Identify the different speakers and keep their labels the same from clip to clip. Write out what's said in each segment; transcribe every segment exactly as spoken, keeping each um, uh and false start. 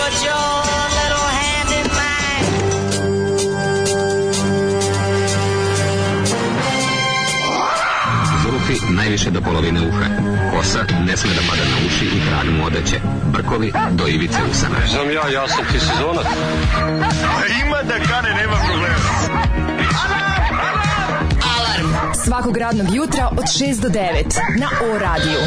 Speaker 1: put your little hand in mine.
Speaker 2: Zvuki najviše do polovine uha. Kosa ne sme da pada na uši i hranu odeće. Brkovi do ivice usana.
Speaker 3: Znam ja, ja sam ti sezonac.
Speaker 4: Ima da kane, nema problema.
Speaker 5: Alarm svakog radnog jutra od šest do devet na O radiju.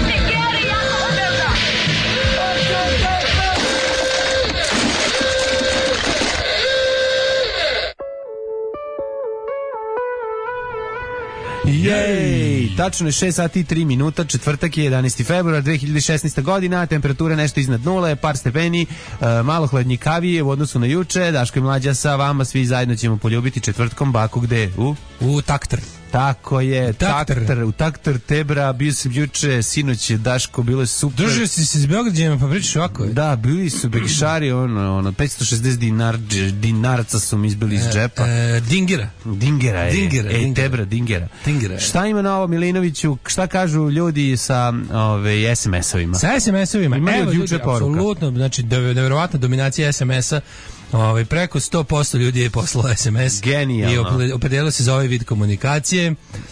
Speaker 6: Jej, tačno je šest sati i tri minuta, četvrtak je jedanaesti februar dve hiljade šesnaeste. godina, temperatura nešto iznad nule, par stepeni, e, malo hladnjikavije u odnosu na juče. Daško i Mlađa sa vama, svi zajedno ćemo poljubiti četvrtkom baku gde? U?
Speaker 7: U Taktr.
Speaker 6: Tako je,
Speaker 7: Taktr.
Speaker 6: Taktr, u Taktr Tebra, bio sam juče, sinoć je Daško, bilo je super.
Speaker 7: Družio si se s Beograđanima, pa pričaš ovako je.
Speaker 6: Da, bili su Begišari, ono, ono, petsto šezdeset dinar, dinarca su mi izbili iz džepa.
Speaker 7: E, e, Dingira.
Speaker 6: Dingera je.
Speaker 7: Dingera,
Speaker 6: e,
Speaker 7: Dingera.
Speaker 6: Tebra, Dingera.
Speaker 7: Dingera.
Speaker 6: Šta ima na ovo, Milinoviću, šta kažu ljudi sa ove, es em es-ovima?
Speaker 7: Sa es em es-ovima,
Speaker 6: Imaju
Speaker 7: evo
Speaker 6: od
Speaker 7: ljudi,
Speaker 6: juče poruka.
Speaker 7: apsolutno, znači, nevjerovatna dominacija es em es-a. Ovaj, preko sto posto ljudi je poslalo es em es.
Speaker 6: Genijalno.
Speaker 7: I opredelilo se za ovaj vid komunikacije.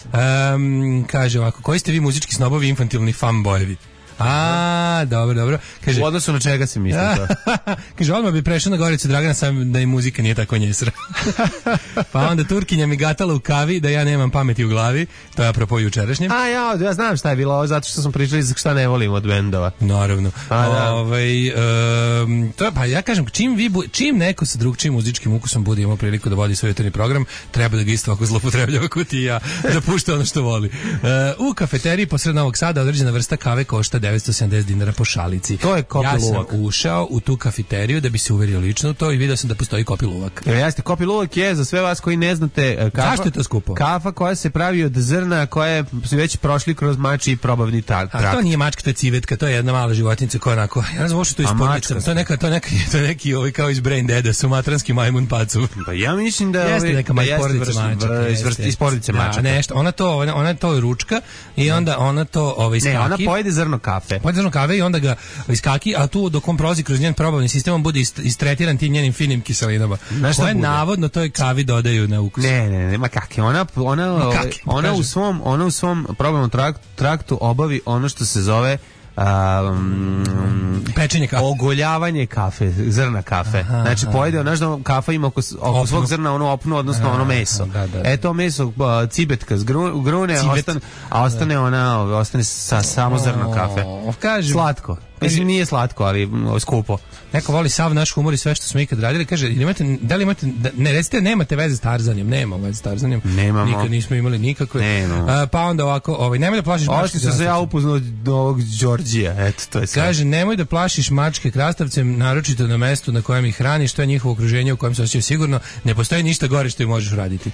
Speaker 7: Um, kaže ovako, koji ste vi muzički snobovi, infantilni fanbojevi? A, dobro, dobro. Kaže,
Speaker 6: u odnosu na čega se misli to?
Speaker 7: Kaže, odmah bi prešao na Goricu Dragana, sam da i muzika nije tako njesra. Pa onda Turkinja mi gatala u kavi da ja nemam pameti u glavi. To je apropo jučerašnjem.
Speaker 6: A ja, ja znam šta je bilo ovo, zato što smo pričali za šta ne volim od bendova.
Speaker 7: Naravno.
Speaker 6: A, da.
Speaker 7: Ovaj, um, to je, pa ja kažem, čim, vi, čim neko sa drugčijim muzičkim ukusom bude imao priliku da vodi svoj jutarnji program, treba da ga isto ovako zloupotrebljava kuti i ja, da pušta ono što voli. Uh, u kafeteriji posred Novog Sada određena vrsta kave košta devetsto sedamdeset dinara po šalici.
Speaker 6: To je kopi
Speaker 7: ja
Speaker 6: luvak.
Speaker 7: sam ušao u tu kafeteriju da bi se uverio lično u to i vidio sam da postoji kopi luvak.
Speaker 6: Ja, jeste, kopi luvak je za sve vas koji ne znate kafa.
Speaker 7: Zašto je to skupo?
Speaker 6: Kafa koja se pravi od zrna koje su već prošli kroz mači i probavni trakt.
Speaker 7: A to nije mačka, to je civetka, to je jedna mala životinjica koja onako, ja ne znam što to je ispornica, to je neka, to je neka, to je neki ovaj kao iz Brain Deada, sumatranski majmun pacu.
Speaker 6: Pa ja mislim da
Speaker 7: jeste
Speaker 6: ovaj,
Speaker 7: neka
Speaker 6: da
Speaker 7: porodica mačaka,
Speaker 6: iz vrste iz porodice mačaka.
Speaker 7: Da, nešto, ona to, ona, ona to ručka i onda ona to ovaj skaki.
Speaker 6: Ne, ona pojede zrno kafe.
Speaker 7: Pojede zrno kafe i onda ga iskaki, a tu dok on prolazi kroz njen probavni sistem, on bude istretiran tim njenim finim kiselinama. Koje navodno toj kavi dodaju na ukus.
Speaker 6: Ne, ne, ne, ma kakve, ona ona
Speaker 7: ma kaki,
Speaker 6: ona u svom ona u svom probavnom traktu, traktu obavi ono što se zove Um,
Speaker 7: pečenje kafe,
Speaker 6: ogoljavanje kafe, zrna kafe. Aha, znači pojede, znaš da kafa ima oko, oko svog zrna ono opnu, odnosno aha, ono meso. Da, da, da. E to meso uh, cibetka zgru, grune, a ostane, a ostane ona, ostane sa samo zrno kafe.
Speaker 7: Kažem,
Speaker 6: slatko. Mislim, nije slatko, ali o, skupo.
Speaker 7: Neko voli sav naš humor i sve što smo ikad radili. Kaže, imate, da li imate, da, ne, recite, nemate veze s Tarzanjem. Nemamo veze s Tarzanjem.
Speaker 6: Nemamo.
Speaker 7: Nikad nismo imali nikakve.
Speaker 6: Nemamo.
Speaker 7: A, pa onda ovako, ovaj, nemoj da plašiš mačke krastavcem.
Speaker 6: Ovo se ja upoznao od ovog Đorđija, eto, to je sve.
Speaker 7: Kaže, nemoj da plašiš mačke krastavcem, naročito na mestu na kojem ih hraniš, to je njihovo okruženje u kojem se osjećaju sigurno. Ne postoji ništa gore što im možeš raditi.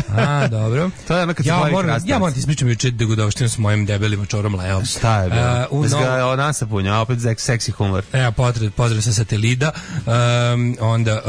Speaker 7: A, dobro.
Speaker 6: To je ono kad se
Speaker 7: ja
Speaker 6: plavi
Speaker 7: moram,
Speaker 6: krastavac.
Speaker 7: ja moram ti ispričam juče degodovštinu s mojim debelim čorom leo.
Speaker 6: Šta je bilo? Uh, Bez ga o nasapunja, opet seksi humor.
Speaker 7: Evo, pozdrav, pozdrav sa satelida. Um, onda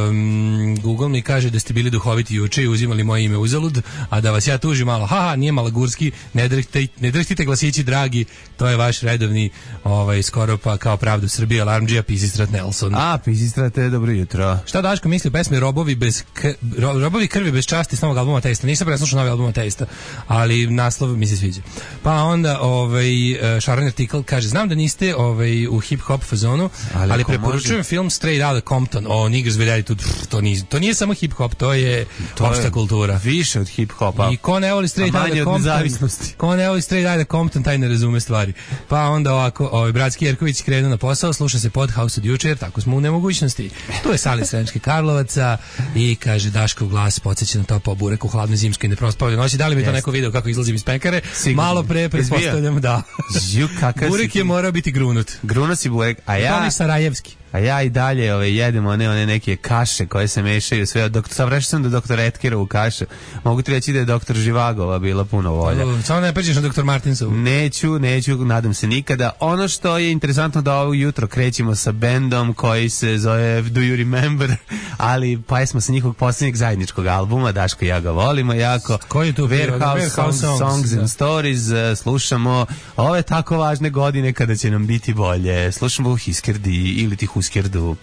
Speaker 7: um, Google mi kaže da ste bili duhoviti juče i uzimali moje ime uzalud, a da vas ja tužim malo, haha, nije malagurski, ne drhtite, ne drhtite glasići dragi, to je vaš redovni ovaj, skoro pa kao Pravda Srbije, alarmdžija Pisistrat Nelson.
Speaker 6: A, Pisistrate, dobro jutro.
Speaker 7: Šta Daško misli o pesmi Robovi, bez k, Robovi krvi bez časti s novog albuma Testa? Nisam preslušao novi album Testa, ali naslov mi se sviđa. Pa onda ovaj, Sharon Article kaže, znam da niste ovaj, u hip-hop fazonu, ali, ali preporučujem može? Film Straight Outta Compton o Niggers with Attitude. To nije, to nije samo hip-hop, to je to opšta je kultura.
Speaker 6: Više od hip-hopa.
Speaker 7: I ko ne voli Straight Outta Compton, ko ne voli Straight Outta Compton, taj ne razume stvari. Pa onda ovako, ovaj, bratski Jerković krenu na posao, sluša se Podhouse od jučer, tako smo u nemogućnosti. Tu je Sali Sremski Karlovaca i kaže Daškov glas podsjeća na topao burek u hladnoj zimskoj neprospavljenoj noći. Da li mi to neko video kako izlazim iz pekare? Sigurno. Malo pre pretpostavljam da.
Speaker 6: Ju,
Speaker 7: burek je morao biti grunut.
Speaker 6: Grunut si burek, a ja...
Speaker 7: To je Sarajevski.
Speaker 6: A ja i dalje ove, jedem one, one neke kaše koje se mešaju sve. Doktor, sam rešao sam da doktor Etkera u kašu. Mogu ti reći da je doktor Živagova bila puno volja.
Speaker 7: Uh, samo ne pređeš na doktor Martinsovu.
Speaker 6: Neću, neću, nadam se nikada. Ono što je interesantno da ovo jutro krećemo sa bendom koji se zove Do You Remember, ali pesma sa njihovog posljednjeg zajedničkog albuma, Daško i ja ga volimo jako.
Speaker 7: Koji je tu
Speaker 6: Warehouse Songs, songs, songs and Stories. Slušamo ove tako važne godine kada će nam biti bolje. Slušamo Hiskerdi ili ti Husker Du.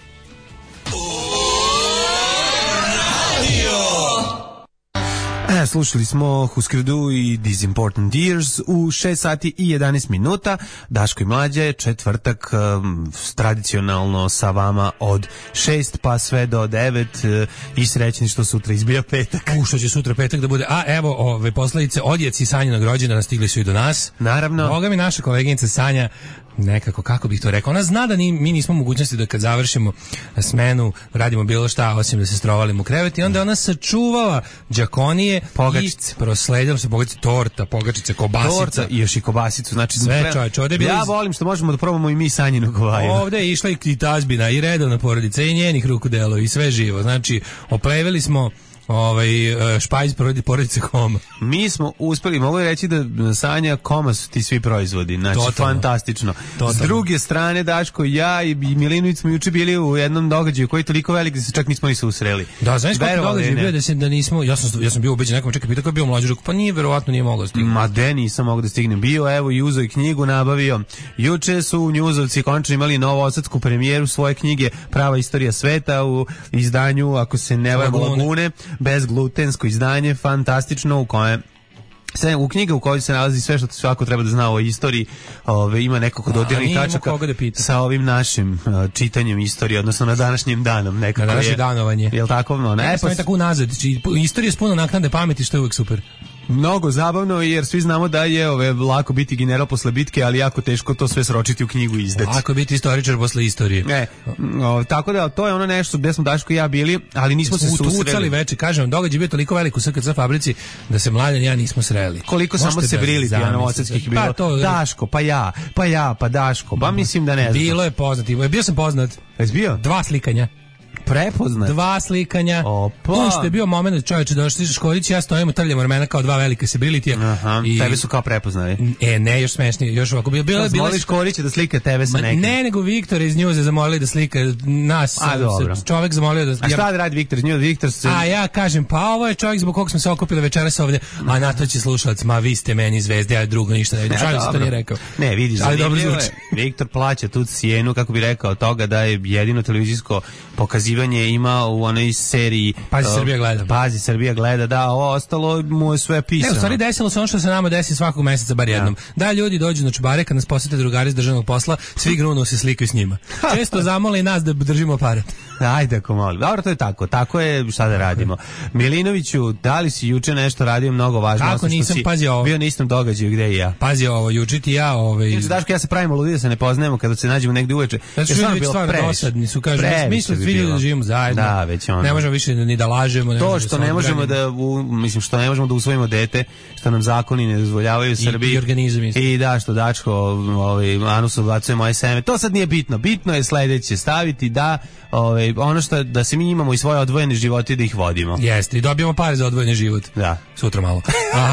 Speaker 6: E, slušali smo Husker Du i These Important Years u šest sati i jedanaest minuta. Daško i Mlađa je četvrtak um, tradicionalno sa vama od šest pa sve do devet uh, i srećni što sutra izbija petak.
Speaker 7: U, što će sutra petak da bude. A evo ove posledice odjeci Sanjinog rođendana stigli su i do nas.
Speaker 6: Naravno.
Speaker 7: Boga mi naša koleginica Sanja nekako, kako bih to rekao, ona zna da ni, mi nismo u mogućnosti da kad završimo smenu radimo bilo šta osim da se strovalimo u krevet i onda ona sačuvala đakonije
Speaker 6: pogačice,
Speaker 7: i prosledila se pogačice, torta, pogačice, kobasica.
Speaker 6: Torta i još i kobasicu, znači
Speaker 7: sve čovječe, ovdje je bilo
Speaker 6: ja
Speaker 7: iz...
Speaker 6: volim što možemo da probamo i mi Sanjinu kovaju.
Speaker 7: Ovdje je išla i tazbina i redovna porodica i njenih ruku delo i sve živo, znači oplevili smo ovaj špajz porodice Koma.
Speaker 6: Mi smo uspeli, mogu reći da Sanja Koma su ti svi proizvodi, znači totalno, fantastično. Totalno. S druge strane, Daško, ja i Milinović smo juče bili u jednom događaju koji je toliko velik da se čak nismo ni susreli.
Speaker 7: Da, znaš kako događaj bio da se da nismo, ja sam ja sam bio ubeđen, nekom čeka pitao kako je bio mlađi, rekao pa nije, verovatno nije mogao stignuti.
Speaker 6: Ma de nisam mogao da stignem. Bio, evo, i uzeo i knjigu nabavio. Juče su u Njuzovci končno imali novosadsku premijeru svoje knjige Prava istorija sveta u izdanju, ako se ne varam, Lagune, bezglutensko izdanje, fantastično, u kojem sve u knjiga u kojoj se nalazi sve što svako treba da zna o istoriji, ove ima nekoliko dodirnih tačaka
Speaker 7: da
Speaker 6: sa ovim našim uh, čitanjem istorije, odnosno na današnjim danom nekako
Speaker 7: na današnje danovanje.
Speaker 6: Jel tako? No, ne,
Speaker 7: ne pa tako unazad. Istorija s puno naknadne pameti, što je uvijek super.
Speaker 6: Mnogo zabavno, jer svi znamo da je ove lako biti general posle bitke, ali jako teško to sve sročiti u knjigu i izdati.
Speaker 7: Lako biti istoričar posle istorije.
Speaker 6: Ne, o, tako da to je ono nešto gde smo Daško i ja bili, ali nismo se susreli.
Speaker 7: Utucali veče, kažem, događaj bio toliko velik u S K C fabrici da se Mladen i ja nismo sreli.
Speaker 6: Koliko Možete samo se briliti, a novosadskih bilo. Pa to, Daško, pa ja, pa ja, pa Daško, pa mislim da ne znam.
Speaker 7: Bilo je poznati, bio sam poznat.
Speaker 6: Jesi bio?
Speaker 7: Dva slikanja.
Speaker 6: Prepoznat.
Speaker 7: Dva slikanja.
Speaker 6: Opa.
Speaker 7: Tu što je bio moment, čovječe, došli sa Škorić, ja stojimo, trljamo ramena kao dva velike sebilitija.
Speaker 6: Aha, i tebe su kao prepoznali.
Speaker 7: E, ne, još smešnije, još ovako. Bilo, bilo, bilo
Speaker 6: Moliš Škorića da slika tebe sa nekim.
Speaker 7: Ne, nego Viktor iz Njuze zamolili da slika nas.
Speaker 6: A, dobro.
Speaker 7: Čovjek zamolio da...
Speaker 6: A šta da radi Viktor iz Njuze? Viktor se...
Speaker 7: A ja kažem, pa ovo je čovjek zbog kog smo se okupili večeras ovdje, a na to će slušalac, ma vi ste meni zvezde, ja drugo ništa ne vidim. Šalim se to nije rekao.
Speaker 6: Ne, vidiš, ali dobro zvuči. Viktor plaća tu cijenu, kako bi rekao, toga da je jedino televizijsko pokazivanje ima u onoj seriji
Speaker 7: Pazi Srbija gleda.
Speaker 6: Pazi Srbija gleda, da, ovo ostalo mu je sve pisano.
Speaker 7: Ne, u stvari desilo se ono što se nama desi svakog meseca bar jednom. Ja. Da ljudi dođu na čubare kad nas posete drugari iz državnog posla, svi grunu se slikaju s njima. Često zamole i nas da držimo aparat.
Speaker 6: Ajde ako molim. Dobro, to je tako. Tako je, šta da radimo. Milinoviću, da li si juče nešto radio mnogo važno?
Speaker 7: Kako nisam, pazi ovo.
Speaker 6: Bio na istom događaju gde i ja.
Speaker 7: Pazi ovo, juče ti ja, ovaj.
Speaker 6: Juče Daško, ja se pravimo ludi da se ne poznajemo kada se nađemo negde uveče.
Speaker 7: Znači, što je stvarno dosadni su, kažu, mi smo svi ljudi da živimo zajedno.
Speaker 6: Da, već ono.
Speaker 7: Ne možemo više ni da lažemo, ne
Speaker 6: to što ne možemo da u, mislim što ne možemo da usvojimo dete, što nam zakoni ne dozvoljavaju u Srbiji.
Speaker 7: I, i organizam isto.
Speaker 6: I da, što Dačko, ovaj Anus ubacuje moje seme. To sad nije bitno. Bitno je sledeće, staviti da ovaj ono što da se mi imamo i svoje odvojene živote da ih vodimo.
Speaker 7: Jeste, i dobijemo pare za odvojeni život.
Speaker 6: Da.
Speaker 7: Sutra malo. A,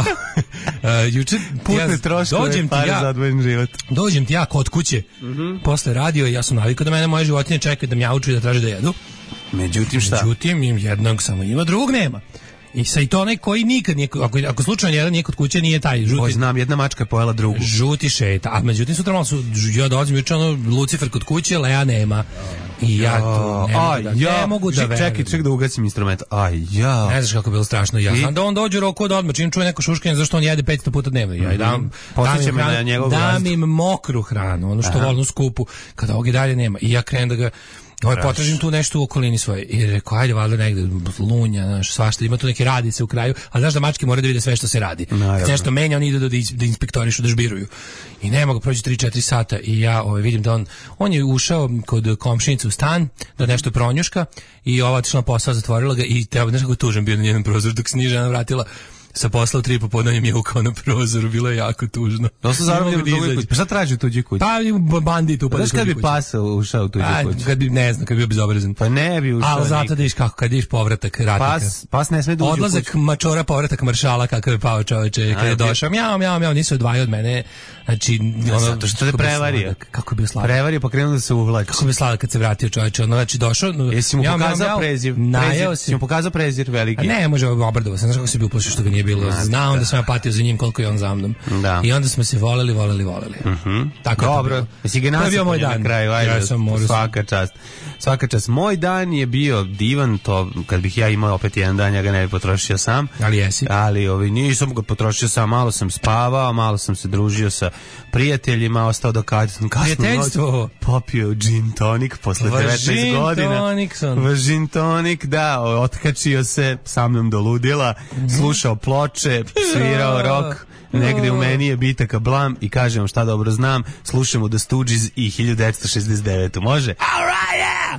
Speaker 7: a, juče
Speaker 6: putne troškove, dođem pare ja, za odvojeni život.
Speaker 7: Dođem ti ja kod kuće, mm-hmm. posle radio, ja sam navikao da mene moje životinje čekaju da mjauču i da traže da jedu.
Speaker 6: Međutim šta?
Speaker 7: Međutim, im jednog samo ima, drugog nema. I sa i to onaj koji nikad nije, ako, ako slučajno jedan nije kod kuće, nije taj žuti.
Speaker 6: Oj, znam, jedna mačka je pojela drugu.
Speaker 7: Žuti šeta, a međutim sutra malo su, ja dolazim juče ono Lucifer kod kuće, Lea nema. I ja to ne mogu da, ja, ne mogu da verujem.
Speaker 6: Čekaj, čekaj da ugasim instrument. Aj, ja.
Speaker 7: Ne znaš kako je bilo strašno. Ja znam da on dođe u roku da odmah, čim čuje neko šuškanje, zašto on jede petsto puta dnevno. Ja i dam, dam, im, hran, dam im mokru hranu, ono što volim skupu, kada ovog i dalje nema. I ja krenem da ga ovaj potražim tu nešto u okolini svoje i rekao ajde valjda negde lunja, znaš, svašta, ima tu neke radice u kraju, a znaš da mačke moraju da vide sve što se radi. Kad nešto menja, oni idu da, da inspektorišu, da žbiruju. I nema ga, prođe tri četiri sata i ja ovaj, vidim da on, on je ušao kod komšinice u stan, da nešto pronjuška i ova otišla na posao, zatvorila ga i treba, znaš kako tužan bio na njenom prozoru dok se nije žena vratila sa posla u tri popodne mi je ukao na prozoru, bilo je jako tužno.
Speaker 6: Dosta zarobljen u tuđoj kući. Pa šta traži u tuđoj kući?
Speaker 7: Pa bandit upada u tuđoj kući.
Speaker 6: Znaš kad bi pas ušao u tuđoj kući?
Speaker 7: Kad bi, ne znam, kad bi bio bezobrazan.
Speaker 6: Pa ne bi ušao.
Speaker 7: Ali zato da iš kako, kad iš povratak ratnika.
Speaker 6: Pas, pas ne sme da uđe u kuću.
Speaker 7: Odlazak mačora, povratak maršala, kakav je pao čoveče, kad je došao. Mjau, mjau, mjau, nisu odvajao od mene. Znači, ono,
Speaker 6: zato što je prevario.
Speaker 7: Kako je bio sladak.
Speaker 6: Prevario, pa krenuo da se uvlači.
Speaker 7: Kako je bio sladak kad se vratio čoveče. Ono, znači, došao.
Speaker 6: Jesi mu pokazao prezir?
Speaker 7: Najeo
Speaker 6: si mu pokazao prezir veliki?
Speaker 7: Ne, može obradovao se. Znaš kako se bio uplašio što ga nije bilo. Znao da sam ja patio za njim koliko je on za mnom.
Speaker 6: Da.
Speaker 7: I onda smo se voleli, voleli, voleli.
Speaker 6: Mhm.
Speaker 7: Tako je to
Speaker 6: Dobro.
Speaker 7: bilo.
Speaker 6: Jesi ga
Speaker 7: To je bio moj
Speaker 6: nasipao
Speaker 7: dan.
Speaker 6: na kraju, ajde.
Speaker 7: Ja sam morao.
Speaker 6: Svaka čast. Svaka čast. Moj dan je bio divan, to kad bih ja imao opet jedan dan, ja ga ne bih potrošio sam.
Speaker 7: Ali jesi.
Speaker 6: Ali ovaj, nisam ga potrošio sam, malo sam spavao, malo sam se družio sa prijateljima, ostao do kad sam kasno
Speaker 7: Prijateljstvo.
Speaker 6: popio gin tonic posle devetnaest
Speaker 7: Gin
Speaker 6: godina.
Speaker 7: tonic sam.
Speaker 6: Gin tonic, da, otkačio se, sa mnom do ludila, slušao ploče, svirao rock. Negde u meni je bitaka blam i kažem vam šta dobro znam, slušamo The Stooges i hiljadu devetsto šezdeset devete. Može? All right, yeah!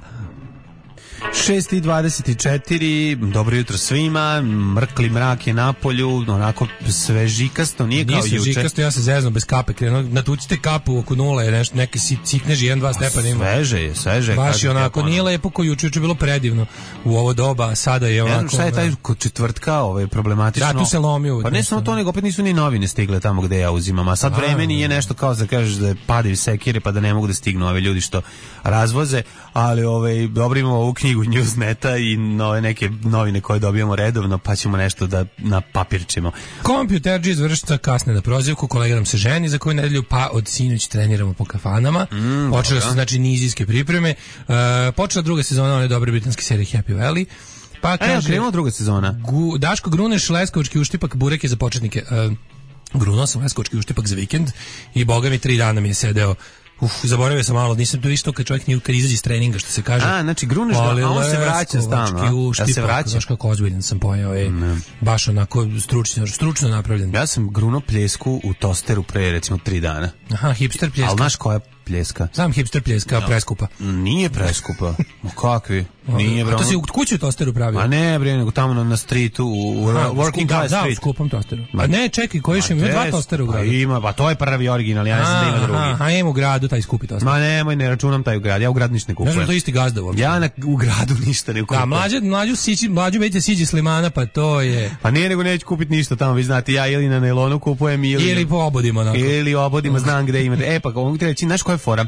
Speaker 6: šest i dvadeset četiri, dobro jutro svima, mrkli mrak je na polju, onako svežikasto, nije kao
Speaker 7: Nije
Speaker 6: juče.
Speaker 7: svežikasto, ja se zezno bez kape krenuo, natucite kapu oko nula je nešto, neke cikneži, jedan, dva stepena ima.
Speaker 6: Sveže je, sveže je.
Speaker 7: Baš
Speaker 6: kažem
Speaker 7: je
Speaker 6: ti,
Speaker 7: onako,
Speaker 6: ono.
Speaker 7: nije lepo ko juče, juče je bilo predivno u ovo doba, a sada je
Speaker 6: Ne
Speaker 7: onako...
Speaker 6: znam šta je taj kod četvrtka, ovaj, problematično.
Speaker 7: Da, tu se lomi uvijek
Speaker 6: Pa ne
Speaker 7: nešto,
Speaker 6: samo to,
Speaker 7: da.
Speaker 6: nego opet nisu ni novine stigle tamo gde ja uzimam, a sad
Speaker 7: A,
Speaker 6: vreme nije nešto kao da kažeš da padaju sekire pa da ne mogu da stignu ove ljudi što razvoze, ali ovaj, dobro imamo ovu knjigu Newsneta i nove neke novine koje dobijamo redovno, pa ćemo nešto da na papirčimo.
Speaker 7: Kompjuterđi iz Vršca kasne na prozivku, kolega nam se ženi za koju nedelju, pa od sinoć treniramo po kafanama. Mm, Počele su znači nizijske pripreme. Uh, počela druga sezona one dobre britanske serije Happy Valley. Pa
Speaker 6: E,
Speaker 7: kaže,
Speaker 6: krenula druga sezona.
Speaker 7: Gu, Daško Gruneš, Leskovački uštipak, burek je za početnike. Uh, Grunuo sam Leskovački uštipak za vikend i boga mi tri dana mi je sedeo. Uf, zaboravio sam malo, nisam to isto kad čovjek nije kad izađe iz treninga, što se kaže.
Speaker 6: A, znači gruneš da,
Speaker 7: Ali
Speaker 6: a on se vraća stalno, a?
Speaker 7: uštipak,
Speaker 6: Ja se vraća.
Speaker 7: Znaš kako ozbiljan sam pojao, ej, baš onako stručno, stručno napravljen.
Speaker 6: Ja sam grunuo pljesku u tosteru pre recimo tri dana.
Speaker 7: Aha, hipster pljeska.
Speaker 6: Ali znaš koja pljeska?
Speaker 7: Znam hipster pljeska, preskupa.
Speaker 6: Nije preskupa. Ma kakvi? Nije, bre.
Speaker 7: A to
Speaker 6: ono-
Speaker 7: si u kući u tosteru pravio?
Speaker 6: A ne, bre, nego tamo na, na streetu, u, u
Speaker 7: Aha,
Speaker 6: working
Speaker 7: skup-
Speaker 6: class
Speaker 7: da,
Speaker 6: street.
Speaker 7: u skupom tosteru. A ne, čekaj, koji još ima? Ima dva
Speaker 6: Des-
Speaker 7: tostera u
Speaker 6: Pa
Speaker 7: gradu.
Speaker 6: ima, pa to je prvi original, ja ne znam da ima drugi.
Speaker 7: Aha, ima u gradu taj skupi toster.
Speaker 6: Ma nemoj, ne računam taj u grad, ja u grad ništa ne
Speaker 7: Ne znam,
Speaker 6: kupujem.
Speaker 7: to je isti gazda uopšte.
Speaker 6: Ja na, u gradu ništa ne kupujem.
Speaker 7: Da, mlađe, mlađu, siđi, mlađu već siđi Slimana, pa to je...
Speaker 6: Pa nije, nego neću kupiti ništa tamo, vi znate, ja ili na nailonu kupujem, ili...
Speaker 7: Ili po obodima, onako.
Speaker 6: Ili obodima, znam gde imate. E, pa mogu ti reći, znaš koja je fora?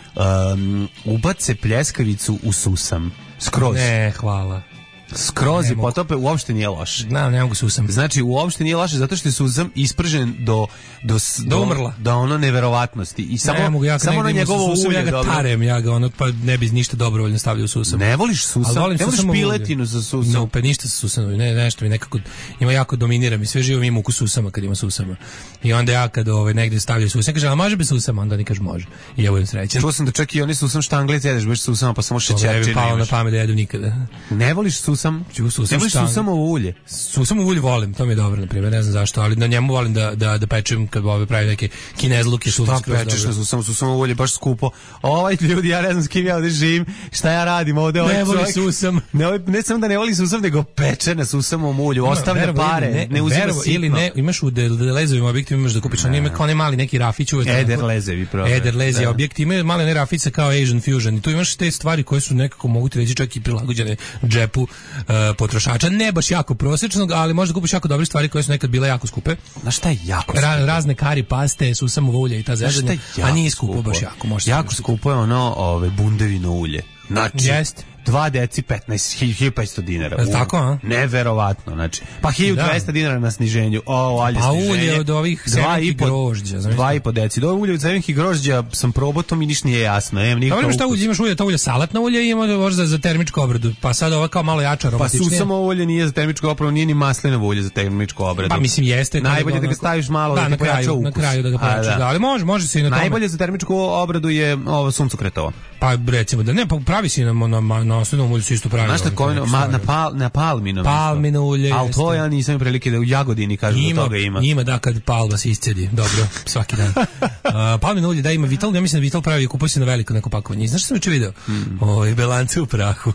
Speaker 6: Um, ubace pljeskavicu u susam. Skroz.
Speaker 7: Ne, hvala.
Speaker 6: Skroz
Speaker 7: Ne
Speaker 6: i
Speaker 7: mogu.
Speaker 6: potope, uopšte nije loše.
Speaker 7: Znam, ne mogu susam.
Speaker 6: Znači, uopšte nije loše, zato što je susam ispržen do... Do, s-
Speaker 7: Do umrla.
Speaker 6: Do ono neverovatnosti. I samo,
Speaker 7: ne mogu, ja kad
Speaker 6: samo
Speaker 7: negdje
Speaker 6: na
Speaker 7: imam
Speaker 6: njegovo
Speaker 7: susam,
Speaker 6: ulje
Speaker 7: ja ga
Speaker 6: dobro.
Speaker 7: tarem, ja ga ono, pa ne bi ništa dobrovoljno stavljao u susam.
Speaker 6: Ne voliš susam?
Speaker 7: Ali volim
Speaker 6: ne voliš
Speaker 7: susamovo ulje.
Speaker 6: piletinu za susam?
Speaker 7: No, pa ništa sa susamom, ne, nešto mi nekako ima jako dominira mi, sve živo mi ima ukus susama kad ima susama. I onda ja kad ovaj negde stavljaju susam, kaže, a može bez susama, onda oni kaže može. I ja budem srećan.
Speaker 6: Čuo sam da čak i oni susam štanglic jedeš bez susama, pa samo
Speaker 7: To ne bi
Speaker 6: šećerčine
Speaker 7: palo na
Speaker 6: imaš.
Speaker 7: pamet da jedu nikada.
Speaker 6: Ne voliš susam?
Speaker 7: Ću susam
Speaker 6: Ne voliš
Speaker 7: štang-
Speaker 6: susamovo ulje?
Speaker 7: Susam u ulju volim, to mi je dobro, na primjer, ne znam zašto, ali na njemu volim da, da, da pečem kad ove pravi neke kinezluke.
Speaker 6: Šta pečeš na susam? Susamovo ulje baš skupo. Ovaj ljudi, ja ne znam s kim ja ovdje živim, šta ja radim ovdje? Ovaj
Speaker 7: Ne voli
Speaker 6: čovjek-
Speaker 7: susam.
Speaker 6: Ne, ovaj- ne samo da ne voli susam, nego peče na susamovom ulju. Ostavlja
Speaker 7: Verovo
Speaker 6: pare,
Speaker 7: ili
Speaker 6: ne,
Speaker 7: ne,
Speaker 6: uzima
Speaker 7: verovo
Speaker 6: sitno.
Speaker 7: ili ne, imaš u del- delezovim objektima imaš da kupiš, oni imaju kao onaj mali neki rafić uvek.
Speaker 6: Eder
Speaker 7: onako-
Speaker 6: lezevi, probaj.
Speaker 7: Eder lezi
Speaker 6: Da.
Speaker 7: objekti, imaju male one rafice kao Asian Fusion i tu imaš te stvari koje su nekako mogu ti reći čak i prilagođene džepu uh, potrošača, ne baš jako prosječnog, ali možda kupiš jako dobre stvari koje su nekad bile jako skupe.
Speaker 6: Znaš šta je jako
Speaker 7: Ra,
Speaker 6: skupo?
Speaker 7: razne kari paste, susamovo ulje i ta
Speaker 6: Znaš šta
Speaker 7: zezanja,
Speaker 6: je
Speaker 7: a
Speaker 6: jako
Speaker 7: nije skupo, baš jako. Možeš
Speaker 6: Jako skupo je ono ove, bundevino ulje. Znači,
Speaker 7: Jest.
Speaker 6: dva deci petnaest hiljadu petsto dinara.
Speaker 7: Jel tako, a?
Speaker 6: Neverovatno, znači. Pa hiljadu dvesta dinara na sniženju. O, alje
Speaker 7: Pa
Speaker 6: sniženje.
Speaker 7: ulje od ovih
Speaker 6: Dva
Speaker 7: semenki
Speaker 6: i po-
Speaker 7: grožđa, znaš
Speaker 6: Dva
Speaker 7: šta?
Speaker 6: i po deci. Do ulje od semenki grožđa sam probao, to mi ništa nije jasno. Nemam
Speaker 7: Pa
Speaker 6: nikakav
Speaker 7: imaš šta
Speaker 6: ukus.
Speaker 7: ulje, imaš ulje, to ulje salatna ulje i ima možda za termičku obradu. Pa sad ova kao malo jača,
Speaker 6: Pa
Speaker 7: aromatičnija.
Speaker 6: susamo ulje nije za termičku obradu, nije ni maslinovo ulje za termičku obradu.
Speaker 7: Pa mislim jeste. to
Speaker 6: Najbolje
Speaker 7: je
Speaker 6: da ga
Speaker 7: onako-
Speaker 6: staviš malo da,
Speaker 7: da,
Speaker 6: ti
Speaker 7: na
Speaker 6: pojača
Speaker 7: kraju,
Speaker 6: ukus.
Speaker 7: na kraju da ga
Speaker 6: A,
Speaker 7: pojačaš. Da, ali može, može se i na tome.
Speaker 6: Najbolje za termičku obradu je ovo suncokretovo.
Speaker 7: Pa recimo da ne, pa pravi si na na, na, na osnovnom ulju se isto pravi.
Speaker 6: Znaš šta,
Speaker 7: ovaj,
Speaker 6: koji-
Speaker 7: neki
Speaker 6: ma,
Speaker 7: stvari.
Speaker 6: na, pal, na palmino.
Speaker 7: Palmino ulje,
Speaker 6: Ali to
Speaker 7: jeste.
Speaker 6: ja nisam imao prilike da u Jagodini kažu da
Speaker 7: Ima,
Speaker 6: toga ima.
Speaker 7: ima da kad palva se iscedi, dobro, svaki dan. Uh, palmino ulje da ima Vital, ja mislim da Vital pravi, kupuje se na veliko neko pakovanje. I znaš što sam juče video?
Speaker 6: Mm.
Speaker 7: Oj, belance u prahu.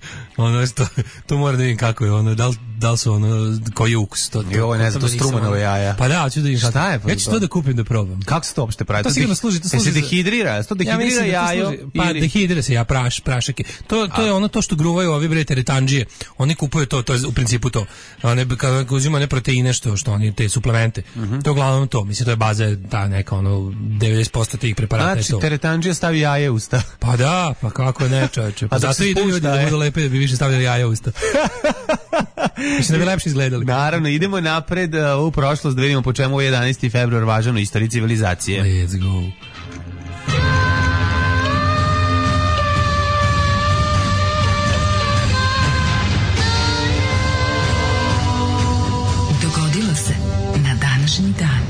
Speaker 7: ono što, to moram da vidim kako je, ono, da li, da li su ono, koji je ukus. To, to,
Speaker 6: Joj, ne znam, to
Speaker 7: nisam,
Speaker 6: Strumanove
Speaker 7: ono-
Speaker 6: jaja.
Speaker 7: Pa da, ću da vidim
Speaker 6: Šta
Speaker 7: kako.
Speaker 6: je, pa
Speaker 7: Ja ću
Speaker 6: to?
Speaker 7: to da kupim da probam.
Speaker 6: Kako se to uopšte pravi?
Speaker 7: To sigurno služi, to služi
Speaker 6: Se
Speaker 7: za-
Speaker 6: dehidrira, se to dehidrira
Speaker 7: mislim da to
Speaker 6: jajo.
Speaker 7: služi- pa
Speaker 6: ili-
Speaker 7: dehidrira se ja praš, prašak je. To to je ono to što gruvaju ovi bre teretandžije. Oni kupuju to, to je u principu to. One kad uzimaju ne proteine što što oni te suplemente. To je uglavnom to. Mislim to je baza ta neka ono devedeset posto tih preparata je
Speaker 6: Znači,
Speaker 7: to.
Speaker 6: teretandžija stavi jaje u usta.
Speaker 7: Pa da, pa kako ne, čoveče. Pa
Speaker 6: A dok
Speaker 7: zato
Speaker 6: se
Speaker 7: idu ljudi
Speaker 6: spušta,
Speaker 7: da
Speaker 6: e.
Speaker 7: budu lepe da bi više stavljali jaja u usta. Mislim da bi lepše izgledali.
Speaker 6: Naravno, idemo napred uh, u prošlost da vidimo po čemu je jedanaesti februar važan u istoriji civilizacije.
Speaker 7: Let's go.
Speaker 5: Dogodilo se na današnji dan.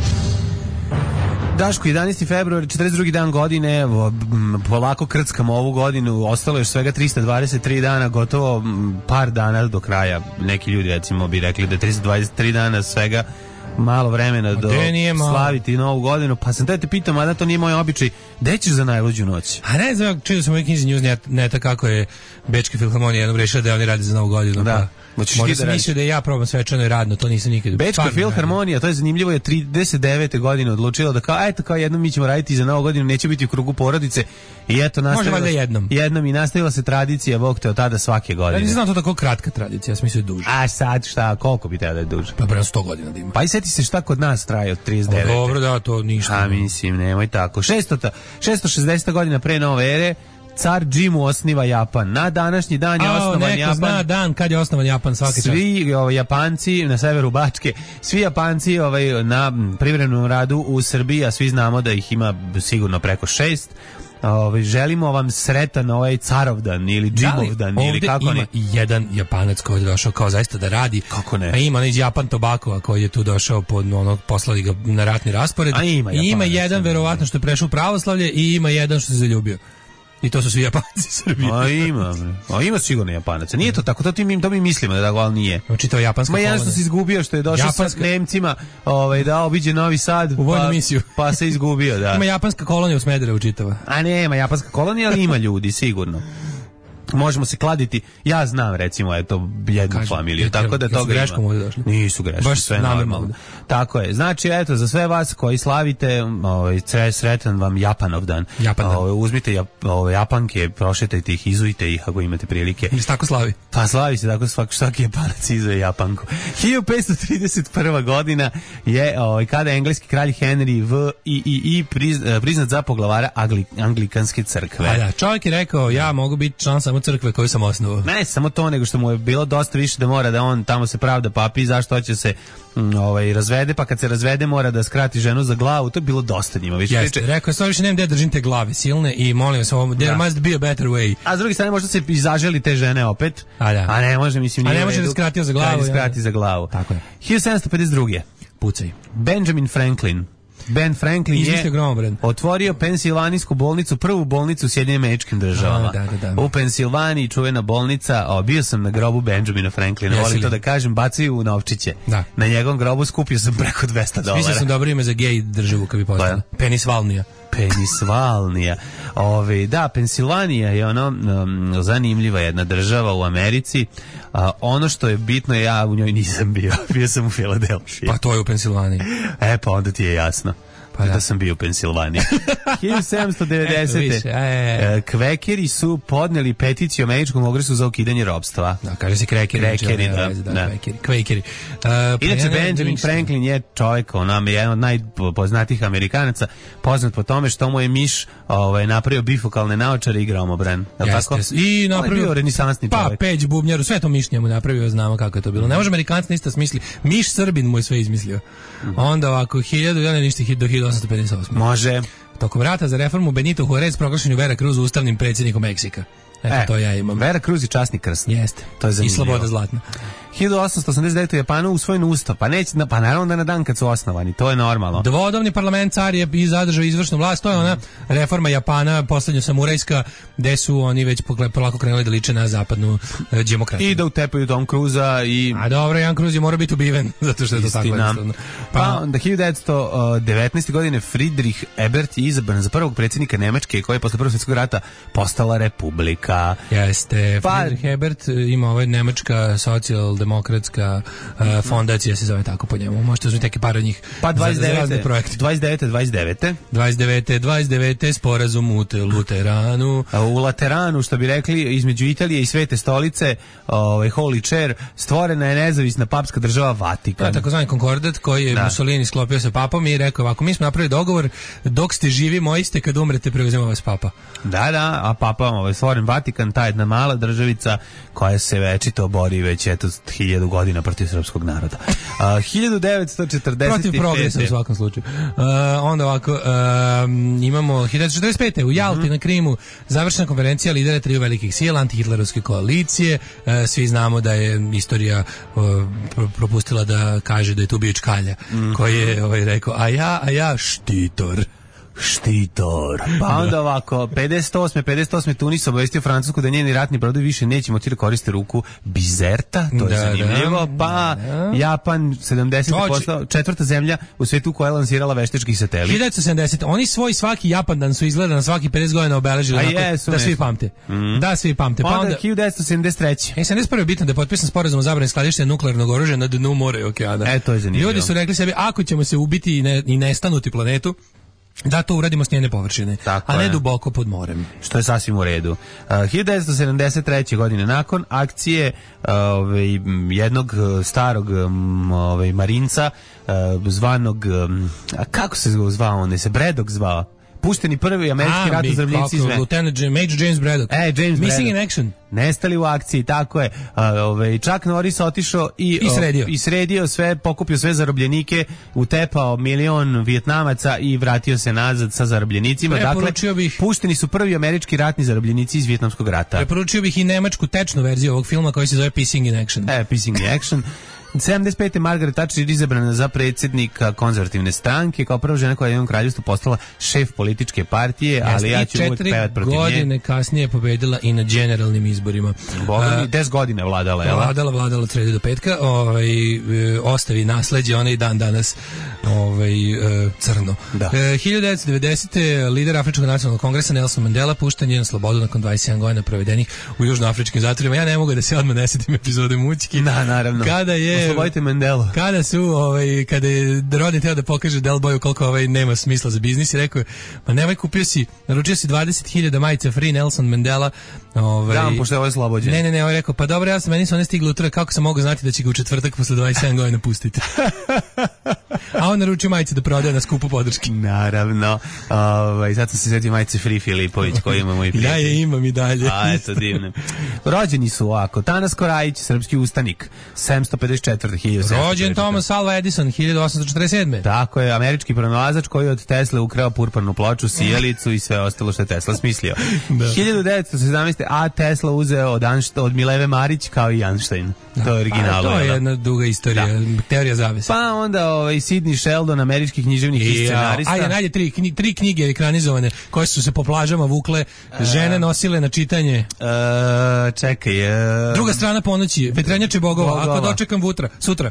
Speaker 6: Daško, jedanaesti februar, četrdeset drugi dan godine, evo, m, polako krckamo ovu godinu, ostalo je još svega trista dvadeset tri dana, gotovo m, par dana do kraja. Neki ljudi, recimo, bi rekli da je trista dvadeset tri dana svega malo vremena do slaviti novu godinu, pa sam te te pitao, mada to nije moj običaj, gde ćeš za najluđu noć?
Speaker 7: A ne znam, čuo sam u knjizi Newsneta kako je Bečka filharmonija jednom rešila da oni radi za novu godinu.
Speaker 6: Da.
Speaker 7: Pa, možda sam mislio da ja probam svečano i radno, to nisam nikad.
Speaker 6: Bečka filharmonija, to je zanimljivo, je trideset devete godine odlučila da kao, eto kao jednom mi ćemo raditi za novu godinu, neće biti u krugu porodice i eto nastavila.
Speaker 7: Može jednom.
Speaker 6: Jednom i nastavila se tradicija, Bog te od tada svake godine.
Speaker 7: Ja nisam znao to tako kratka tradicija, ja sam mislio duže.
Speaker 6: A sad šta, koliko bi teo da je duže?
Speaker 7: Pa prema sto godina da ima.
Speaker 6: Pa i seti se šta kod nas traje od trideset devete.
Speaker 7: O, dobro, da, to ništa.
Speaker 6: A mislim, nemoj tako. šesto šezdeseta godina pre nove ere, car Džimu osniva Japan. Na današnji dan je
Speaker 7: o,
Speaker 6: osnovan
Speaker 7: neko
Speaker 6: Japan.
Speaker 7: Zna dan kad je osnovan Japan svaki čas.
Speaker 6: Svi ovaj, Japanci na severu Bačke, svi Japanci ovaj, na privremenom radu u Srbiji, a svi znamo da ih ima sigurno preko šest. Ovaj, želimo vam sretan ovaj carovdan ili Džimovdan ili kako ne.
Speaker 7: Ima i jedan Japanac koji je došao kao zaista da radi.
Speaker 6: Kako ne?
Speaker 7: A ima onaj Japan Tobacco koji je tu došao pod ono, poslali ga na ratni raspored.
Speaker 6: A ima,
Speaker 7: I ima jedan verovatno što je prešao u pravoslavlje i ima jedan što se zaljubio. I to su svi Japanci Srbije.
Speaker 6: A ima, a ima sigurno Japanaca. Nije to tako, to, mi, to mi mislimo da tako, ali nije.
Speaker 7: Znači to je japanska kolonija.
Speaker 6: Ma jedan što se izgubio, što je došao japanska... sa Nemcima, ovaj, da obiđe Novi Sad,
Speaker 7: u vojnu
Speaker 6: pa,
Speaker 7: misiju.
Speaker 6: Pa se izgubio, da.
Speaker 7: Ima japanska kolonija u Smederevu čitava.
Speaker 6: A nema japanska kolonija, ali ima ljudi, sigurno. Možemo se kladiti. Ja znam recimo eto jednu Kažem, familiju, tako da toga
Speaker 7: greškom
Speaker 6: ima.
Speaker 7: ovdje došli.
Speaker 6: Nisu greškom,
Speaker 7: baš
Speaker 6: sve normalno. Tako je. Znači eto za sve vas koji slavite, ovaj sretan vam Japanov dan.
Speaker 7: Japan dan.
Speaker 6: Ovaj uzmite jap, ovaj Japanke, prošetajte ih, izujte ih ako imate prilike.
Speaker 7: Mi se tako slavi.
Speaker 6: Pa slavi se tako svaki svaki Japanac izuje Japanku. hiljadu petsto trideset prva godina je ovaj kada je engleski kralj Henry V I I I priz, priznat za poglavara Angli, Anglikanske crkve.
Speaker 7: A da, čovjek je rekao ja mogu biti član samo crkve koju sam osnovao.
Speaker 6: Ne, samo to, nego što mu je bilo dosta više da mora da on tamo se pravda papi, zašto hoće se mm, ovaj, razvede, pa kad se razvede mora da skrati ženu za glavu, to je bilo dosta njima. Više
Speaker 7: Jeste, priče... rekao je, stvarno više nemam gde držim te glave silne i molim vas, there da. must be a better way.
Speaker 6: A s druge strane možda se i zaželi te žene opet,
Speaker 7: a, da.
Speaker 6: a ne može, mislim,
Speaker 7: a ne može da skratio za glavu.
Speaker 6: Da skrati za glavu.
Speaker 7: Tako je.
Speaker 6: hiljadu sedamsto pedeset druge.
Speaker 7: Pucaj.
Speaker 6: Benjamin Franklin. Ben Franklin je otvorio Pensilvanijsku bolnicu, prvu bolnicu u Sjedinjenim Američkim Državama.
Speaker 7: Da, da, da.
Speaker 6: U Pensilvaniji čuvena bolnica, o, bio sam na grobu Benjamina Franklina, volim to da kažem, bacaju u novčiće.
Speaker 7: Da.
Speaker 6: Na njegovom grobu skupio sam preko dvesta dolara.
Speaker 7: Smislio sam dobro ime za gej državu kad bi postala. Penisvalnija.
Speaker 6: Penisvalnija. Ove, da, Pensilvanija je ono um, zanimljiva jedna država u Americi. A, ono što je bitno, ja u njoj nisam bio. Bio sam u Filadelfiji.
Speaker 7: Pa to je u Pensilvaniji.
Speaker 6: E, pa onda ti je jasno. Pa da. da sam bio u Pensilvaniji. hiljadu sedamsto devedesete. E, Kvekeri su podneli peticiju Američkom kongresu za ukidanje ropstva.
Speaker 7: Da, kaže se Kvekeri.
Speaker 6: Kvekeri, da.
Speaker 7: da, da. Kvekeri. Kvekeri. Uh,
Speaker 6: Inače, Benjamin Franklin je čovjek, on je jedan od najpoznatijih Amerikanaca, poznat po tome što mu je miš ovaj, napravio bifokalne naočare i gromobran.
Speaker 7: Jeste. I napravio...
Speaker 6: bio renesansni čovjek.
Speaker 7: Pa, peć, bubnjaru, sve to miš njemu napravio, znamo kako je to bilo. Ne može Amerikanac ništa smisli. Miš Srbin mu je sve izmislio. Mm-hmm. Onda ovako, hiljadu, ja ne ništa do hiljadu osamsto pedeset osme.
Speaker 6: Može.
Speaker 7: Tokom rata za reformu Benito Juarez proglašen je Vera Cruz ustavnim predsjednikom Meksika. Eto, e, to ja imam.
Speaker 6: Vera Cruz je časni krst.
Speaker 7: Jeste.
Speaker 6: To je zanimljivo.
Speaker 7: I sloboda zlatna.
Speaker 6: hiljadu osamsto osamdeset devete u Japanu usvojen ustav, pa neće, pa naravno da na dan kad su osnovani, to je normalno.
Speaker 7: Dvodobni parlament, car je i zadržao izvršnu vlast, to je ona reforma Japana, poslednja samurajska, gde su oni već polako krenuli da liče na zapadnu e, demokratiju.
Speaker 6: I da utepaju Tom Cruza i...
Speaker 7: A dobro, Jan Cruz je mora biti ubiven, zato što je to tako jednostavno.
Speaker 6: Pa, pa onda hiljadu devetsto devetnaeste. godine Friedrich Ebert je izabran za prvog predsjednika Nemačke, koja je posle Prvog svjetskog rata postala republika.
Speaker 7: Jeste,
Speaker 6: pa,
Speaker 7: Friedrich Ebert ima ovaj nemačka socijaldemokratska uh, fondacija, se zove tako po njemu. Možete uzmiti neke par od njih
Speaker 6: pa
Speaker 7: dvadeset devete,
Speaker 6: dvadeset devete, dvadeset devete.
Speaker 7: dvadeset devete, dvadeset devete sporazum u Luteranu.
Speaker 6: U Lateranu, što bi rekli, između Italije i Svete stolice, ovaj Holy Chair, stvorena je nezavisna papska država Vatikan.
Speaker 7: To je takozvani konkordat koji je da. Mussolini sklopio sa papom i rekao ovako, mi smo napravili dogovor, dok ste živi moji ste, kad umrete preuzemo vas papa.
Speaker 6: Da, da, a papa ovaj stvoren Vatikan, ta jedna mala državica koja se večito bori već eto hiljadu godina protiv srpskog naroda. Uh, hiljadu devetsto četrdeset pete
Speaker 7: Protiv progresa u svakom slučaju. Uh, onda ovako, uh, imamo hiljadu devetsto četrdeset pete u Jalti mm-hmm. na Krimu završena konferencija lidera triju velikih sila antihitlerovske koalicije. Uh, svi znamo da je istorija uh, propustila da kaže da je tu bio Čkalja, mm-hmm. koji je ovaj, rekao, a ja, a ja štitor.
Speaker 6: Štitor. Pa onda ovako, pedeset osme pedeset osme Tunis obavestio Francusku da njeni ratni brodovi više neće moći da koriste ruku Bizerta, to je da, zanimljivo, da, pa da. Japan sedamdesete postao četvrta zemlja u svetu koja je lansirala veštački satelit.
Speaker 7: hiljadu devetsto sedamdesete Oni svoj svaki Japan dan su izgleda na svaki pedeset godina obeležili onako, jesu, da svi pamte. Mm. Da svi pamte.
Speaker 6: Pa onda hiljadu devetsto sedamdeset treće
Speaker 7: E, sedamdeset prve je bitno da je potpisan sporazum o zabrani skladištenja nuklearnog oružja na dnu mora i okeana.
Speaker 6: E, to je zanimljivo.
Speaker 7: Ljudi su rekli sebi, ako ćemo se ubiti i, ne, i nestanuti planetu, da to uradimo s njene površine,
Speaker 6: tako
Speaker 7: a ne
Speaker 6: je.
Speaker 7: Duboko pod morem.
Speaker 6: Što je sasvim u redu. Uh, hiljadu devetsto sedamdeset treće godine nakon akcije uh, ovaj, jednog starog um, ovaj, marinca uh, zvanog, um, a kako se zvao on, se Braddock zvao? Pušteni prvi američki ratni zarobljenici izme.
Speaker 7: Lieutenant Major James Braddock.
Speaker 6: E, James
Speaker 7: Missing
Speaker 6: Braddock.
Speaker 7: in action.
Speaker 6: Nestali u akciji, tako je. A, ove, Chuck Norris otišao i,
Speaker 7: I sredio.
Speaker 6: O, i sredio sve, pokupio sve zarobljenike, utepao milion Vijetnamaca i vratio se nazad sa zarobljenicima. Dakle, bih, pušteni su prvi američki ratni zarobljenici iz Vijetnamskog rata.
Speaker 7: Preporučio bih i nemačku tečnu verziju ovog filma koji se zove Pissing in Action.
Speaker 6: E, Pissing in Action. sedamdeset pete Margaret Thatcher izabrana za predsjednika konzervativne stranke, kao prva žena koja je u jednom kraljevstvu postala šef političke partije, ali ja ću uvijek pevat protiv nje.
Speaker 7: Četiri godine kasnije pobedila i na generalnim izborima.
Speaker 6: Boga mi, deset godine vladala, jel?
Speaker 7: Vladala, vladala od srede do petka, ovaj, e, ostavi nasleđe, ona i dan danas ovaj, e, crno.
Speaker 6: Da.
Speaker 7: E, hiljadu devetsto devedesete lider Afričkog nacionalnog kongresa Nelson Mandela pušten je na slobodu nakon dvadeset sedam godina provedenih u južnoafričkim zatvorima. Ja ne mogu da se odmah ne setim epizode Mućki.
Speaker 6: Da, naravno.
Speaker 7: Kada je
Speaker 6: Oslobodite Mandelu.
Speaker 7: Kada su, ovaj, kada je rodin teo da pokaže Del Boyu koliko ovaj, nema smisla za biznis i rekao je, ma nemoj, kupio si, naručio si dvadeset hiljada majica Free Nelson Mandela. Ovaj,
Speaker 6: da, pošto je ovo slobođen.
Speaker 7: Ne, ne, ne, ovaj rekao, pa dobro, ja sam, meni su one stigle utorak, kako sam mogu znati da će ga u četvrtak posle dvadeset sedam godina pustiti. A on naručio majice da prodaje na skupu podrške.
Speaker 6: Naravno. Ovaj, sad sam se sjetio majice Free Filipović koji imamo i prijatelj.
Speaker 7: Ja je imam i dalje.
Speaker 6: A, eto, divno. Rođeni su ovako, Tanas Korajić, srpski ustanik, sedamsto pedeset četvrte
Speaker 7: Rođen Thomas Alva Edison, hiljadu osamsto četrdeset sedme
Speaker 6: Tako je, američki pronalazač koji od Tesle ukrao purparnu ploču, sijalicu i sve ostalo što je Tesla smislio. Da. hiljadu devetsto sedamnaeste A Tesla uzeo od, Anšta, od Mileve Marić kao i Einstein. To je originalno.
Speaker 7: Pa, to je jedna duga istorija, da. Teorija zavese.
Speaker 6: Pa onda ovaj, Sidney Sheldon, američki književnik i scenarista.
Speaker 7: Ajde, najde tri, knji, tri knjige ekranizovane koje su se po plažama vukle, žene nosile na čitanje.
Speaker 6: E, čekaj. E,
Speaker 7: Druga strana ponoći, Vetrenjače bogova, bogova. Ako dočekam vutra, sutra.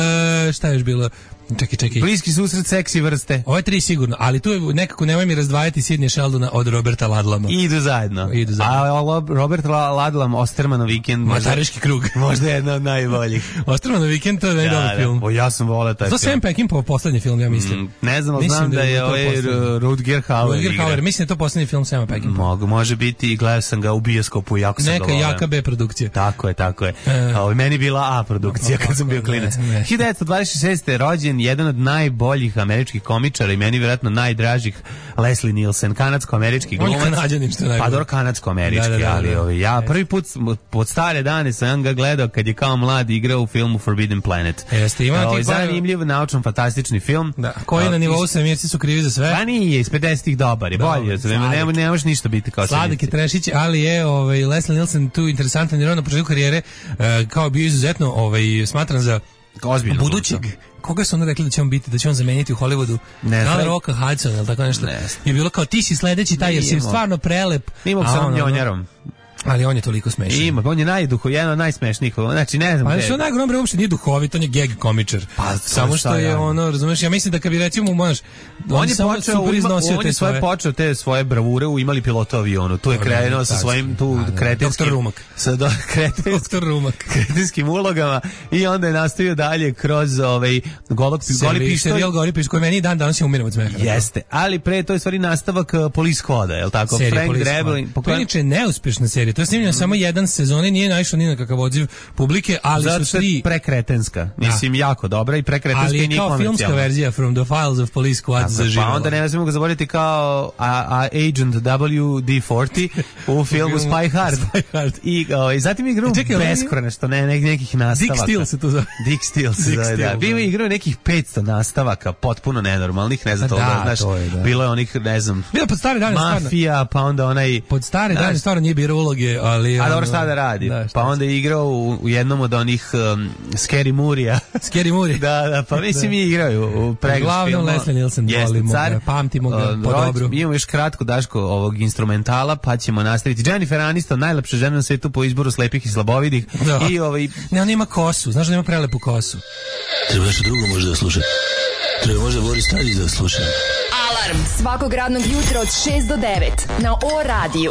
Speaker 7: E, šta je još bilo? Čekaj, čekaj.
Speaker 6: Bliski susret seksi vrste.
Speaker 7: Ove tri sigurno, ali tu je nekako, nemoj mi razdvajati Sidney Sheldona od Roberta Ladlama.
Speaker 6: Idu zajedno.
Speaker 7: Idu zajedno.
Speaker 6: A Robert Ladlam, Ostermanov vikend.
Speaker 7: Matariški krug.
Speaker 6: Možda je jedna od najboljih.
Speaker 7: Ostermanov vikend, to je najdobar
Speaker 6: da,
Speaker 7: film.
Speaker 6: O, ja sam volao taj
Speaker 7: to
Speaker 6: film.
Speaker 7: To Sam Peckinpah poslednji film, ja mislim.
Speaker 6: Mm, ne znam, ali znam da je ovaj Rutger Hauer.
Speaker 7: Rutger Hauer, mislim da je to poslednji film Sama Peckinpah.
Speaker 6: Mogu, može biti i gledao sam ga u bioskopu, jako sam ga volao.
Speaker 7: Neka jaka B produkcija.
Speaker 6: Tako je, tako je. E, a, meni bila A produkcija kad sam bio klinac. hiljadu devetsto dvadeset šeste rođen jedan od naj boljih američkih komičara i meni vjerojatno najdražih Leslie Nielsen, kanadsko-američki glumac.
Speaker 7: On je Kanadjanin, što je najbolje.
Speaker 6: Pa dobro, kanadsko-američki, da, da, da, ali da. Ovi, ja prvi put pod stare dane sam ga gledao kad je kao mlad igrao u filmu Forbidden Planet.
Speaker 7: Jeste, ima
Speaker 6: o, zanimljiv, naučan, fantastični film.
Speaker 7: Da, koji je na nivou svemirci su krivi za sve.
Speaker 6: Pa nije, iz pedesetih dobar je, bolje. Ne, ne može ništa biti kao svemirci.
Speaker 7: Sladak je Trešić, ali je ovaj, Leslie Nielsen tu interesantan jer on na početku karijere uh, kao bio izuzetno ovaj, smatran za
Speaker 6: ozbiljno
Speaker 7: budućeg. Koga su onda rekli da će on biti, da će on zameniti u Hollywoodu?
Speaker 6: Ne
Speaker 7: znam. Rocka Hudson, ili tako nešto. Ne. Je bilo kao ti si sledeći taj jer si stvarno prelep.
Speaker 6: Nimo sa onom njonjarom.
Speaker 7: Ali on je toliko smešan.
Speaker 6: Ima, on je najduho, jedan od najsmešnijih. Znači, ne znam.
Speaker 7: Ali što najgore, uopšte nije duhovit, on je gag komičar. Pa, samo što je ono, razumeš, ja mislim da kad bi recimo možeš,
Speaker 6: on, on je počeo, on je svoje počeo te svoje bravure u Imali pilota avionu. Tu je krenuo sa svojim tu kretinskim
Speaker 7: doktor Rumak.
Speaker 6: Sa do, kretinskim,
Speaker 7: doktor Rumak.
Speaker 6: kretinskim ulogama i onda je nastavio dalje kroz ovaj golog goli pištolj.
Speaker 7: Serijal Goli pištolj koji meni dan danas je umirem od smeha.
Speaker 6: Jeste, ali pre to je stvari nastavak Police Squada, je l' tako?
Speaker 7: Frank Drebin, pokojniče neuspešna serija serija. To je snimljeno samo jedan sezon i nije naišlo ni na kakav odziv publike, ali
Speaker 6: zato
Speaker 7: su tri...
Speaker 6: prekretenska. Mislim, da. Jako dobra i prekretenska i nije komercijalna. Ali kao filmska verzija
Speaker 7: From the Files of Police Squad
Speaker 6: tako,
Speaker 7: zaživjela.
Speaker 6: Pa onda ne smemo ga zaboraviti kao a, a Agent W D četrdeset u filmu Spy Hard.
Speaker 7: Spy Hard.
Speaker 6: I, o, i zatim igrao beskrone, što ne, ne, nekih nastavaka.
Speaker 7: Dick Steele se to zove.
Speaker 6: Dick Steele se zove, da. Bio je igrao nekih petsto nastavaka, potpuno nenormalnih, ne znam to, da, znaš, to je, da. Bilo je onih, ne znam,
Speaker 7: bilo pod stare dane
Speaker 6: Mafija, stvarno. Pa onda onaj...
Speaker 7: Pod stare dane da, stvarno nije birao uloge, ali...
Speaker 6: A dobro, sada radi. Da, pa onda je igrao u, u jednom od onih um, Scary Movie-a.
Speaker 7: Scary Movie.
Speaker 6: Da, da, pa mislim i igraju u pregrš filmu.
Speaker 7: Glavno Leslie Nielsen volimo ga, pamtimo ga po dobru.
Speaker 6: Imamo još kratko, Daško, ovog instrumentala, pa ćemo nastaviti. Jennifer Aniston, najlepša žena na svetu po izboru slepih i slabovidih.
Speaker 7: Da.
Speaker 6: I ovaj...
Speaker 7: Ne, on ima kosu, znaš da ima prelepu kosu.
Speaker 8: Treba nešto drugo možda da slušati. Treba možda Boris Tadić da sluša.
Speaker 5: Alarm svakog radnog jutra od šest do devet na O radiju.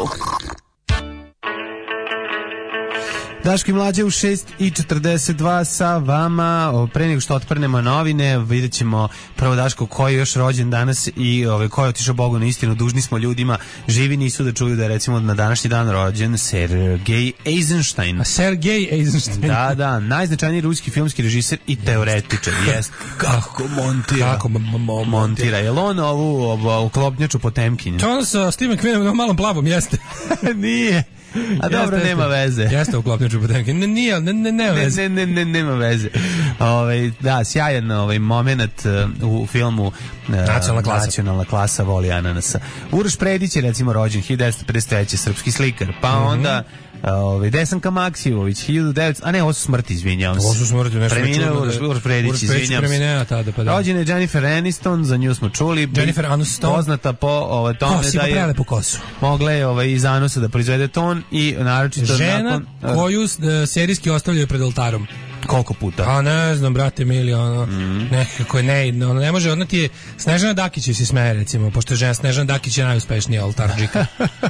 Speaker 6: Daško i Mlađe u šest i četrdeset dva sa vama. Pre nego što otprnemo novine, vidjet ćemo prvo, Daško, ko je još rođen danas i ove, ko je otišao Bogu na istinu. Dužni smo ljudima, živi nisu, da čuju da je recimo na današnji dan rođen Sergej Eisenstein.
Speaker 7: A Sergej Eisenstein?
Speaker 6: Da, da, najznačajniji ruski filmski režiser i teoretičar. Jest.
Speaker 7: Kako montira? Kako
Speaker 6: montira? Je li on ovu, ovu uklopnjaču Potemkinju?
Speaker 7: To ono sa Steve McQueenom na malom plavom, jeste.
Speaker 6: Nije. A dobro,
Speaker 7: jeste,
Speaker 6: nema veze.
Speaker 7: Jeste uklopnjaču Potemkin. Ne, nije, ne, ne, nema veze.
Speaker 6: Ne, ne, ne, nema veze. Ove, da, sjajan ovaj moment uh, u filmu uh,
Speaker 7: Nacionalna klasa.
Speaker 6: Nacionalna klasa voli ananasa. Uroš Predić je recimo rođen hiljadu devetsto pedeset treće srpski slikar. Pa mm-hmm. onda Ove, Desanka Maksimović, hiljadu devetsto... A ne, ovo su smrti, izvinjavam se.
Speaker 7: Ovo su smrti, nešto
Speaker 6: preminuo Uroš Predić, izvinjavam se.
Speaker 7: Tada, pa da.
Speaker 6: Rođena je Jennifer Aniston, za nju smo čuli.
Speaker 7: Jennifer Aniston.
Speaker 6: Poznata po ove, tome
Speaker 7: Kosi,
Speaker 6: da je...
Speaker 7: prelepu kosu.
Speaker 6: Mogla je ove, iz Anusa da proizvede ton i naročito...
Speaker 7: Žena
Speaker 6: nakon,
Speaker 7: koju uh, serijski ostavljaju pred oltarom.
Speaker 6: Koliko puta?
Speaker 7: A ne znam, brate mili, ono, mm. nekako ne, ono, ne može, ona ti je, Snežana Dakić se smeje, recimo, pošto je žena Snežana Dakić je najuspešnija oltarđika.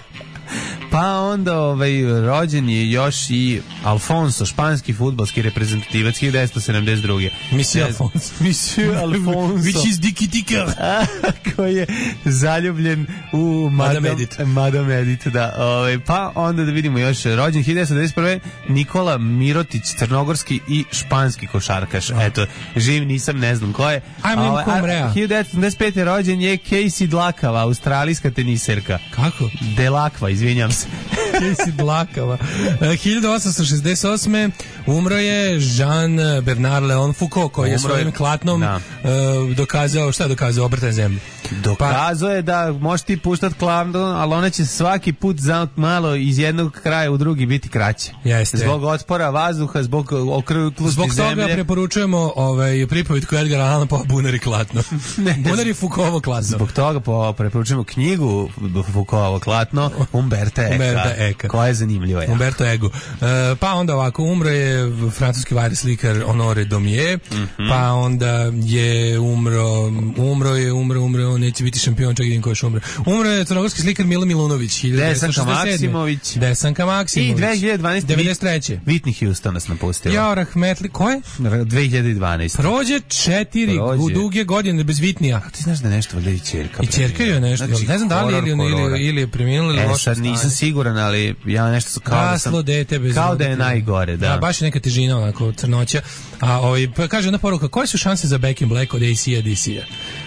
Speaker 6: Pa onda ovaj, rođen je još i Alfonso, španski fudbalski reprezentativac hiljadu devetsto sedamdeset druge.
Speaker 7: Monsieur Alfonso.
Speaker 6: Monsieur Alfonso.
Speaker 7: Which is Diki Tika.
Speaker 6: Koji je zaljubljen u Madame Edith. Madame Edith, da. Ovaj, pa onda da vidimo još rođen hiljadu devetsto devedeset prve Nikola Mirotić, crnogorski i španski košarkaš. Oh. Eto, živ nisam, ne znam ko je.
Speaker 7: Ajmo im komrea.
Speaker 6: hiljadu devetsto sedamdeset pete rođen je Casey Dlakava, australijska teniserka.
Speaker 7: Kako?
Speaker 6: Delakva, izvinjam se.
Speaker 7: Casey Dlakava. hiljadu osamsto šezdeset osme umro je Jean Bernard Leon Foucault, koji je svojim klatnom da. uh, dokazao, šta je dokazao? Obrtanje zemlje.
Speaker 6: Dokazao je da možeš ti puštati klavnu, ali ona će svaki put za malo iz jednog kraja u drugi biti kraće.
Speaker 7: Jeste.
Speaker 6: Zbog otpora vazduha, zbog okrutlosti
Speaker 7: zemlje. Zbog toga preporučujemo ovaj, pripovetku Edgara Allana po Bunar i klatno. Bunar i Foucaultovo klatno.
Speaker 6: Zbog toga po, preporučujemo knjigu Foucaultovo klatno Umberta Eka. Umberta Eka. Koja je zanimljiva. Ja.
Speaker 7: Umberto Ego. E, pa onda ovako, umro je francuski vajr slikar Honore Daumier, mm-hmm. pa onda je umro, umro je, umro, umro, neće biti šampion, čak vidim ko još umro. Umro je crnogorski slikar Milo Milunović,
Speaker 6: Desanka Maksimović.
Speaker 7: Desanka Maksimović.
Speaker 6: I dve hiljade dvanaeste.
Speaker 7: devedeset treće.
Speaker 6: Whitney Houston nas napustila.
Speaker 7: Jao, Rahmetli, ko je?
Speaker 6: dve hiljade dvanaeste.
Speaker 7: Prođe četiri Prođe. duge godine bez Whitneya.
Speaker 6: Ti znaš da nešto valjda i ćerka.
Speaker 7: I ćerka je nešto. Znači, ne znam da li ili, ili, ili je preminula ili
Speaker 6: e,
Speaker 7: loše
Speaker 6: sad nisam siguran, ali ja nešto su kao da sam,
Speaker 7: dete bez
Speaker 6: kao da je najgore, da.
Speaker 7: Da, baš je neka težina, onako, crnoća. A ovaj, pa kaže jedna poruka, koje su šanse za Back in Black od A C-a, D C-a?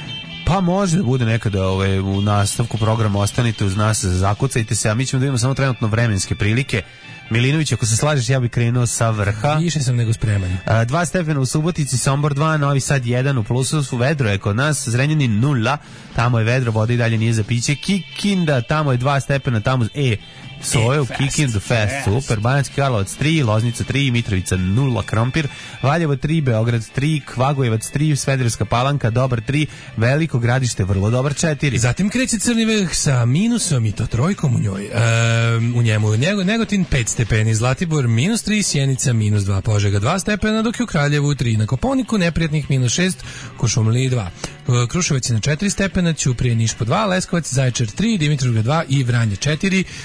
Speaker 6: Pa može da bude nekada ovaj, u nastavku programa, ostanite uz nas, zakucajte se, a mi ćemo da imamo samo trenutno vremenske prilike. Milinović, ako se slažeš, ja bih krenuo sa vrha.
Speaker 7: Više sam nego spreman.
Speaker 6: A, dva stepena u Subotici, Sombor dva, Novi Sad jedan, u plusu vedro je kod nas, Zrenjanin nula, tamo je vedro, voda i dalje nije za piće. Kikinda, tamo je dva stepena, tamo e, Soje u Kikindu, fest, super. Banatski Karlovac tri, Loznica tri, Mitrovica nula, Krompir, Valjevo tri, Beograd tri, Kvagojevac tri, Svederska Palanka dobar tri, Veliko Gradište vrlo dobar četiri.
Speaker 7: Zatim kreće crni vrh sa minusom i to trojkom u njoj. E, u njemu Nego, Negotin pet stepeni, Zlatibor minus tri, Sjenica minus dva, Požega dva stepena, dok je u Kraljevu tri, na Koponiku neprijatnih minus šest, Kuršumliji dva. Kruševac je na četiri stepena, Ćuprije Niš po dva, Leskovac, Zaječar tri, Dimitrovgrad dva i Vranje četiri. E,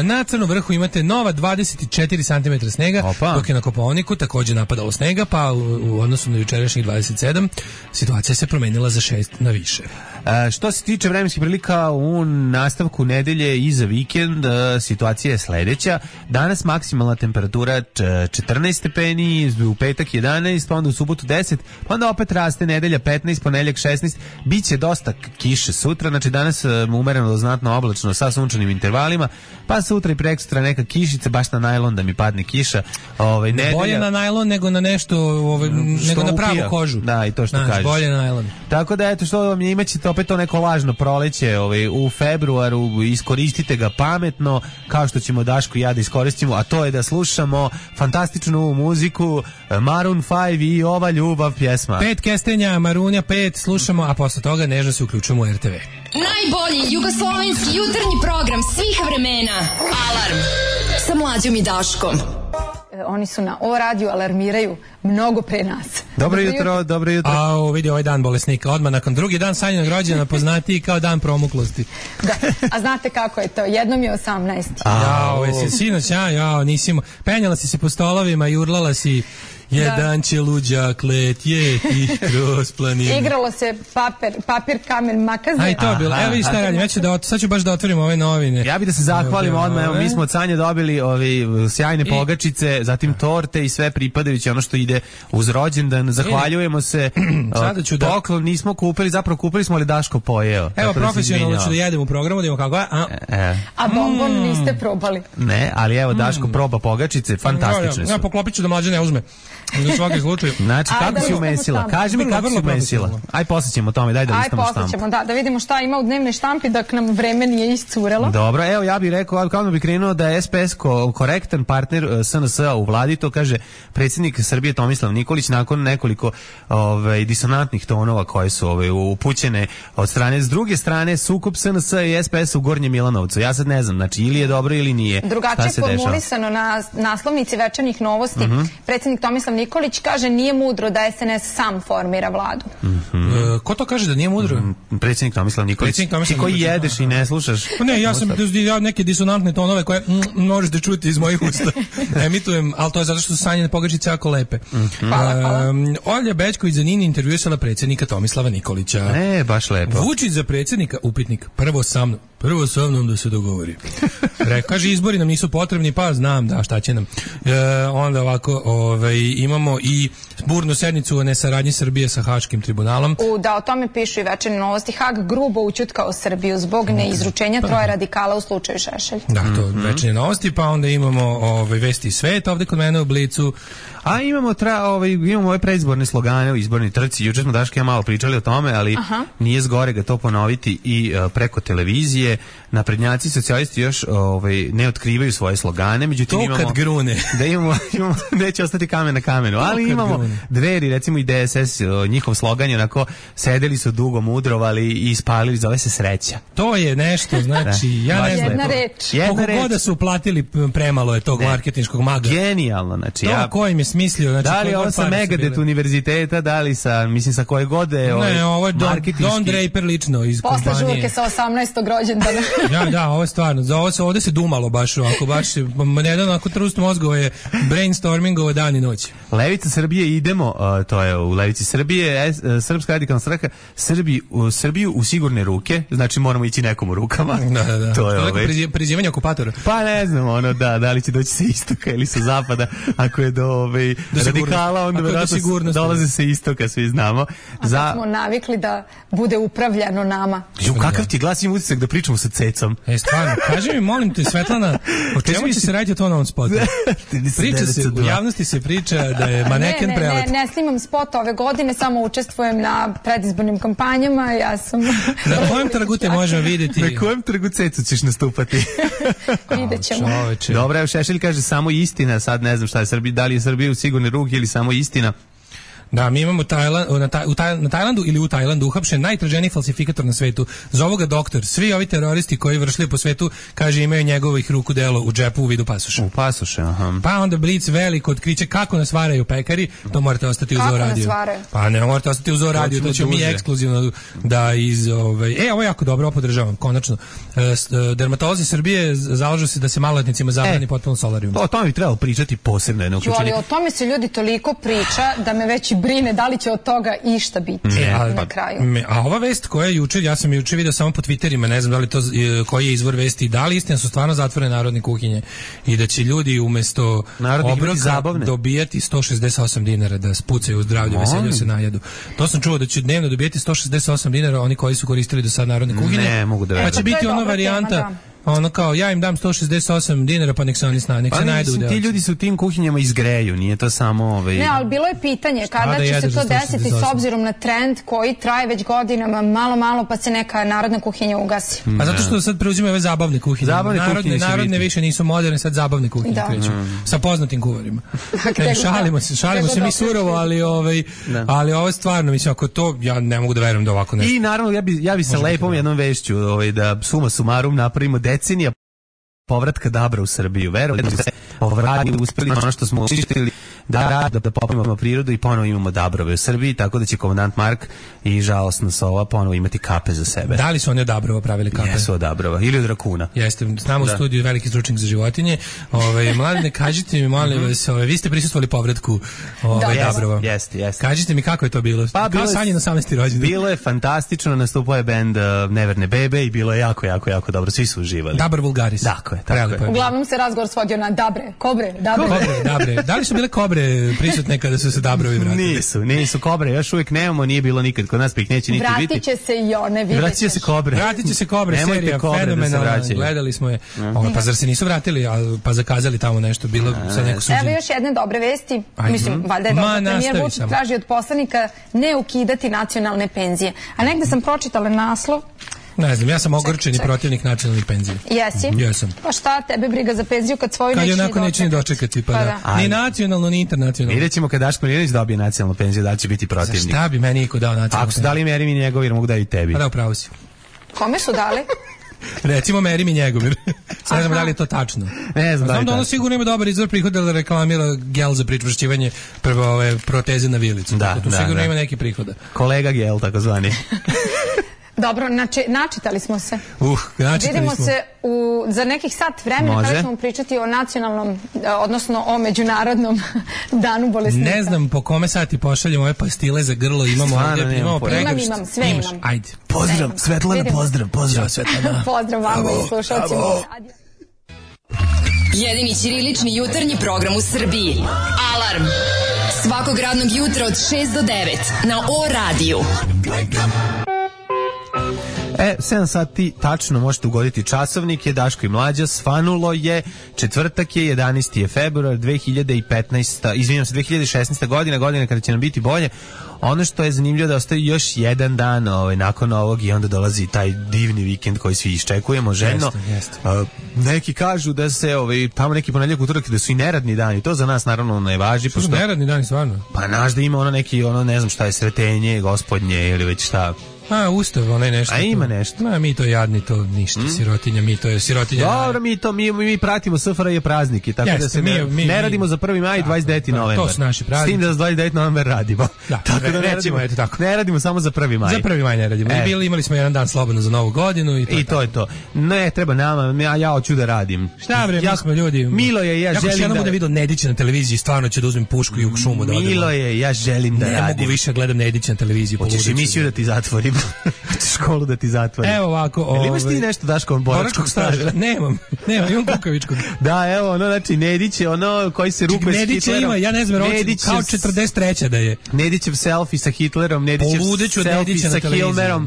Speaker 7: Na Crnom vrhu imate nova dvadeset četiri centimetra snega,
Speaker 6: Opa.
Speaker 7: dok je na Kopaoniku takođe napadalo snega, pa u, u odnosu na jučerašnjih dvadeset sedam situacija se promenila za šest na više.
Speaker 6: E, što se tiče vremenskih prilika u nastavku nedelje i za vikend, e, situacija je sledeća. Danas maksimalna temperatura četrnaest stepeni, u petak jedanaest, pa onda u subotu deset, pa onda opet raste nedelja petnaest, ponedeljak šesnaest. Biće dosta kiše sutra, znači danas e, umereno do znatno oblačno sa sunčanim intervalima, pa sutra i prekosutra neka kišica, baš na najlon da mi padne kiša. Ovaj, nedelja,
Speaker 7: bolje na najlon nego na nešto, ovaj, nego na pravu
Speaker 6: upija.
Speaker 7: kožu.
Speaker 6: Da, i to što
Speaker 7: znači,
Speaker 6: kažeš.
Speaker 7: bolje na najlon.
Speaker 6: Tako da, eto, što vam je, imaćete opet to neko lažno proleće ovaj, u februaru, iskoristite ga pametno, kao što ćemo Daško i ja da iskoristimo, a to je da slušamo fantastičnu muziku Maroon pet i Ova ljubav pjesma.
Speaker 7: Pet kestenja, Marunja pet, slušamo, a posle toga nežno se uključujemo u er te ve.
Speaker 5: Najbolji jugoslovenski jutarnji program svih vremena. Alarm sa Mlađom i Daškom.
Speaker 9: Oni su na O radiju, alarmiraju mnogo pre nas.
Speaker 6: Dobro jutro, dobro jutro.
Speaker 7: A vidi ovaj dan bolesnika, odmah nakon drugi dan sanjenog rođena, poznatiji kao dan promuklosti.
Speaker 9: Da, a znate kako je to? Jednom je osamnaest.
Speaker 7: Ja, ovo je sinoć, ja, ja, nisi mo... penjala si se po stolovima i urlala si jedan će luđak letjeti kroz planinu.
Speaker 9: Igralo se papir, papir kamen makaze.
Speaker 7: Aj, to je bilo. Evo vidiš šta radim, ja ću da, sad ću baš da otvorim ove novine.
Speaker 6: Ja bih da se zahvalim odmah, evo, mi smo od Sanje dobili ovi sjajne
Speaker 7: I,
Speaker 6: pogačice, zatim torte i sve pripadajuće, ono što ide uz rođendan. Zahvaljujemo se.
Speaker 7: Sada ću da...
Speaker 6: Poklon nismo kupili, zapravo kupili smo, ali Daško pojeo.
Speaker 7: Evo, profesionalno ću da jedem u programu, da imamo kako je. A,
Speaker 6: e.
Speaker 9: a bombon mm. niste probali.
Speaker 6: Ne, ali evo, Daško mm. proba pogačice, fantastične su.
Speaker 7: Ja poklopit ću da Mlađe ne uzme. Za svaki slučaj.
Speaker 6: Znači, kako
Speaker 9: da
Speaker 6: si umesila? Kaži mi kako si umesila. Aj, posle ćemo tome, daj da listamo štampu.
Speaker 9: Aj, posle ćemo, da, da vidimo šta ima u dnevnoj štampi dok nam vreme nije iscurelo.
Speaker 6: Dobro, evo, ja bih rekao, kao da bih krenuo da je es pe es ko, korektan partner es en es a u vladi, to kaže predsjednik Srbije Tomislav Nikolić nakon nekoliko ovaj, disonantnih tonova koje su ovaj, upućene od strane. S druge strane, sukob es en es a i es pe es u Gornjem Milanovcu. Ja sad ne znam, znači, ili je dobro ili nije.
Speaker 9: Drugačije formulisano na naslovnici Večernjih novosti. Uh-huh. Predsjednik Tomislav Nikolić kaže nije mudro da es en es sam formira vladu.
Speaker 7: Mm-hmm. E, ko to kaže da nije mudro?
Speaker 6: Mm, predsjednik Tomislav Nikolić.
Speaker 7: Predsjednik Tomislav
Speaker 6: Ti koji
Speaker 7: Nikolić,
Speaker 6: jedeš i ne slušaš.
Speaker 7: Pa ne, ja sam ja neke disonantne tonove koje mm, možeš da čuti iz mojih usta. Emitujem, ali to je zato što su sanjene pogačice jako lepe. Mm-hmm.
Speaker 9: Hvala, hvala.
Speaker 7: Um, Olja Bećković za Nini intervjuisala predsjednika Tomislava Nikolića.
Speaker 6: E, baš lepo.
Speaker 7: Vučić za predsjednika, upitnik, prvo sa mnom. Prvo sa mnom da se dogovori. Re, kaže, izbori nam nisu potrebni, pa znam, da, šta će nam. E, onda ovako, ovaj, imamo i burnu sednicu o nesaradnji Srbije sa Haškim tribunalom.
Speaker 9: U, da, o tome pišu i Večernje novosti. Hag grubo ućutkao Srbiju zbog neizručenja troje radikala u slučaju Šešelj.
Speaker 7: Da, to mm-hmm. Večernje novosti, pa onda imamo ovaj, vesti iz sveta ovde kod mene u Blicu.
Speaker 6: A imamo tra, ovaj imamo ove predizborne slogane u izbornoj trci. Juče smo Daška ja malo pričali o tome, ali Aha. nije zgore ga to ponoviti i uh, preko televizije. Naprednjaci socijalisti još ovaj ne otkrivaju svoje slogane, međutim
Speaker 7: to
Speaker 6: imamo
Speaker 7: kad grune.
Speaker 6: Da imamo, imamo neće ostati kamen na kamenu, ali imamo grune. Dveri, recimo i de es es, njihov slogan je onako sedeli su dugo mudrovali i ispalili, zove se sreća.
Speaker 7: To je nešto, znači ja ne znam.
Speaker 9: Jedna reč.
Speaker 7: Koliko god da su uplatili, premalo je tog ne. marketinškog maga.
Speaker 6: Genijalno, znači
Speaker 7: to
Speaker 6: ja.
Speaker 7: Ko im je smislio, znači
Speaker 6: da li ovo sa Megadet univerziteta, da li sa, mislim, sa koje god je ovaj,
Speaker 7: ne, ovo je Don, Don Draper lično iz
Speaker 9: posle
Speaker 7: kompanije.
Speaker 9: Posle žurke sa osamnaestog rođendana.
Speaker 7: ja, da, ovo je stvarno, za ovo se, ovde se dumalo baš, ako baš, jedan ako trust mozgova je brainstormingovo dan i noć.
Speaker 6: Levica Srbije idemo, uh, to je u Levici Srbije, es, uh, Srpska radikalna stranka, Srbi, u Srbiju u sigurne ruke, znači moramo ići nekom u rukama.
Speaker 7: Da, da, da.
Speaker 6: To je
Speaker 7: neko prizivanje okupatora.
Speaker 6: Pa ne znam, ono, da, da li će doći sa istoka ili sa zapada, ako je do ovaj, radikala, onda vjerojatno dolaze sa istoka, svi znamo.
Speaker 9: A za... smo navikli da bude upravljano nama.
Speaker 6: Ju, kakav ti glas ima utisak da pričamo sa cecom?
Speaker 7: E, stvarno, kaži mi, molim te, Svetlana, o čemu će se raditi o to novom spotu? Priča se, u javnosti se priča da je maneken
Speaker 9: ne, ne,
Speaker 7: prelet.
Speaker 9: Ne, ne snimam spot ove godine, samo učestvujem na predizbornim kampanjama, ja sam...
Speaker 7: Na kojem trgu te možemo vidjeti?
Speaker 6: Na kojem trgu cecu ćeš nastupati?
Speaker 9: Vidjet ćemo.
Speaker 6: Dobro, evo Šešelj kaže samo istina, sad ne znam šta je Srbija, da li je Srbija u sigurne ruke ili samo istina.
Speaker 7: Da, mi imamo Tajland, na, taj, u taj, na Tajlandu ili u Tajlandu uhapšen najtraženiji falsifikator na svetu. Zove ga doktor. Svi ovi teroristi koji vršljaju po svetu, kaže, imaju njegovih ruku delo u džepu u vidu pasoša.
Speaker 6: U pasoše, aha.
Speaker 7: Pa onda Blic veliko otkriće kako nas varaju pekari, to morate ostati uz radio. Pa ne, morate ostati uz radio, to ćemo mi ekskluzivno da iz... Ovaj, e, ovo je jako dobro, ovo podržavam, konačno. E, dermatolozi Srbije zalažu se da se maloletnicima zabrani e, potpuno solarium.
Speaker 6: O tome bi trebalo pričati posebno jedno uključenje.
Speaker 9: Ali o tome se ljudi toliko priča da me već brine da li će od toga išta biti e, a, na kraju.
Speaker 7: Me, a ova vest koja je juče, ja sam juče video samo po Twitterima, ne znam da li to koji je izvor vesti, da li istina su stvarno zatvorene narodne kuhinje i da će ljudi umesto obroka dobijati sto šezdeset osam dinara da spucaju u zdravlju, veselju se najedu. To sam čuo da će dnevno dobijati sto šezdeset osam dinara oni koji su koristili do sad narodne kuhinje.
Speaker 6: Ne, mogu da
Speaker 7: pa će biti ona varijanta tema, ono kao, ja im dam sto šezdeset osam dinara, pa nek se oni sna, nek pa se najdu.
Speaker 6: Ti ljudi su u tim kuhinjama izgreju, nije to samo... Ovaj...
Speaker 9: Ne, ali bilo je pitanje kada da će se to desiti s obzirom na trend koji traje već godinama, malo, malo, pa se neka narodna kuhinja ugasi.
Speaker 7: Pa zato što sad preuzimaju ove zabavne kuhinje.
Speaker 6: Zabavne
Speaker 7: narodne,
Speaker 6: kuhinje
Speaker 7: narodne više nisu moderne, sad zabavne kuhinje da. kreću. Mm. Sa poznatim kuvarima. Ne, šalimo se, šalimo se mi surovo, ali, ovaj, ali ovo je stvarno, mislim, ako to, ja ne mogu da verujem da ovako nešto.
Speaker 6: I naravno, ja bi, ja bi sa lepom jednom vešću, ovaj, da suma sumarum napravimo decenija povratka Dabra u Srbiju. Verujem da se povratili, uspeli ono što smo uništili, da, da, da popravimo prirodu i ponovo imamo Dabrove u Srbiji, tako da će komandant Mark i žalostna sova ponovo imati kape za sebe.
Speaker 7: Da li su oni od Dabrova pravili kape?
Speaker 6: Jesu od Dabrova ili od rakuna.
Speaker 7: Jeste, s nama da. u studiju veliki stručnjak za životinje. Ove, Mladine, kažite mi, molim vas, ove, vi ste prisustvovali povratku ove, da, Dabrova.
Speaker 6: Jeste, jeste.
Speaker 7: Kažite mi kako je to bilo?
Speaker 6: Pa,
Speaker 7: kao Sanji na osamnaesti rođendan.
Speaker 6: Bilo je fantastično, nastupao je bend uh, Neverne bebe i bilo je jako, jako, jako dobro. Svi su uživali.
Speaker 7: Dabr Vulgaris.
Speaker 6: Tako je, tako je.
Speaker 9: Uglavnom se razgovor svodio na Dabre, kobre, Dabre.
Speaker 7: Kobre, Dabre. Da li su bile kobre prisutne kada su se Dabrovi vratili?
Speaker 6: Nisu, nisu kobre, još uvijek nemamo, nije bilo nikad kod nas, pa ih neće niti
Speaker 9: Vratit
Speaker 6: biti.
Speaker 9: Vratit će se i one, vidjet ćeš.
Speaker 6: Vratit će se kobre.
Speaker 7: Vratit će se kobre, Nemojte serija, fenomenalna, gledali smo je. Mm. O, pa zar se nisu vratili, a, pa zakazali tamo nešto, bilo sa neko suđenje?
Speaker 9: Evo još jedne dobre vesti, Aj, mislim, valjda je dobro. Premijer Vučić traži od poslanika ne ukidati nacionalne penzije. A negde sam pročitala naslov.
Speaker 7: Ne znam, ja sam ogorčeni ček, ček. protivnik nacionalnih penzija.
Speaker 9: Jesi?
Speaker 7: Jesam.
Speaker 9: Pa šta tebe briga za penziju kad svoju
Speaker 7: kad
Speaker 9: neće ni dočekati?
Speaker 7: Kad je onako neće ni dočekati, pa, pa da. da. Ni nacionalno, ni internacionalno.
Speaker 6: Vidjet ćemo kad Daško Milinović dobije nacionalnu penziju, da će biti protivnik.
Speaker 7: Za šta bi meni iko dao nacionalnu penziju?
Speaker 6: Ako su dali meri mi njegov, jer mogu da i tebi.
Speaker 7: Pa da, upravo si.
Speaker 9: Kome su dali?
Speaker 7: Recimo Meri mi Njegomir. Sad ne znam da li je to tačno.
Speaker 6: Ne znam,
Speaker 7: znam da ono sigurno ima dobar izvor prihoda da reklamira gel za pričvršćivanje prvo ove proteze na vilicu.
Speaker 6: Da,
Speaker 7: tu
Speaker 6: da,
Speaker 7: sigurno
Speaker 6: da.
Speaker 7: ima neki prihoda.
Speaker 6: Kolega gel, takozvani.
Speaker 9: Dobro, nači, načitali smo se.
Speaker 7: Uh, načitali
Speaker 9: Vidimo
Speaker 7: smo.
Speaker 9: se u, za nekih sat vremena kada ćemo pričati o nacionalnom, odnosno o međunarodnom danu bolesnika.
Speaker 7: Ne znam po kome sati pošaljemo ove pastile za grlo, imamo ovdje, imamo pregršt.
Speaker 9: Imam, imam, sve
Speaker 7: Imaš.
Speaker 9: imam.
Speaker 7: Ajde.
Speaker 6: Pozdrav, Svetlana,
Speaker 9: Vidimo.
Speaker 6: pozdrav, pozdrav, Svetlana.
Speaker 9: Pozdrav vam i slušalcima.
Speaker 5: Jedini ćirilični jutarnji program u Srbiji. Alarm. Svakog radnog jutra od šest do devet na O radiju.
Speaker 6: E, sedam sati tačno možete ugoditi časovnik, je Daško i Mlađa, svanulo je, četvrtak je, jedanaesti februar dve hiljade petnaeste. Izvinjam se, dve hiljade šesnaeste. godina, godina kada će nam biti bolje. Ono što je zanimljivo da ostaje još jedan dan ovaj, nakon ovog i onda dolazi taj divni vikend koji svi iščekujemo željno.
Speaker 7: Jeste, jeste.
Speaker 6: Uh, neki kažu da se ovaj, tamo neki ponedjeljak, utorak da su i neradni dani. To za nas naravno ne važi.
Speaker 7: Što su neradni dani stvarno?
Speaker 6: Pa naš da ima ono neki, ono ne znam šta je, Sretenje, Gospodnje ili već šta.
Speaker 7: A, Ustav, onaj nešto.
Speaker 6: A ima nešto.
Speaker 7: Ma, mi to jadni, to ništa, mm. sirotinja, mi to je sirotinja.
Speaker 6: Dobro, mi to, mi, mi pratimo S F R J praznike, tako Jeste, da se mi, ne, mi, ne radimo za prvi maj i dvadeset deveti novembar.
Speaker 7: To su naši praznici.
Speaker 6: S tim da za dvadeset deveti novembar radimo.
Speaker 7: Da,
Speaker 6: tako da ne
Speaker 7: recimo,
Speaker 6: radimo,
Speaker 7: eto tako.
Speaker 6: Ne radimo samo za prvi maj.
Speaker 7: Za prvi maj ne radimo. E. Bili, imali smo jedan dan slobodno za novu godinu i to,
Speaker 6: I to je to. Ne, treba nama, ja, ja hoću da radim.
Speaker 7: Šta bre, ja, mi smo ljudi.
Speaker 6: Milo je, ja, ja želim da...
Speaker 7: Ja budem vidio Nedića na televiziji, stvarno ću da uzmem pušku i u šumu da odem.
Speaker 6: Milo je, ja želim da
Speaker 7: ne
Speaker 6: radim.
Speaker 7: Ne mogu više gledam Nedića na televiziji.
Speaker 6: Hoćeš emisiju da ti zatvorim. Školu da ti zatvorim.
Speaker 7: Evo ovako, ovaj.
Speaker 6: Imaš ti nešto Daško boračkog staža?
Speaker 7: Nemam. Nemam, imam kukavičkog.
Speaker 6: Da, evo, ono znači Nedić je ono koji se rupe s Hitlerom.
Speaker 7: Nedić ima, ja ne znam, Nedić kao četrdeset treća da je.
Speaker 6: Nedićev selfie sa Hitlerom, Nedićev selfie sa Hilmerom.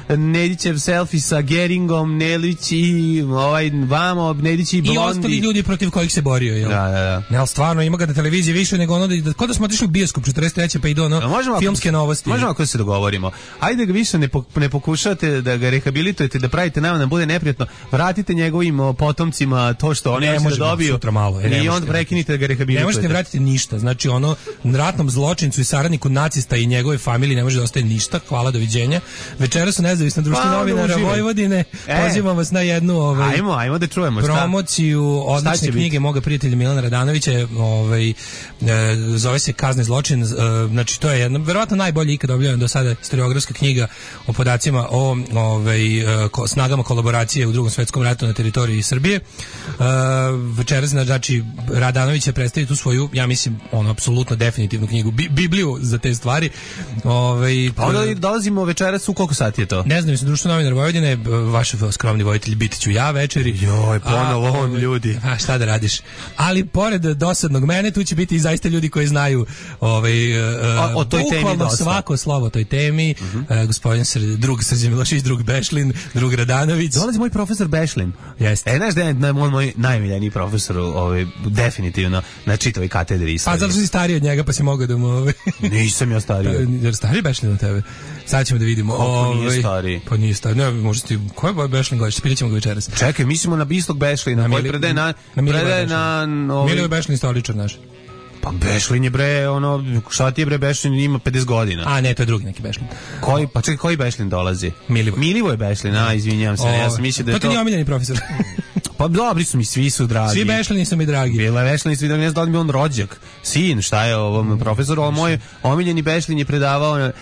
Speaker 6: Nedićev selfie sa Geringom, Nedić i ovaj vamo, Nedić i Blondi.
Speaker 7: I ostali ljudi protiv kojih se borio, jel?
Speaker 6: Da, da, da.
Speaker 7: Ne, ali stvarno ima ga na televiziji više nego ono da kod da smo otišli u bioskop četrdeset treće pa i do ono
Speaker 6: možemo,
Speaker 7: filmske novosti.
Speaker 6: Možemo ako se dogovorimo. Ajde ga više ne, po, ne pokušate da ga rehabilitujete, da pravite nama da bude neprijatno. Vratite njegovim potomcima to što oni
Speaker 7: ne
Speaker 6: hoće da dobiju.
Speaker 7: Sutra malo, e,
Speaker 6: I onda prekinite da ga rehabilitujete.
Speaker 7: Ne možete vratiti ništa. Znači ono ratnom zločincu i saradniku nacista i njegove familije ne može da ostaje ništa. Hvala, doviđenja. Večeras su nezavisno društvo novinara Vojvodine. E. Pozivam vas na jednu ovaj
Speaker 6: Ajmo, ajmo da čujemo šta.
Speaker 7: Promociju odlične knjige moga prijatelja Milana Radanovića, ovaj e, zove se Kazni zločin. E, znači to je jedna verovatno najbolje ikad objavljena do sada historiografska knjiga o podacima o ovaj e, ko, snagama kolaboracije u Drugom svetskom ratu na teritoriji Srbije. E, večeras znači Radanović će predstaviti tu svoju, ja mislim, ono apsolutno definitivnu knjigu, bi, Bibliju za te stvari. Ovaj
Speaker 6: pa onda dolazimo večeras u koliko sati je to?
Speaker 7: Ne znam, mislim društvo novinar Vojvodine, vaš skromni voditelj biti ću ja večeri.
Speaker 6: Joj, ponovo on ljudi.
Speaker 7: A šta da radiš? Ali pored dosadnog mene tu će biti i zaista ljudi koji znaju ovaj
Speaker 6: o, o toj temi dosta.
Speaker 7: Svako slovo o toj temi. Uh-huh. uh, gospodin Sr, drug Srđan Milošević, drug Bešlin, drug Radanović.
Speaker 6: Dolazi moj profesor Bešlin.
Speaker 7: Jeste.
Speaker 6: E, znaš da je moj, moj najmiljeniji profesor, ovaj, definitivno na čitavoj katedri istorije.
Speaker 7: Pa zato si stariji od njega pa si mogao da mu... Ovaj...
Speaker 6: Nisam ja stariji.
Speaker 7: Jer stariji Bešlin od tebe. Sad ćemo da vidimo.
Speaker 6: Kako ovaj, nije stariji?
Speaker 7: Pa nije stariji. Ne, možda ti... Ko je Boj Bešlin gledaš? Pitat ćemo ga večeras.
Speaker 6: Čekaj, mislimo na Bislog Bešlina. Koji predaje na...
Speaker 7: Na
Speaker 6: predaje na...
Speaker 7: Ovaj... Milivoj Bešlin stoličar naš.
Speaker 6: Pa Bešlin je bre, ono, šta ti je bre Bešlin, ima pedeset godina.
Speaker 7: A ne, to je drugi neki Bešlin.
Speaker 6: Koji, pa čekaj, koji Bešlin dolazi?
Speaker 7: Milivoj.
Speaker 6: Milivoj Bešlin, a izvinjavam se, o, ja sam mislio da je to...
Speaker 7: To ti nije omiljeni profesor.
Speaker 6: Pa dobri su mi, svi su dragi.
Speaker 7: Svi Bešlini su mi dragi.
Speaker 6: Bila je Bešlin, svi dragi, ne znam da li mi on rođak, sin, šta je ovom profesoru, ali moj omiljeni Bešlin je predavao e,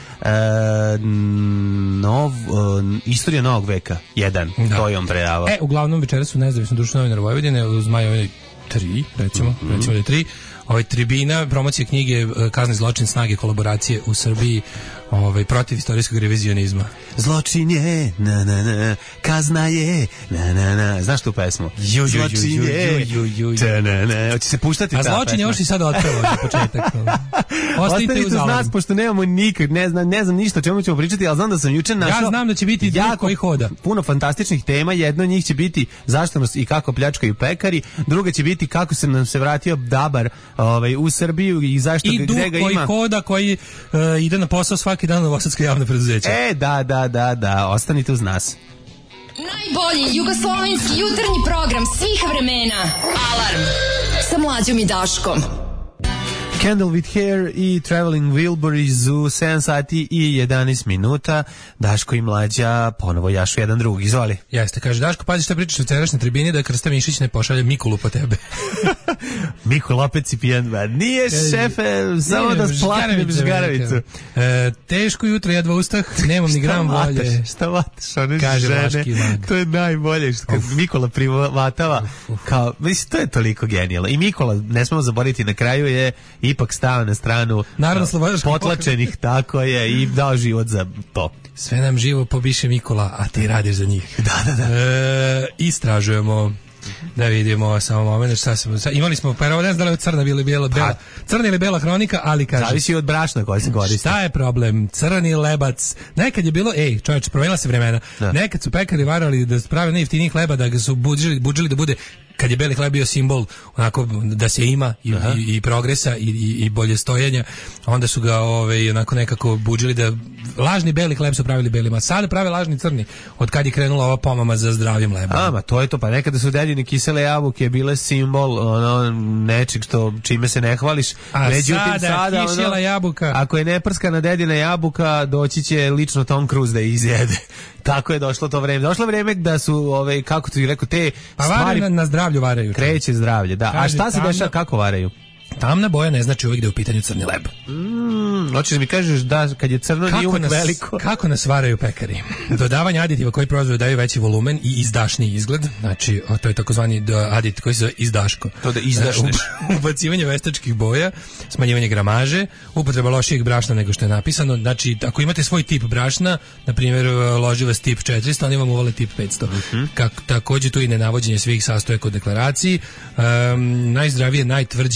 Speaker 6: nov, e, istorija novog veka, jedan, da. To je on predavao.
Speaker 7: E, uglavnom večeras su nezavisno društvo novinar Vojvodine, uz Majove tri, recimo, mm-hmm. recimo da je tri, ovaj tribina, promocija knjige Kazni zločin, snage kolaboracije u Srbiji, ovaj protiv istorijskog revizionizma.
Speaker 6: Zločin je, na na na, kazna je, na na na. Znaš tu pesmu?
Speaker 7: Ju,
Speaker 6: zločin
Speaker 7: ju,
Speaker 6: je,
Speaker 7: ju, ju, ju.
Speaker 6: Ta, na, na. Hoće se puštati ta pesma.
Speaker 7: A zločin je još i sad otpevao za početak.
Speaker 6: Ostanite uz nas, pošto nemamo nikad, ne znam, ne znam ništa o čemu ćemo pričati, ali znam da sam juče našao...
Speaker 7: Ja znam da će biti jako koji hoda.
Speaker 6: Puno fantastičnih tema, jedna od njih će biti zašto nas i kako pljačkaju pekari, druga će biti kako se nam se vratio Dabar ovaj, u Srbiju i zašto
Speaker 7: I
Speaker 6: ga, gde ga ima.
Speaker 7: I koji hoda, koji uh, ide na posao svaki dan u Novosadsko javno preduzeće.
Speaker 6: E, da, da, da, da, ostanite uz nas.
Speaker 5: Najbolji jugoslovenski jutarnji program svih vremena. Alarm sa Mlađom i Daškom.
Speaker 6: Candle with Hair i Traveling Wilburys u sedam sati i jedanaest minuta. Daško i Mlađa ponovo jašu jedan drugog. Izvoli.
Speaker 7: Jeste, kaže Daško, pazi šta pričaš u večerašnjoj tribini da Krsta Mišić ne pošalje Mikulu po tebe.
Speaker 6: Mikul opet si pijan. Nije šefe, samo da splatim Žgaravicu.
Speaker 7: E, teško jutro, jedva ustah, nemam ni gram volje.
Speaker 6: Šta vataš, one kaže žene? To je najbolje što kad Mikola privatava. Kao, mislim, to je toliko genijalno. I Mikola, ne smemo zaboraviti, na kraju je ipak stao na stranu potlačenih, tako je, i dao život za to.
Speaker 7: Sve nam živo pobiše Mikola, a ti radiš za njih.
Speaker 6: Da, da, da.
Speaker 7: E, istražujemo, da vidimo samo moment, šta smo, imali smo, pa ne znam da li je crna ili bijela, bela, crna ili bela hronika, ali kaže...
Speaker 6: Zavisi od brašna koja se koristi.
Speaker 7: Šta je problem? Crni lebac. Nekad je bilo, ej, čovječ, promenila se vremena. Da. Nekad su pekari varali da sprave najjeftiniji hleba, da ga su budžili, budžili da bude, kad je beli hleb bio simbol onako da se ima i, i, i progresa i, i, i bolje stojanja, onda su ga ovaj, onako nekako budžili da lažni beli hleb su pravili belima, sada prave lažni crni od kad je krenula ova pomama za zdravim hlebom.
Speaker 6: A, ma to je to, pa nekada su dedine kisele jabuke bile simbol ono, nečeg što čime se ne hvališ.
Speaker 7: A
Speaker 6: međutim,
Speaker 7: sada,
Speaker 6: sada
Speaker 7: kišjela
Speaker 6: ono,
Speaker 7: jabuka.
Speaker 6: Ako je neprskana dedina jabuka, doći će lično Tom Cruise da je izjede. Tako je došlo to vreme. Došlo vreme da su, ove, kako ti rekao, te
Speaker 7: pa
Speaker 6: stvari...
Speaker 7: Na, na zdravlju varaju.
Speaker 6: Kreće zdravlje, da. Kaže, a šta se tamna, dešava, kako varaju?
Speaker 7: Tamna boja ne znači uvijek da je u pitanju crni leb.
Speaker 6: Mm, hoćeš da mi kažeš da kad je crno nije uvijek veliko?
Speaker 7: Kako nas varaju pekari? Dodavanje aditiva koji proizvode daju veći volumen i izdašniji izgled. Znači, to je takozvani adit koji se zove izdaško.
Speaker 6: To da izdašneš.
Speaker 7: Ubacivanje veštačkih boja, smanjivanje gramaže, upotreba lošijeg brašna nego što je napisano. Znači, ako imate svoj tip brašna, na primjer loži vas tip četiristo, onda vam uvale tip petsto. Mm-hmm. Kak, također tu i nenavođenje svih sastojaka u deklaraciji. Um, najzdravije, najtvrđi i najživiji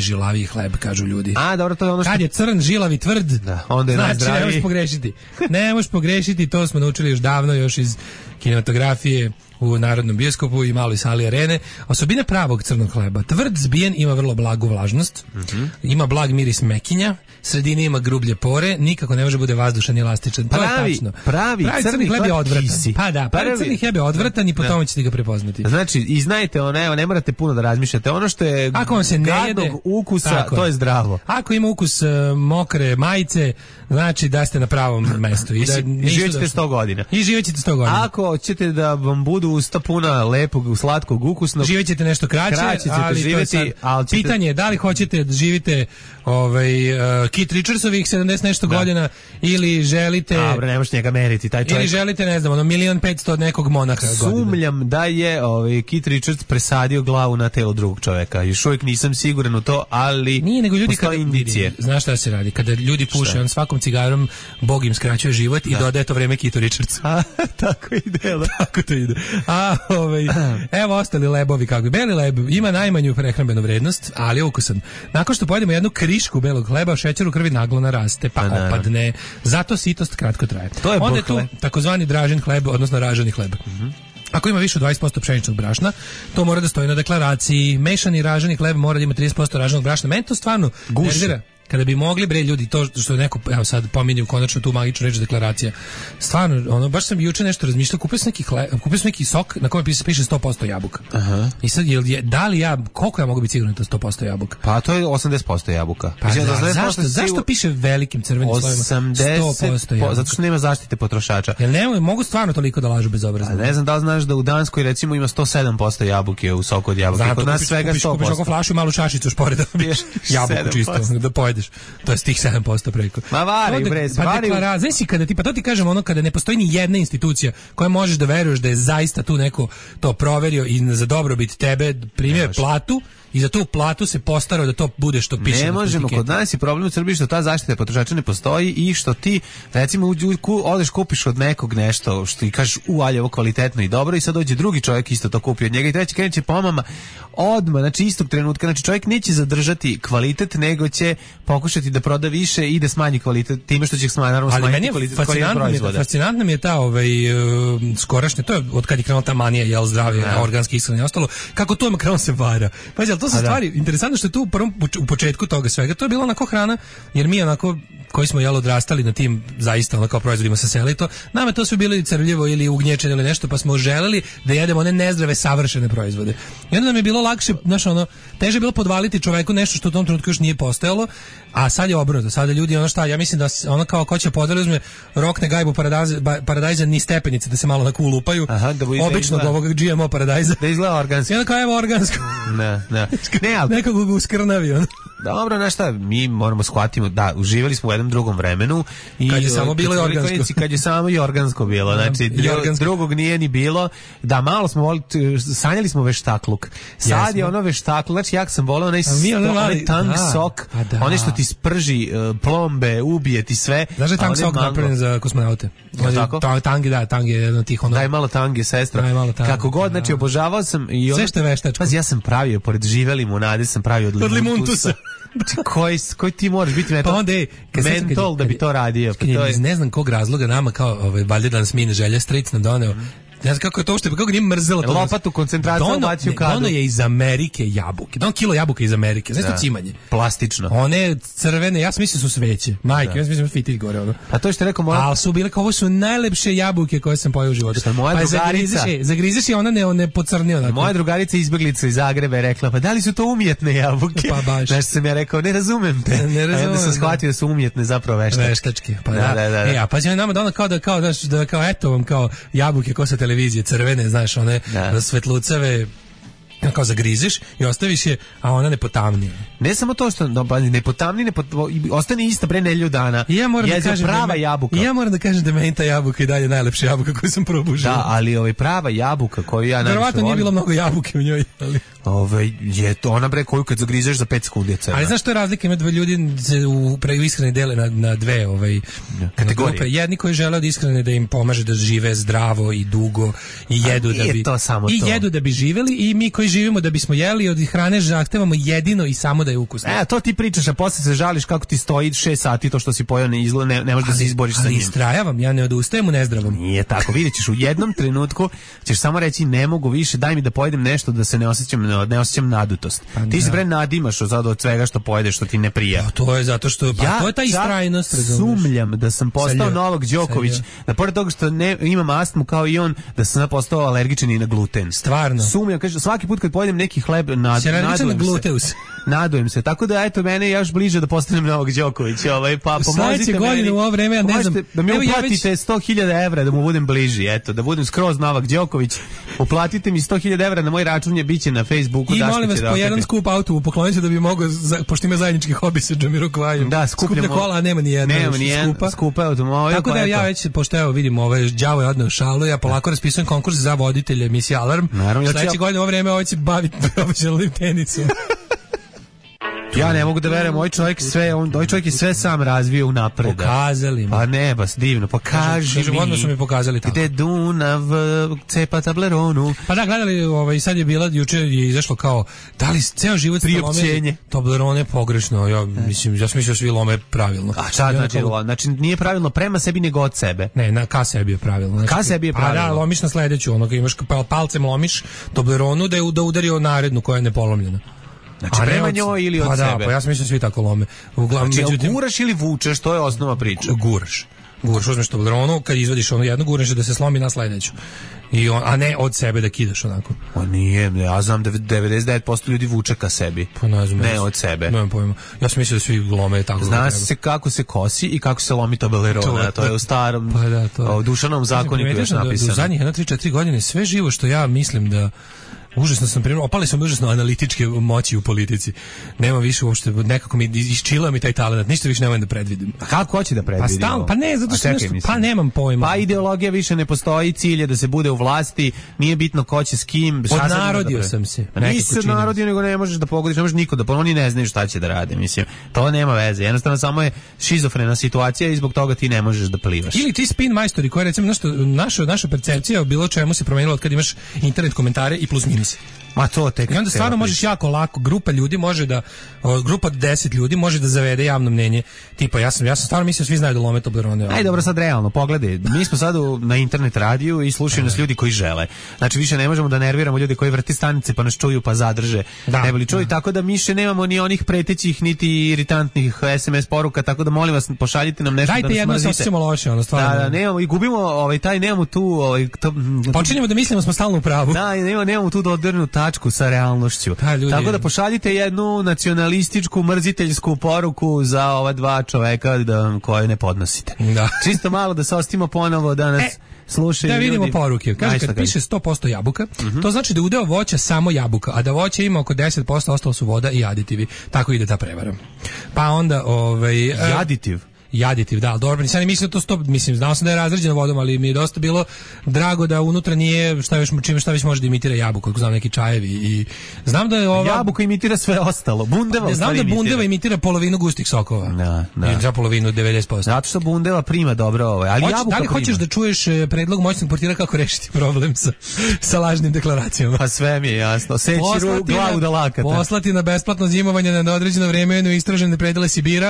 Speaker 7: najžilaviji hleb, kažu ljudi.
Speaker 6: A, dobro, to je ono što...
Speaker 7: Kad je crn, žilav i tvrd,
Speaker 6: da, onda je
Speaker 7: znači
Speaker 6: najzdraviji.
Speaker 7: ne možeš pogrešiti. Ne možeš pogrešiti, to smo naučili još davno, još iz kinematografije u Narodnom bioskopu i maloj sali arene. Osobine pravog crnog hleba. Tvrd, zbijen, ima vrlo blagu vlažnost, mm-hmm. ima blag miris mekinja, sredini ima grublje pore, nikako ne može bude vazdušan i elastičan. To
Speaker 6: pravi,
Speaker 7: je tačno.
Speaker 6: Pravi,
Speaker 7: pravi crni hleb je odvratan.
Speaker 6: Kisi.
Speaker 7: Pa da, pravi, pravi crni hleb je odvratan i po tome ćete ga prepoznati.
Speaker 6: Znači, i znajte, ono, evo, ne morate puno da razmišljate. Ono što je
Speaker 7: ako vam se ne jede,
Speaker 6: ukusa, to je zdravo.
Speaker 7: Ako ima ukus uh, mokre majice, znači da ste na pravom mestu. I, da,
Speaker 6: I živjet ćete sto godina.
Speaker 7: I živjet ćete sto godina.
Speaker 6: Ako ćete da vam budu usta puna lepog, slatkog, ukusnog,
Speaker 7: živjet ćete nešto kraće,
Speaker 6: kraće
Speaker 7: ali
Speaker 6: živjeti,
Speaker 7: to je sad
Speaker 6: ali ćete...
Speaker 7: pitanje je da li hoćete da živite ovaj, uh, Keith Richardsovih sedamdeset nešto da. godina ili želite...
Speaker 6: Dobro, ne možeš njega meriti, taj čovjek...
Speaker 7: Ili želite, ne znam, ono, milion petsto od nekog monaha godina.
Speaker 6: Sumljam da je ovaj, Keith Richards presadio glavu na telo drugog čovjeka. Još uvijek nisam siguran u to, ali
Speaker 7: nije, nego ljudi
Speaker 6: postoji
Speaker 7: kada,
Speaker 6: indicije.
Speaker 7: Znaš šta se radi? Kada ljudi puše, on svakom cigarom Bog im skraćuje život da. i dodaje to vreme Keithu Richardsu.
Speaker 6: A, tako ide.
Speaker 7: Tako to ide. A, ovaj, evo ostali lebovi kako. Beli leb ima najmanju prehrambenu vrednost, ali je ukusan. Nakon što pojedemo jednu krišku belog hleba, šećer u krvi naglo naraste, pa A, opadne. Zato sitost kratko traje.
Speaker 6: To je
Speaker 7: onda je tu takozvani dražen hleb, odnosno ražani hleb. Mm-hmm. Ako ima više od dvadeset posto pšeničnog brašna, to mora da stoji na deklaraciji. Mešani ražani hleb mora da ima trideset posto raženog brašna. Meni to stvarno nervira. Kada bi mogli bre ljudi to što je neko evo sad pominju konačno tu magičnu reč deklaracija. Stvarno, ono baš sam juče nešto razmišljao, kupio sam neki hleb, kupio sam neki sok na kojem piše piše sto posto jabuka. Aha. I sad je, je da li ja koliko ja mogu biti siguran da je to sto posto jabuka?
Speaker 6: Pa to je osamdeset posto jabuka.
Speaker 7: Pa da, da, zašto zašto piše velikim crvenim slovima sto posto jabuka?
Speaker 6: Zato što nema zaštite potrošača.
Speaker 7: Jel ne mogu stvarno toliko da lažu bezobrazno?
Speaker 6: A ne znam da li znaš da u Danskoj recimo ima sto sedam posto jabuke u soku od jabuke. Kod nas svega sto posto.
Speaker 7: Kupiš oko flašu i malu šašicu špored da dobiješ jabuku čisto da pojedeš. To je tih sedam posto preko.
Speaker 6: Ma vari, bre,
Speaker 7: pa
Speaker 6: vari.
Speaker 7: Deklara, znaš si kada ti, pa to ti kažem ono kada ne postoji ni jedna institucija koja možeš da veruješ da je zaista tu neko to proverio i za dobrobit tebe primio platu i za tu platu se postarao da to bude što piše.
Speaker 6: Ne možemo, kod nas je problem u Srbiji što ta zaštita potrošača ne postoji i što ti recimo ku, odeš kupiš od nekog nešto što i kažeš u alje ovo kvalitetno i dobro i sad dođe drugi čovjek isto to kupi od njega i treći kreće pomama odmah, znači istog trenutka, znači čovjek neće zadržati kvalitet nego će pokušati da proda više i da smanji kvalitet time što će smanjiti naravno smanjiti kvalitet, kvalitet proizvoda.
Speaker 7: Fascinantno mi je ta ovaj, uh, skorašnja, to je od kad je krenula ta manija jel zdravlje, ja. organski ishrana i ostalo, kako to makron se vara. Pa je to su stvari, interesantno što je tu u prvom u početku toga svega, to je bilo onako hrana, jer mi onako koji smo jel odrastali na tim zaista onako proizvodima sa sela i to, nama to su bili crljivo ili ugnječeno ili nešto, pa smo želeli da jedemo one nezdrave savršene proizvode. I onda nam je bilo lakše, znaš ono, teže je bilo podvaliti čoveku nešto što u tom trenutku još nije postojalo, a sad je obrnuto, sada ljudi ono šta, ja mislim da ono kao ko će podvali uzme rokne gajbu paradajza, paradajza ni stepenice da se malo na kulu lupaju,
Speaker 6: aha, da
Speaker 7: običnog ovog G M O paradajza.
Speaker 6: Da izgleda organski.
Speaker 7: I onda kao evo organsko.
Speaker 6: Ne, ne. Ne, ali...
Speaker 7: Nekog uskrnavi ono.
Speaker 6: Dobro, znaš šta, mi moramo shvatiti da uživali smo u jednom drugom vremenu i
Speaker 7: kad je samo bilo i organsko,
Speaker 6: kad je samo i organsko bilo, znači drugog nije ni bilo. Da, malo smo volili, sanjali smo veštakluk. Sad je ono veštakluk, znači jak sam voleo onaj onaj tang sok, onaj što ti sprži plombe, ubije ti sve.
Speaker 7: Znaš da tang sok napravljen za kosmonaute? Tang, da, tang je jedan od tih ono.
Speaker 6: Daj malo tange, sestra. Kako god, znači obožavao sam i
Speaker 7: sve što je veštačko.
Speaker 6: Pazi, ja sam pravio pored žive limunade, sam pravio od limuntusa. koji, koji ti moraš biti mental,
Speaker 7: pa onda, ej,
Speaker 6: mental da bi to radio.
Speaker 7: Pa to je... Ne znam kog razloga nama kao ovaj, valjda da nas mine želja, stric nam doneo. Ne znam kako je to uopšte, kako nije mrzelo to.
Speaker 6: Lopatu koncentraciju ubacio u kadu.
Speaker 7: Ono je iz Amerike jabuke. Don kilo jabuke iz Amerike. Znaš to cimanje?
Speaker 6: Plastično.
Speaker 7: One crvene, ja sam mislio su sveće. Majke, da. Ja sam mislio fitilj gore ono.
Speaker 6: A to što rekao moja...
Speaker 7: Ali su bile kao ovo su najlepše jabuke koje sam pojeo u životu.
Speaker 6: Što moja
Speaker 7: pa
Speaker 6: drugarica...
Speaker 7: Zagrizeš i ona ne, ne pocrni onako.
Speaker 6: Moja drugarica izbeglica iz Zagreba je rekla, pa da li su to umjetne jabuke?
Speaker 7: Pa baš.
Speaker 6: Znaš sam ja rekao, ne razumem te.
Speaker 7: Ne razumem.
Speaker 6: A onda sam shvatio da su umjetne zapravo veštačke.
Speaker 7: Veštačke, pa da. da, da, da. E, a pa će nama da ona kao da, kao, da, da, kao eto vam kao jabuke ko sa televizije, crvene, znaš, one da. Svetlucave kao zagrizeš i ostaviš je, a ona ne potamni.
Speaker 6: Ne samo to što no, ne potamni, ne pot, ostane ista pre nelju dana.
Speaker 7: I ja moram da kažem
Speaker 6: prava
Speaker 7: da me,
Speaker 6: jabuka.
Speaker 7: Ja moram da kažem da meni ta jabuka i dalje najlepša jabuka koju sam probao.
Speaker 6: Da, ali ovaj prava jabuka koju ja najviše volim.
Speaker 7: Verovatno nije bilo mnogo jabuke u njoj, ali
Speaker 6: ovaj je to ona bre koju kad zagrizeš za pet sekundi je crna.
Speaker 7: Ali znaš što je razlika, ima dva ljudi se u pre ishrane dele na na dve ovaj kategorije. Jedni koji žele od ishrane da im pomaže da žive zdravo i dugo i jedu da bi
Speaker 6: to samo
Speaker 7: i
Speaker 6: to.
Speaker 7: jedu da bi živeli i mi koji živimo da bismo jeli od hrane zahtevamo jedino i samo da je ukusno.
Speaker 6: E, to ti pričaš, a posle se žališ kako ti stoji šest sati to što si pojeo ne izgleda, ne, ne možeš da se izboriš sa njim.
Speaker 7: Ali istrajavam, ja ne odustajem u nezdravom.
Speaker 6: Nije tako, vidjet ćeš u jednom trenutku ćeš samo reći ne mogu više, daj mi da pojedem nešto da se ne osjećam, ne osjećam nadutost. Pa ti se bre nadimaš od, od svega što pojedeš što ti ne prija.
Speaker 7: Pa to je zato što pa
Speaker 6: ja
Speaker 7: to je ta istrajnost,
Speaker 6: sumnjam da sam postao Novak Đoković, da pored toga što ne imam astmu kao i on, da sam postao alergičan i na gluten.
Speaker 7: Stvarno.
Speaker 6: Sumnjam, kaže svaki put kad pojedem neki hleb nad, nadujem
Speaker 7: na gluteus.
Speaker 6: se. Nadujem se. Tako da eto mene još bliže da postanem Novak Đoković, ovaj pa pomozite meni.
Speaker 7: U ovo vreme ja ne znam
Speaker 6: da mi uplatite sto hiljada evra da mu budem bliži, eto, da budem skroz Novak Đoković. Uplatite mi sto hiljada evra na moj račun, je biće na Facebooku.
Speaker 7: I molim vas po jedan skup auto poklonite da bi mogao, pošto ima zajednički hobi sa Džamiroquajom.
Speaker 6: Da, skupljamo
Speaker 7: kola, a nema ni jedna.
Speaker 6: Nema ni jedna skupa, skupa automobil.
Speaker 7: Tako da ja već, pošto evo vidim, ovaj đavo je odneo šalu, ja polako raspisujem konkurs za voditelje emisije Alarm.
Speaker 6: Naravno,
Speaker 7: sledeće
Speaker 6: ja...
Speaker 7: godine ovo vreme ovaj će baviti profesionalnim tenisom.
Speaker 6: Ja ne mogu da verujem, ovaj čovjek sve, on, ovaj čovjek je sve sam razvio unapred.
Speaker 7: Pokazali mi.
Speaker 6: Pa ne, bas, divno, pokaži
Speaker 7: kažem,
Speaker 6: mi.
Speaker 7: Odmah su mi pokazali tako.
Speaker 6: Gde Dunav cepa tableronu.
Speaker 7: Pa da, gledali, ovaj, sad je bila, juče je izašlo kao, da li ceo život ste lome tablerone pogrešno, ja mislim, ja sam mislio svi lome pravilno.
Speaker 6: A šta znači, kao... znači nije pravilno prema sebi nego od sebe?
Speaker 7: Ne, na ka sebi je pravilno. Znači,
Speaker 6: ka sebi je pravilno.
Speaker 7: A da, lomiš na sledeću, ono, imaš palcem lomiš tableronu da je da udari o narednu koja je nepolomljena.
Speaker 6: Znači prema njoj ili od
Speaker 7: pa
Speaker 6: sebe?
Speaker 7: Da, pa ja sam mislio svi tako lome.
Speaker 6: Uglavnom, znači, međutim, guraš ili vučeš, to je osnova priče.
Speaker 7: Guraš. Guraš, uzmeš tableronu, kad izvadiš onu jednu, guraš da se slomi na sledeću. I on, a ne od sebe da kidaš onako.
Speaker 6: O nije, ja znam da devedeset devet posto ljudi vuče ka sebi.
Speaker 7: Pa ne znam.
Speaker 6: Ne od sebe.
Speaker 7: Nemam pojma. Ja sam mislio da svi lome tako.
Speaker 6: Zna se kako se kosi i kako se lomi tablerona. To, to je u starom
Speaker 7: pa da, to
Speaker 6: o, Dušanom zakoniku još napisano.
Speaker 7: U zadnjih jedna tri četiri godine sve živo što ja mislim da užasno sam primjer, opali sam užasno analitičke moći u politici. Nema više uopšte, nekako mi isčila mi taj talent, ništa više nemam da predvidim.
Speaker 6: A kako hoće da predvidim?
Speaker 7: Pa, stal, pa ne, zato što nešto, pa nemam pojma.
Speaker 6: Pa ideologija više ne postoji, cilj je da se bude u vlasti, nije bitno ko će s kim.
Speaker 7: Odnarodio sam se.
Speaker 6: Nisi se narodio, nego ne možeš da pogodiš, ne možeš niko da, oni ne znaju šta će da rade, mislim. To nema veze, jednostavno samo je šizofrena situacija i zbog toga ti ne možeš da plivaš.
Speaker 7: Ili ti spin majstori koji recimo nešto, naša, naša percepcija o bilo čemu se promenila od kad imaš internet komentare i plus minus.
Speaker 6: Ma to tek.
Speaker 7: I onda stvarno možeš jako lako, grupa ljudi može da, o, grupa od deset ljudi može da zavede javno mnenje. Tipa ja sam ja sam stvarno mislio svi znaju da lome tablerone.
Speaker 6: Aj dobro, sad realno pogledaj. Mi smo sad u, na internet radiju i slušaju nas ljudi koji žele. Znači više ne možemo da nerviramo ljude koji vrti stanice pa nas čuju pa zadrže.
Speaker 7: Da,
Speaker 6: ne bili čuju, da. Tako da mi še nemamo ni onih pretećih niti iritantnih es em es poruka, tako da molim vas pošaljite nam nešto.
Speaker 7: Dajte
Speaker 6: da nas
Speaker 7: jedno
Speaker 6: mrzite.
Speaker 7: Se osjećamo loše, ono stvarno.
Speaker 6: Da, da, nemamo i gubimo ovaj taj nemamo tu ovaj to,
Speaker 7: počinjemo da mislimo smo stalno u pravu.
Speaker 6: Da, nemamo nemamo tu dodirnu tačku sa realnošću.
Speaker 7: Da, ljudi,
Speaker 6: tako da pošaljite jednu nacionalističku mrziteljsku poruku za ova dva čoveka da koje ne podnosite.
Speaker 7: Da.
Speaker 6: Čisto malo da se ostimo ponovo da nas
Speaker 7: e,
Speaker 6: slušaju
Speaker 7: da vidimo
Speaker 6: ljudi.
Speaker 7: Poruke. Kaže kad piše sto posto jabuka, uh-huh. to znači da udeo voća samo jabuka, a da voće ima oko deset posto ostalo su voda i aditivi. Tako ide ta prevara. Pa onda ovaj
Speaker 6: aditiv
Speaker 7: Jaditiv, da, dobro, nisam ni mislio to sto, mislim, znao sam da je razređeno vodom, ali mi je dosta bilo drago da unutra nije šta još čime šta već može da imitira jabuku, ako znam neki čajevi i znam da je ova
Speaker 6: jabuka imitira sve ostalo. Bundeva,
Speaker 7: ne znam da bundeva imitira polovinu gustih sokova.
Speaker 6: Da, da.
Speaker 7: Ili za polovinu devedeset posto.
Speaker 6: Zato što bundeva prima dobro ovaj, ali Hoć, jabuka
Speaker 7: da li
Speaker 6: prima.
Speaker 7: Hoćeš da čuješ predlog moćnog portira kako rešiti problem sa sa lažnim deklaracijama?
Speaker 6: Pa sve mi je jasno. Seći ru glavu da lakata.
Speaker 7: Poslati na besplatno zimovanje na neodređeno vreme u istražene predele Sibira.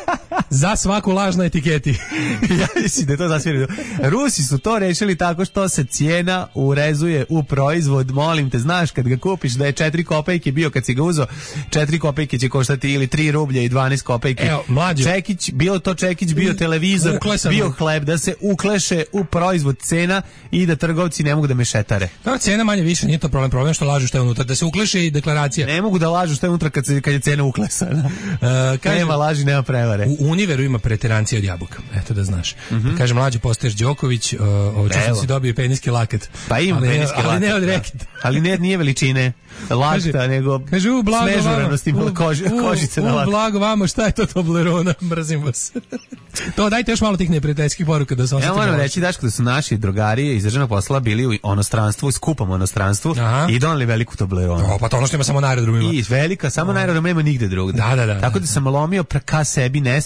Speaker 7: Za svaku laž na etiketi.
Speaker 6: Ja mislim da je to zasvirano. Rusi su to rešili tako što se cijena urezuje u proizvod. Molim te, znaš kad ga kupiš da je četiri kopejke bio kad si ga uzeo, četiri kopejke će koštati ili tri rublje i dvanaest kopejke.
Speaker 7: Evo, mlađo.
Speaker 6: Čekić, bilo to čekić, bio televizor,
Speaker 7: Uklesano.
Speaker 6: bio hleb, da se ukleše u proizvod cena i da trgovci ne mogu da mešetare.
Speaker 7: Da, cena manje više nije to problem, problem što lažu što je unutra, da se ukleše i deklaracija.
Speaker 6: Ne mogu da lažu što je unutra kad, se, kad je cena uklesana. Uh, kaže, nema laži, nema prevare.
Speaker 7: U Univeru ima preterancija od jabuka, eto da znaš. Mm-hmm. Kaže, mlađe postaješ Đoković, uh, očešno si dobio peniski laket.
Speaker 6: Pa ima
Speaker 7: ali,
Speaker 6: peniski
Speaker 7: ali
Speaker 6: laket.
Speaker 7: Ne od reketa.
Speaker 6: Da. Ali ne, nije veličine lakta, kaže, nego
Speaker 7: kaže, u, blago
Speaker 6: smežuranosti
Speaker 7: vamo,
Speaker 6: koži,
Speaker 7: u,
Speaker 6: kožice na lakta.
Speaker 7: U, blago vamo, šta je to Toblerona? Mrzim vas. To dajte još malo tih neprijateljskih poruka da se osjetimo.
Speaker 6: Ja moram reći, Daško, da su naši drugari iz državnog posla bili u onostranstvu, u skupom onostranstvu. Aha. I donali veliku Tobleronu.
Speaker 7: O, pa to ono što ima samo na aerodromima.
Speaker 6: I velika, samo na aerodromima, nigde drugde.
Speaker 7: Da, da, da.
Speaker 6: Tako da sam lomio ka sebi, ne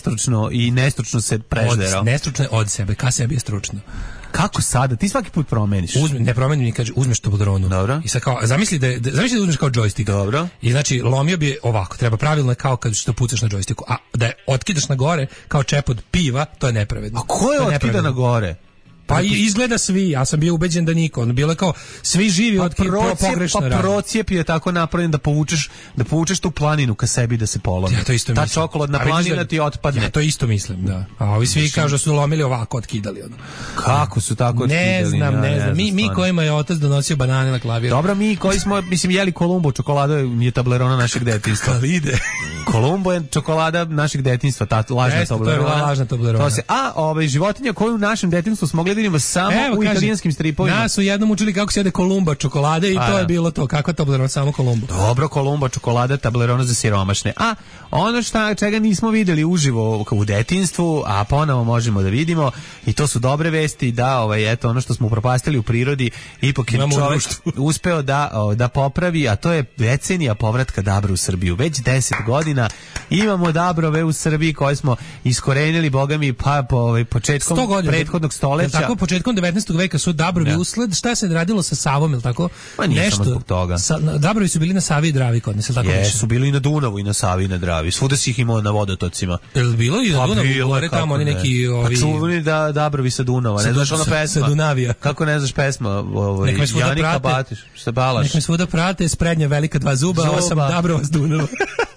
Speaker 6: nestručno i nestručno se prežderao.
Speaker 7: Od, nestručno je od sebe, ka sebi je stručno.
Speaker 6: Kako sada? Ti svaki put promeniš.
Speaker 7: Uzme, ne promenim, kaže, uzmeš Tobleronu.
Speaker 6: Dobro.
Speaker 7: I sad kao, zamisli da, da, zamisli da uzmeš kao džojstik.
Speaker 6: Dobro.
Speaker 7: I znači, lomio bi ovako, treba pravilno je kao kad što pucaš na džojstiku. A da je otkidaš na gore, kao čep od piva, to je nepravedno.
Speaker 6: A ko je, je otkida na gore?
Speaker 7: Pa i izgleda svi, ja sam bio ubeđen da niko. Ono bilo je kao svi živi
Speaker 6: pa
Speaker 7: od pogrešno
Speaker 6: pa procijep je tako napravljen da povučeš da povučeš tu planinu ka sebi da se polomi.
Speaker 7: Ja to isto
Speaker 6: Ta
Speaker 7: mislim.
Speaker 6: čokoladna planina ti otpadne.
Speaker 7: Ja to isto mislim, da. A ovi svi kažu da su lomili ovako, otkidali ono.
Speaker 6: Kako su tako otkidali?
Speaker 7: Ne znam,
Speaker 6: ja,
Speaker 7: ne, ne znam.
Speaker 6: znam.
Speaker 7: Mi mi kojima je otac donosio banane na klavir.
Speaker 6: Dobro, mi koji smo mislim jeli Kolumbo čokoladu je Toblerona našeg detinjstva.
Speaker 7: Ide.
Speaker 6: Kolumbo je čokolada našeg detinjstva, ta lažna
Speaker 7: Jeste,
Speaker 6: Toblerona.
Speaker 7: To je lažna Toblerona.
Speaker 6: To se, a ovaj životinja koju u našem detinjstvu smo mogli da vidimo samo
Speaker 7: Evo,
Speaker 6: u
Speaker 7: kaže,
Speaker 6: italijanskim stripovima.
Speaker 7: Nas su jednom učili kako se jede Kolumba čokolade i a, to je bilo to. Kakva Toblerona, samo Kolumbo.
Speaker 6: Dobro, Kolumba čokolada, Toblerona za siromašne. A ono šta, čega nismo videli uživo u detinjstvu, a ponovo možemo da vidimo, i to su dobre vesti, da ovaj, eto, ono što smo upropastili u prirodi, ipak je čovjek uspeo da, da popravi, a to je decenija povratka dabra u Srbiju. Već deset godina imamo dabrove u Srbiji koje smo iskorenili, bogami, pa po ovaj, početkom prethodnog stoleća.
Speaker 7: Tako, početkom devetnaestog veka su dabrovi ja. usled, šta se radilo sa Savom, ili tako?
Speaker 6: Pa nije nešto, samo zbog toga.
Speaker 7: Sa, dabrovi su bili na Savi i Dravi kod nas, ili tako?
Speaker 6: Jesu, su bili i na Dunavu i na Savi i na Dravi. Svuda si ih imao na vodotocima.
Speaker 7: Je li bilo i na pa Dunavu?
Speaker 6: Bilo,
Speaker 7: gore tamo oni neki... Ovi...
Speaker 6: Pa čuvani da, dabrovi sa Dunava, ne znaš ona pesma?
Speaker 7: Sa Dunavija.
Speaker 6: Kako ne znaš pesma? Ovaj,
Speaker 7: nek me svuda
Speaker 6: Janika
Speaker 7: prate,
Speaker 6: Batiš, šta balaš?
Speaker 7: Nek me svuda prate, sprednja velika dva zuba, zuba. Ovo sam dabrova s Dunava.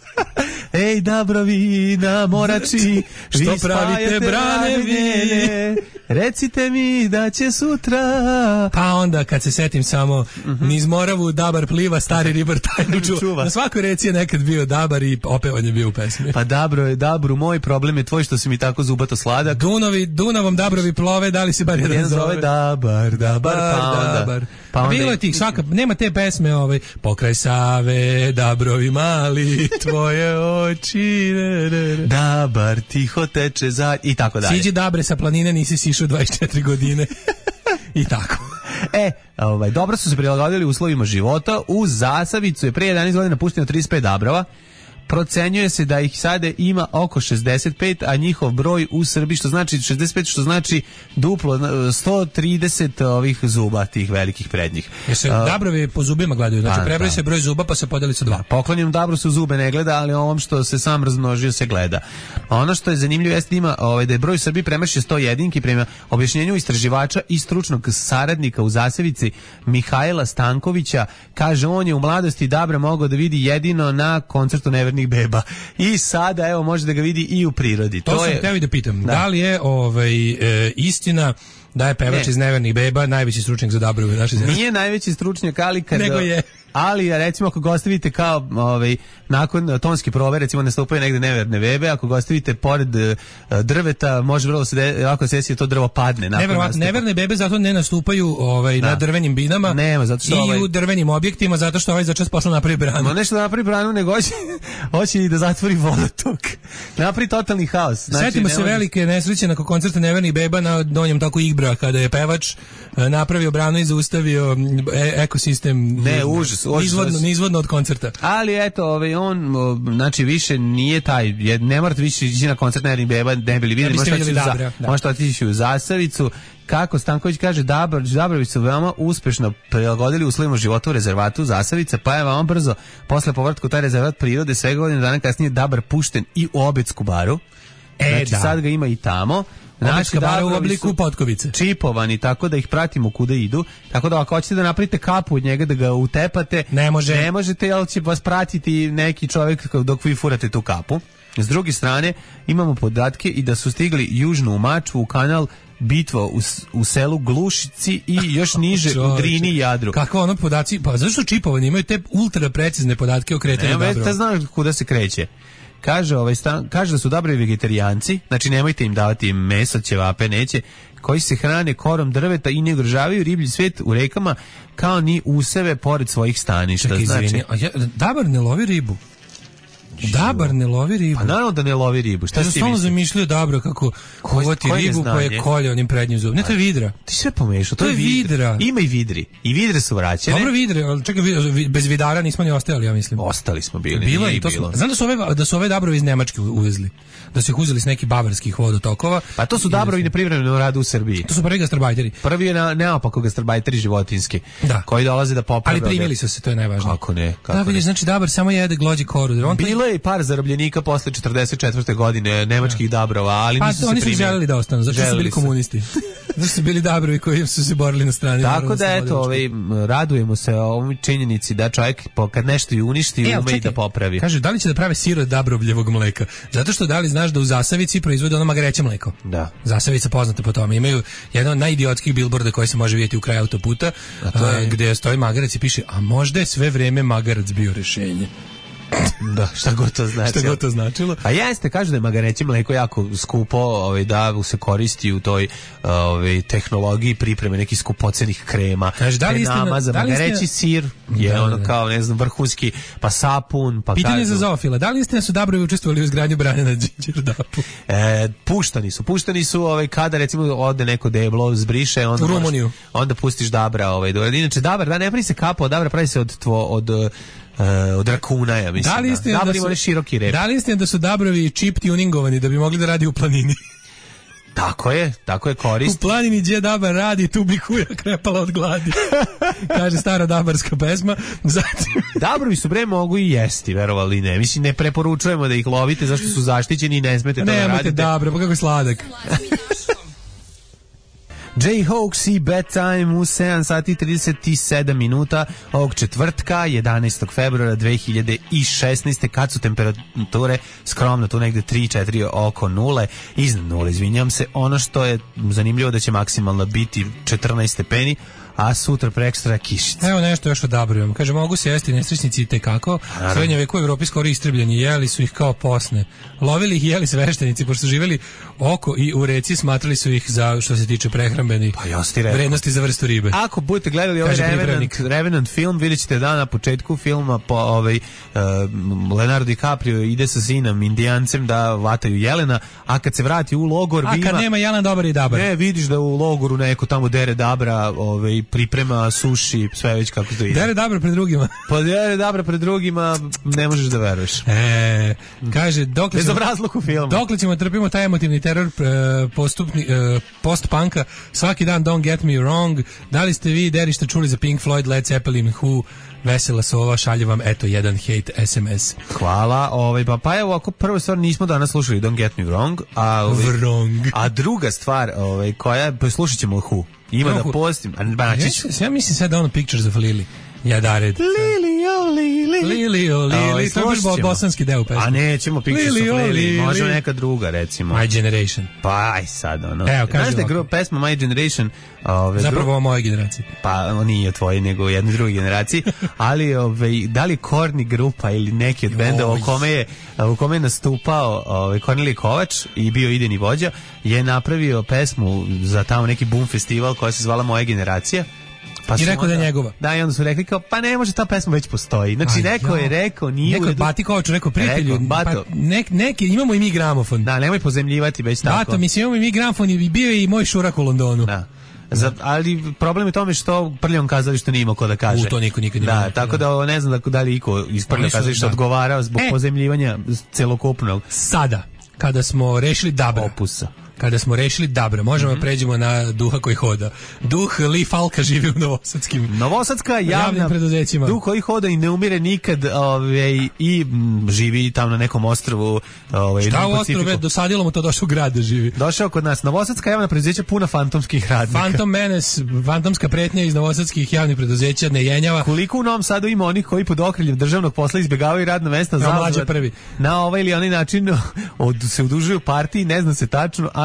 Speaker 6: Ej, dabrovi na morači,
Speaker 7: što pravite brane vi?
Speaker 6: Recite mi da će sutra...
Speaker 7: Pa onda, kad se setim samo, mm-hmm. niz Moravu dabar pliva, stari ribar tajnu čuva. čuva. Na svakoj reci je nekad bio dabar i opevan je bio u pesmi.
Speaker 6: Pa dabro je, dabru, moj problem je tvoj što si mi tako zubato sladak.
Speaker 7: Dunovi, Dunavom dabrovi plove, da li si bar jedan, jedan zove?
Speaker 6: Dabar, dabar, pa onda...
Speaker 7: Dabar. Pa onda bilo je tih, svaka, nema te pesme, ovaj, pokraj Save, dabrovi mali, tvoje oči, re, re, re.
Speaker 6: Dabar, tiho teče za... i tako dalje.
Speaker 7: Siđi dabre sa planine, nisi sišao dvadeset četiri godine. I tako.
Speaker 6: E, ovaj, dobro su se prilagodili uslovima života. U Zasavicu je pre jedanaest godina pušteno trideset pet dabrova. Procenjuje se da ih sada ima oko šezdeset pet, a njihov broj u Srbiji, što znači šezdeset pet, što znači duplo, sto trideset ovih zuba, tih velikih prednjih.
Speaker 7: Jer se uh, dabrovi po zubima gledaju, znači prebroji se broj zuba pa se podeli sa dva.
Speaker 6: Da, poklonjenom dabru se u zube ne gleda, ali ovom što se sam razmnožio se gleda. Ono što je zanimljivo jeste ima ovaj, da je broj u Srbiji premašio sto jedinki prema objašnjenju istraživača i stručnog saradnika u Zasavici Mihajla Stankovića. Kaže, on je u mladosti dabra mogao da vidi jedino na koncertu Nevernih beba. I sada, evo, može da ga vidi i u prirodi.
Speaker 7: To, to sam je... teo i da pitam. Da, da li je ovaj, e, istina da je pevač ne. iz Nevernih beba najveći stručnjak za dabrove naše zemlje?
Speaker 6: Nije najveći stručnjak, ali kad...
Speaker 7: Nego je.
Speaker 6: Ali, recimo, ako ga ostavite kao, ovaj, nakon tonski prove, recimo, nastupaju negde neverne bebe, ako ga ostavite pored uh, drveta, može vrlo se de, ovako se desi da to drvo padne.
Speaker 7: Neverne bebe zato ne nastupaju ovaj, na drvenim binama.
Speaker 6: Nema, zato što
Speaker 7: i
Speaker 6: ovaj...
Speaker 7: u drvenim objektima, zato što ovaj začas posla napravi branu.
Speaker 6: No, nešto da napravi branu, nego hoće, hoće i da zatvori vodotok. Napravi totalni haos.
Speaker 7: Znači, setimo se može... velike nesreće nakon koncerta Nevernih beba na donjem toku Igbra, kada je pevač napravio branu i zaustavio e ekosistem.
Speaker 6: Ne, užas.
Speaker 7: Nizvodno, nizvodno od koncerta.
Speaker 6: Ali eto, ovaj, on, znači, više nije taj, ne morate više ići na koncert Nevernih beba, ne bili vidjeli, možete otići za, možete otići u Zasavicu. Kako Stanković kaže, Dabr, Dabrovi su veoma uspešno prilagodili uslovima života u rezervatu Zasavica, pa je veoma brzo, posle povratka u taj rezervat prirode, svega godinu dana kasnije Dabr pušten i u Obetsku baru.
Speaker 7: E,
Speaker 6: znači,
Speaker 7: da.
Speaker 6: sad ga ima i tamo.
Speaker 7: Naši bara u obliku potkovice.
Speaker 6: Čipovani, tako da ih pratimo kuda idu. Tako da ako hoćete da napravite kapu od njega, da ga utepate,
Speaker 7: ne, može.
Speaker 6: ne možete, jer će vas pratiti neki čovjek dok vi furate tu kapu. S druge strane, imamo podatke i da su stigli južno u Mačvu, u kanal Bitva u, u selu Glušici i još niže u Drini i Jadru.
Speaker 7: Kako ono podaci? Pa zašto čipovani imaju te ultra precizne podatke o kretanju dabrova?
Speaker 6: Ne, te znaš kuda se kreće. Kaže, ovaj stan, kaže da su dobri vegetarijanci, znači nemojte im davati meso, ćevape, neće, koji se hrane korom drveta i ne ugrožavaju riblji svijet u rekama, kao ni useve pored svojih staništa.
Speaker 7: Čekaj,
Speaker 6: znači,
Speaker 7: izvini, a ja, dabar ne lovi ribu? Dabar ne lovi ribu.
Speaker 6: Pa naravno da ne lovi ribu. Šta
Speaker 7: si stalno zamišljaju Dabra kako kovati ribu koja je kolje onim prednjim zubom. Ne, to je vidra.
Speaker 6: Ti sve pomešao. To, to je vidra. vidra. Ima i vidri. I vidre su vraćene.
Speaker 7: Dobro vidre, ali čekaj, bez vidara nismo ni ostajali, ja mislim.
Speaker 6: Ostali smo bili.
Speaker 7: Bilo i to bilo. Znam da su ove da su ove Dabrovi iz Nemačke uvezli. Da su ih uzeli s nekih bavarskih vodotokova.
Speaker 6: Pa to su Dabrovi na privremenom radu u Srbiji.
Speaker 7: To su prvi gastarbajteri.
Speaker 6: Prvi je na neopako gastarbajteri životinjski.
Speaker 7: Da.
Speaker 6: Koji dolaze da poprave.
Speaker 7: Ali primili su se, to je najvažnije.
Speaker 6: Kako ne? Kako
Speaker 7: da, vidiš, znači Dabar samo jede glođi koru. On
Speaker 6: bilo je i par zarobljenika posle četrdeset četvrte godine nemačkih Dabrova, ali
Speaker 7: pa,
Speaker 6: nisu se
Speaker 7: oni
Speaker 6: primili.
Speaker 7: su želeli da ostanu, zato su bili komunisti. Zato su bili Dabrovi koji su se borili na strani.
Speaker 6: Tako da eto, ovaj, radujemo se ovoj činjenici da čovjek kad nešto i uništi,
Speaker 7: e,
Speaker 6: ume i da popravi.
Speaker 7: Kaže, da li će da prave sir od Dabrovljevog mleka? Zato što da li znaš da u Zasavici proizvode ono magreće mleko?
Speaker 6: Da.
Speaker 7: Zasavica poznata po tome. Imaju jedan od najidiotskih bilborda koji se može vidjeti u kraju autoputa, a to je... gde stoji magarac i piše, a možda je sve vreme magarac bio rešenje.
Speaker 6: Da, šta god to značilo.
Speaker 7: Šta god to značilo.
Speaker 6: A jeste, kažu da je magareće mleko jako skupo, ovaj, da se koristi u toj ovaj, tehnologiji pripreme nekih skupocenih krema.
Speaker 7: Kaže, da li istina,
Speaker 6: nama za
Speaker 7: da li
Speaker 6: magareći sir je da, ono da. kao, ne znam, vrhunski, pa sapun, pa
Speaker 7: pitanje
Speaker 6: kažu...
Speaker 7: za zoofila, da li istina su Dabrovi učestvovali u izgradnju brane na Đerdapu?
Speaker 6: E, puštani su, puštani su ovaj, kada recimo ode neko deblo, zbriše, onda,
Speaker 7: u Rumuniju.
Speaker 6: Moraš, onda pustiš Dabra. Ovaj, do, inače, Dabar, da ne pravi se kapo, Dabra pravi se od, tvo, od Uh, od rakuna, ja mislim.
Speaker 7: Da li istina da,
Speaker 6: da, da, su, široki rep.
Speaker 7: Da li istina da su Dabrovi čip tuningovani da bi mogli da radi u planini?
Speaker 6: Tako je, tako je korist.
Speaker 7: U planini gdje Dabar radi, tu bi kuja krepala od gladi. Kaže stara dabarska pesma. Zatim...
Speaker 6: Dabrovi su bre mogu i jesti, verovali ne. Mislim, ne preporučujemo da ih lovite zašto su zaštićeni i ne smete to da radite.
Speaker 7: Nemojte Dabro, pa kako je sladak.
Speaker 6: J-Hawks i Bedtime u sedam sati i trideset sedam minuta ovog četvrtka, jedanaestog februara dve hiljade šesnaeste. Kad su temperature skromno tu negde tri četiri oko nule, iznad nule, izvinjam se. Ono što je zanimljivo da će maksimalno biti četrnaest stepeni, a sutra prekstra kišica.
Speaker 7: Evo nešto još o Dabrovima. Kaže, mogu se jesti nesrećnici i tekako. Srednje veku u Evropi skoro istrebljeni, jeli su ih kao posne. Lovili ih i jeli sveštenici, pošto su živjeli oko i u reci, smatrali su ih za, što se tiče prehrambeni
Speaker 6: pa ja
Speaker 7: vrednosti za vrstu ribe.
Speaker 6: Ako budete gledali ovaj Revenant, Revenant film, vidjet ćete da na početku filma po, ovaj, uh, Leonardo DiCaprio ide sa sinom Indijancem da vataju jelena, a kad se vrati u logor...
Speaker 7: A kad ima, nema jelen, dobar i Dabar.
Speaker 6: Ne, vidiš da u logoru neko tamo dere Dabra, ovaj, priprema suši, sve već kako to ide.
Speaker 7: Dere Dabra pred drugima.
Speaker 6: Pa dere Dabra pred drugima, ne možeš da veruješ.
Speaker 7: E, kaže, dokle ćemo,
Speaker 6: u filmu.
Speaker 7: dokle ćemo trpimo taj emotivni teror e, postupni, e, post-punka, svaki dan Don't Get Me Wrong, da li ste vi derište čuli za Pink Floyd, Led Zeppelin, Who, vesela sova, šalje vam eto jedan hate S M S.
Speaker 6: Hvala, ovaj, pa, pa evo, ako prvo stvar nismo danas slušali Don't Get Me Wrong, a, ovaj,
Speaker 7: Wrong.
Speaker 6: a druga stvar ovaj, koja, pa slušat ćemo Who. Ima no, da postim, a Banačić.
Speaker 7: Ja, ja mislim sad da ono Pictures of Lily. Ja dared.
Speaker 6: Lili o Lili.
Speaker 7: Lili o Lili. To je baš bosanski deo pesme.
Speaker 6: A nećemo Pictures of Lili. Može neka druga, recimo.
Speaker 7: My Generation.
Speaker 6: Pa aj sad, ono.
Speaker 7: Evo,
Speaker 6: znaš da je pesma My Generation... Ove,
Speaker 7: zapravo o mojoj generaciji.
Speaker 6: Pa nije o tvojoj, nego o jednoj drugoj generaciji. Ali ove, da li Korni grupa ili neki od bendova u kome je, u kome je nastupao ove, Kornelije Kovač i bio idejni vođa, je napravio pesmu za tamo neki boom festival koja se zvala Moja generacija. Pa
Speaker 7: i rekao
Speaker 6: onda,
Speaker 7: da je njegova.
Speaker 6: Da, i onda su rekli kao, pa ne može, ta pesma već postoji. Znači, aj, neko ja. je rekao, nije
Speaker 7: neko
Speaker 6: u redu.
Speaker 7: Bati Kovač rekao, prijatelju,
Speaker 6: rekao,
Speaker 7: pa nek, neki, imamo i mi gramofon.
Speaker 6: Da, nemoj pozemljivati već tako.
Speaker 7: Bato, mislim, imamo i mi gramofon i bio je i moj šurak u Londonu.
Speaker 6: Da. Za, ali problem je tome što Prljavom kazalištu nije imao ko da kaže.
Speaker 7: U, to niko nikad nije.
Speaker 6: Da, imao, tako da ne znam da, da li iko iz Prljavog kazališta odgovarao zbog e, pozemljivanja celokupnog.
Speaker 7: Sada, kada smo rešili Dabra.
Speaker 6: Opusa.
Speaker 7: Kada smo rešili Dabra, možemo mm-hmm. pređemo na duha koji hoda. Duh Li Falka živi u Novosadskim
Speaker 6: Novosadska javna
Speaker 7: preduzećima.
Speaker 6: Duh koji hoda i ne umire nikad, ovaj, i m, živi tamo na nekom ostrvu. Ovaj,
Speaker 7: šta u ostrvu, dosadilo mu to došao u grad da živi.
Speaker 6: Došao kod nas. Novosadska javna preduzeća puna fantomskih radnika.
Speaker 7: Phantom Menace, fantomska pretnja iz novosadskih javnih preduzeća ne jenjava.
Speaker 6: Koliko u Novom Sadu ima onih koji pod okriljem državnog posla izbjegavaju radna mesta
Speaker 7: za mlađe prvi.
Speaker 6: Na ovaj ili onaj način od, se udužuju partiji, ne zna se tačno, ali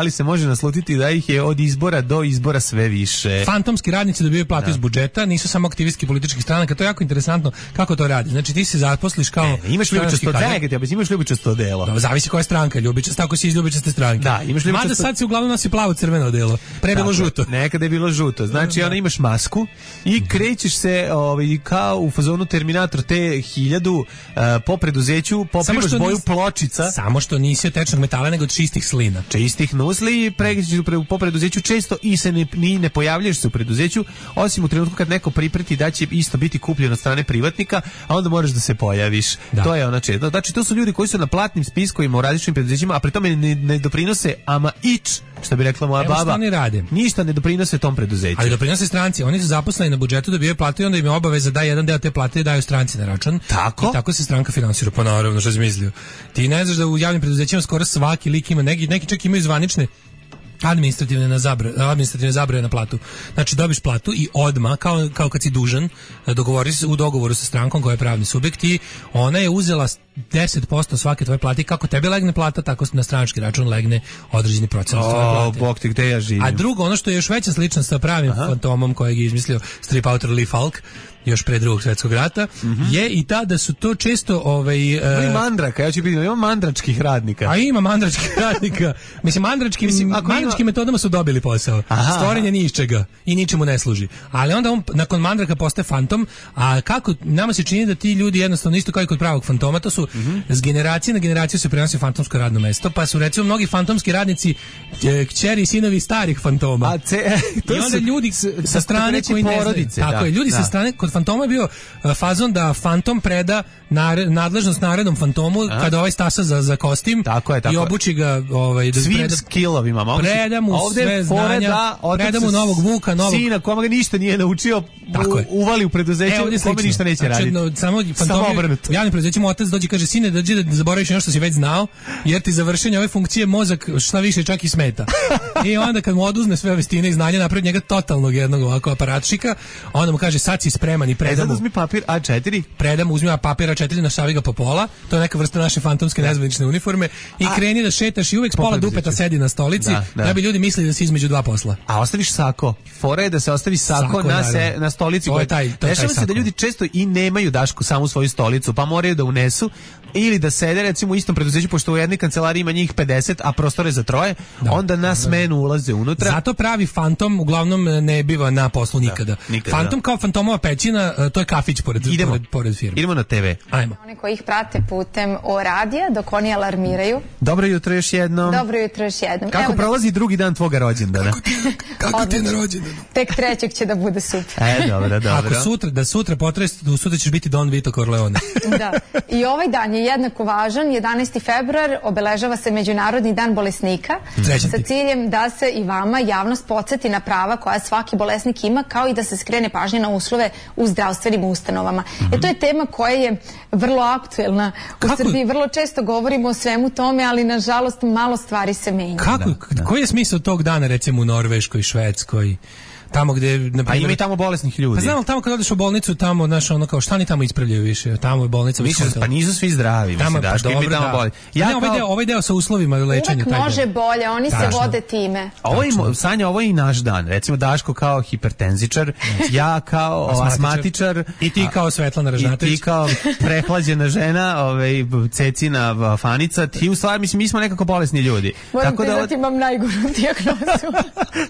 Speaker 6: ali se može naslutiti da ih je od izbora do izbora sve više.
Speaker 7: Fantomski radnici dobijaju platu iz budžeta, nisu samo aktivisti političkih stranaka, to je jako interesantno kako to radi. Znači ti se zaposliš kao
Speaker 6: ne, ne, imaš ljubičasto delo, imaš ljubičasto delo.
Speaker 7: Da, zavisi koja je stranka, ljubičasto ako si iz ljubičaste stranke.
Speaker 6: Da, imaš ljubičasto.
Speaker 7: Mada sad se uglavnom nosi plavo crveno delo. Pre je bilo žuto.
Speaker 6: Nekada je bilo žuto. Znači ona imaš masku i krećeš se ovaj kao u fazonu Terminator T hiljadu uh, po preduzeću, poprimaš boju nis, pločica.
Speaker 7: Samo što nisi od tečnog metala nego od čistih slina.
Speaker 6: Čistih nusli i pređeš po preduzeću često i se ne, ni ne pojavljaš se u preduzeću, osim u trenutku kad neko pripreti da će isto biti kupljen od strane privatnika, a onda moraš da se pojaviš. Da. To je ona često. Znači to su ljudi koji su na platnim spiskovima u različitim preduzećima, a pri tome ne, ne doprinose ama ič, što bi rekla moja
Speaker 7: Evo
Speaker 6: baba.
Speaker 7: Oni rade.
Speaker 6: Ništa ne doprinose tom preduzeću.
Speaker 7: Ali doprinose stranci. Oni su zaposleni na budžetu, dobijaju platu i onda im je obaveza da jedan deo te plate daju stranci na račun.
Speaker 6: Tako?
Speaker 7: I tako se stranka finansira. Pa naravno, što si mislio. Ti ne znaš da u javnim preduzećima skoro svaki lik ima, neki, neki čak imaju zvanične administrativne na zabre, administrativne zabrane na platu. Znači dobiš platu i odma kao kao kad si dužan, dogovoriš se u dogovoru sa strankom koja je pravni subjekt i ona je uzela deset posto svake tvoje plate, kako tebi legne plata, tako na stranački račun legne određeni procenat tvoje plate.
Speaker 6: O, bog te gde ja živim.
Speaker 7: A drugo, ono što je još veća sličnost sa pravim Aha. fantomom kojeg je izmislio strip autor Lee Falk još pre drugog svjetskog rata, mm-hmm. je i ta da su to često ovaj uh,
Speaker 6: i mandraka, ja ću biti, ima mandračkih radnika.
Speaker 7: A ima mandračkih radnika. Mislim mandračkim Mislim, mandračkim ima... metodama su dobili posao. Aha. Stvoren je ni iz čega i ničemu ne služi. Ali onda on nakon mandraka postaje fantom, a kako nama se čini da ti ljudi jednostavno isto kao i kod pravog fantoma, to su mm-hmm. s generacije na generaciju se prenosi fantomsko radno mesto, pa su recimo mnogi fantomski radnici kćeri i sinovi starih fantoma.
Speaker 6: A ce, to
Speaker 7: I onda
Speaker 6: su,
Speaker 7: ljudi sa strane koji ne znaju. Tako da, je, ljudi da. sa strane kod fantoma je bio uh, fazon da fantom preda nare, nadležnost narednom fantomu A? kada ovaj stasa za, za kostim
Speaker 6: tako je, tako
Speaker 7: i obuči ga ovaj, da
Speaker 6: svim
Speaker 7: preda,
Speaker 6: skillovima.
Speaker 7: Preda mu sve znanja,
Speaker 6: da,
Speaker 7: preda mu novog vuka, novog
Speaker 6: sina, kome ga ništa nije naučio, u, uvali u preduzeće, e, kome ništa neće raditi.
Speaker 7: No, samo fantomi, u javnim preduzećima otac dođe i kaže, sine, dođi da zaboraviš nešto što si već znao, jer ti za vršenje ove funkcije mozak šta više čak i smeta. I onda kad mu oduzme sve vestine i znanja, napravi njega totalnog jednog ovako aparatšika, onda mu kaže, sad si spreman i preda mu.
Speaker 6: Uzmi papir A četiri.
Speaker 7: Preda mu, uzmi papir A četiri, našavi ga po pola, to je neka vrsta naše fantomske nezvanične uniforme i a, kreni da šetaš i uvek s pola dupeta sedi na stolici, da, da. da bi ljudi mislili da si između dva posla.
Speaker 6: A ostaviš sako. Fora je da se ostavi sako, sako na, se, na stolici.
Speaker 7: To je taj, to je taj
Speaker 6: se da ljudi često i nemaju Dašku samu svoju stolicu, pa moraju da unesu ili da sede recimo u istom preduzeću, pošto u jednoj kancelariji ima njih pedeset, a prostore za troje, da, onda na smenu ulaze unutra.
Speaker 7: Zato pravi fantom uglavnom ne biva na poslu nikada. Da, nikada fantom da. Kao fantomova pećina, to je kafić pored,
Speaker 6: idemo,
Speaker 7: pored, pored firme.
Speaker 6: Idemo na te ve.
Speaker 7: Ajmo.
Speaker 9: Oni koji ih prate putem o radija, dok oni alarmiraju.
Speaker 6: Dobro jutro još jednom.
Speaker 9: Dobro jutro još jednom.
Speaker 6: Kako Evo prolazi da... drugi dan tvoga rođendana?
Speaker 7: Kako ti, kako ti je na rođendanu?
Speaker 9: Tek trećeg će da bude super.
Speaker 6: E, dobro, dobro.
Speaker 7: Ako sutra, da sutra potres, sutra ćeš biti Don Vito Corleone.
Speaker 9: Da. I ovaj dan je jednako važan. jedanaesti februar obeležava se Međunarodni dan bolesnika
Speaker 7: Trećati.
Speaker 9: sa ciljem da se i vama javnost podsjeti na prava koja svaki bolesnik ima, kao i da se skrene pažnje na uslove u zdravstvenim ustanovama. Mm-hmm. E, to je tema koja je vrlo aktuelna u Kako? Srbiji. Vrlo često govorimo o svemu tome, ali nažalost malo stvari se menja.
Speaker 7: Kako? Da. Koji je smisao tog dana recimo u Norveškoj, Švedskoj? Tamo gde na
Speaker 6: primjer, a ima i tamo bolesnih ljudi.
Speaker 7: Pa znam, ali tamo kad odeš u bolnicu, tamo znaš ono kao šta ni tamo ispravljaju više. Tamo je bolnica
Speaker 6: više. Pa nisu svi zdravi,
Speaker 7: tamo,
Speaker 6: mislim, Daško,
Speaker 7: dobro,
Speaker 6: tamo
Speaker 7: da.
Speaker 6: boli.
Speaker 7: Ja ne, kao... ovaj, deo, ovaj deo sa uslovima lečenja.
Speaker 9: Uvek može bolje, oni Tačno. se vode time.
Speaker 6: A ovo je, Sanja, ovo je i naš dan. Recimo Daško kao hipertenzičar, ja kao asmatičar,
Speaker 7: asmatičar i ti kao Svetlana Ražnatović.
Speaker 6: I ti kao prehlađena žena, ovaj Cecina fanica. Ti u stvari, mislim, mi smo nekako bolesni ljudi.
Speaker 9: Moram Tako da od... imam najgoru dijagnozu.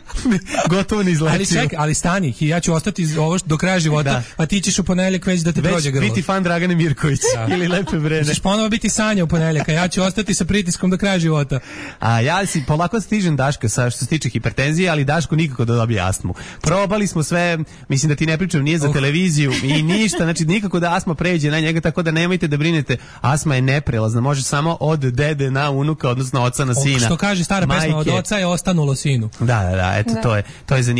Speaker 6: Gotovo ne izlečio.
Speaker 7: Ali čekaj, ali stani, ja ću ostati ovo do kraja života, da. A ti ćeš u ponedeljak već da te već prođe grlo.
Speaker 6: Biti fan Dragane Mirković da. Ili Lepe Brene.
Speaker 7: Ćeš ponovo biti Sanja u ponedeljak, a ja ću ostati sa pritiskom do kraja života.
Speaker 6: A ja si polako stižem Daška sa što se tiče hipertenzije, ali Daško nikako da dobije astmu. Probali smo sve, mislim da ti ne pričam, nije za uh. televiziju i ništa, znači nikako da astma pređe na njega, tako da nemojte da brinete, astma je neprelazna, može samo od dede na unuka, odnosno oca na sina.
Speaker 7: O, što kaže stara Majke. pesma, od oca je ostanulo sinu.
Speaker 6: Da, da, da, eto
Speaker 9: da.
Speaker 6: to je to je zanimljivo. Tako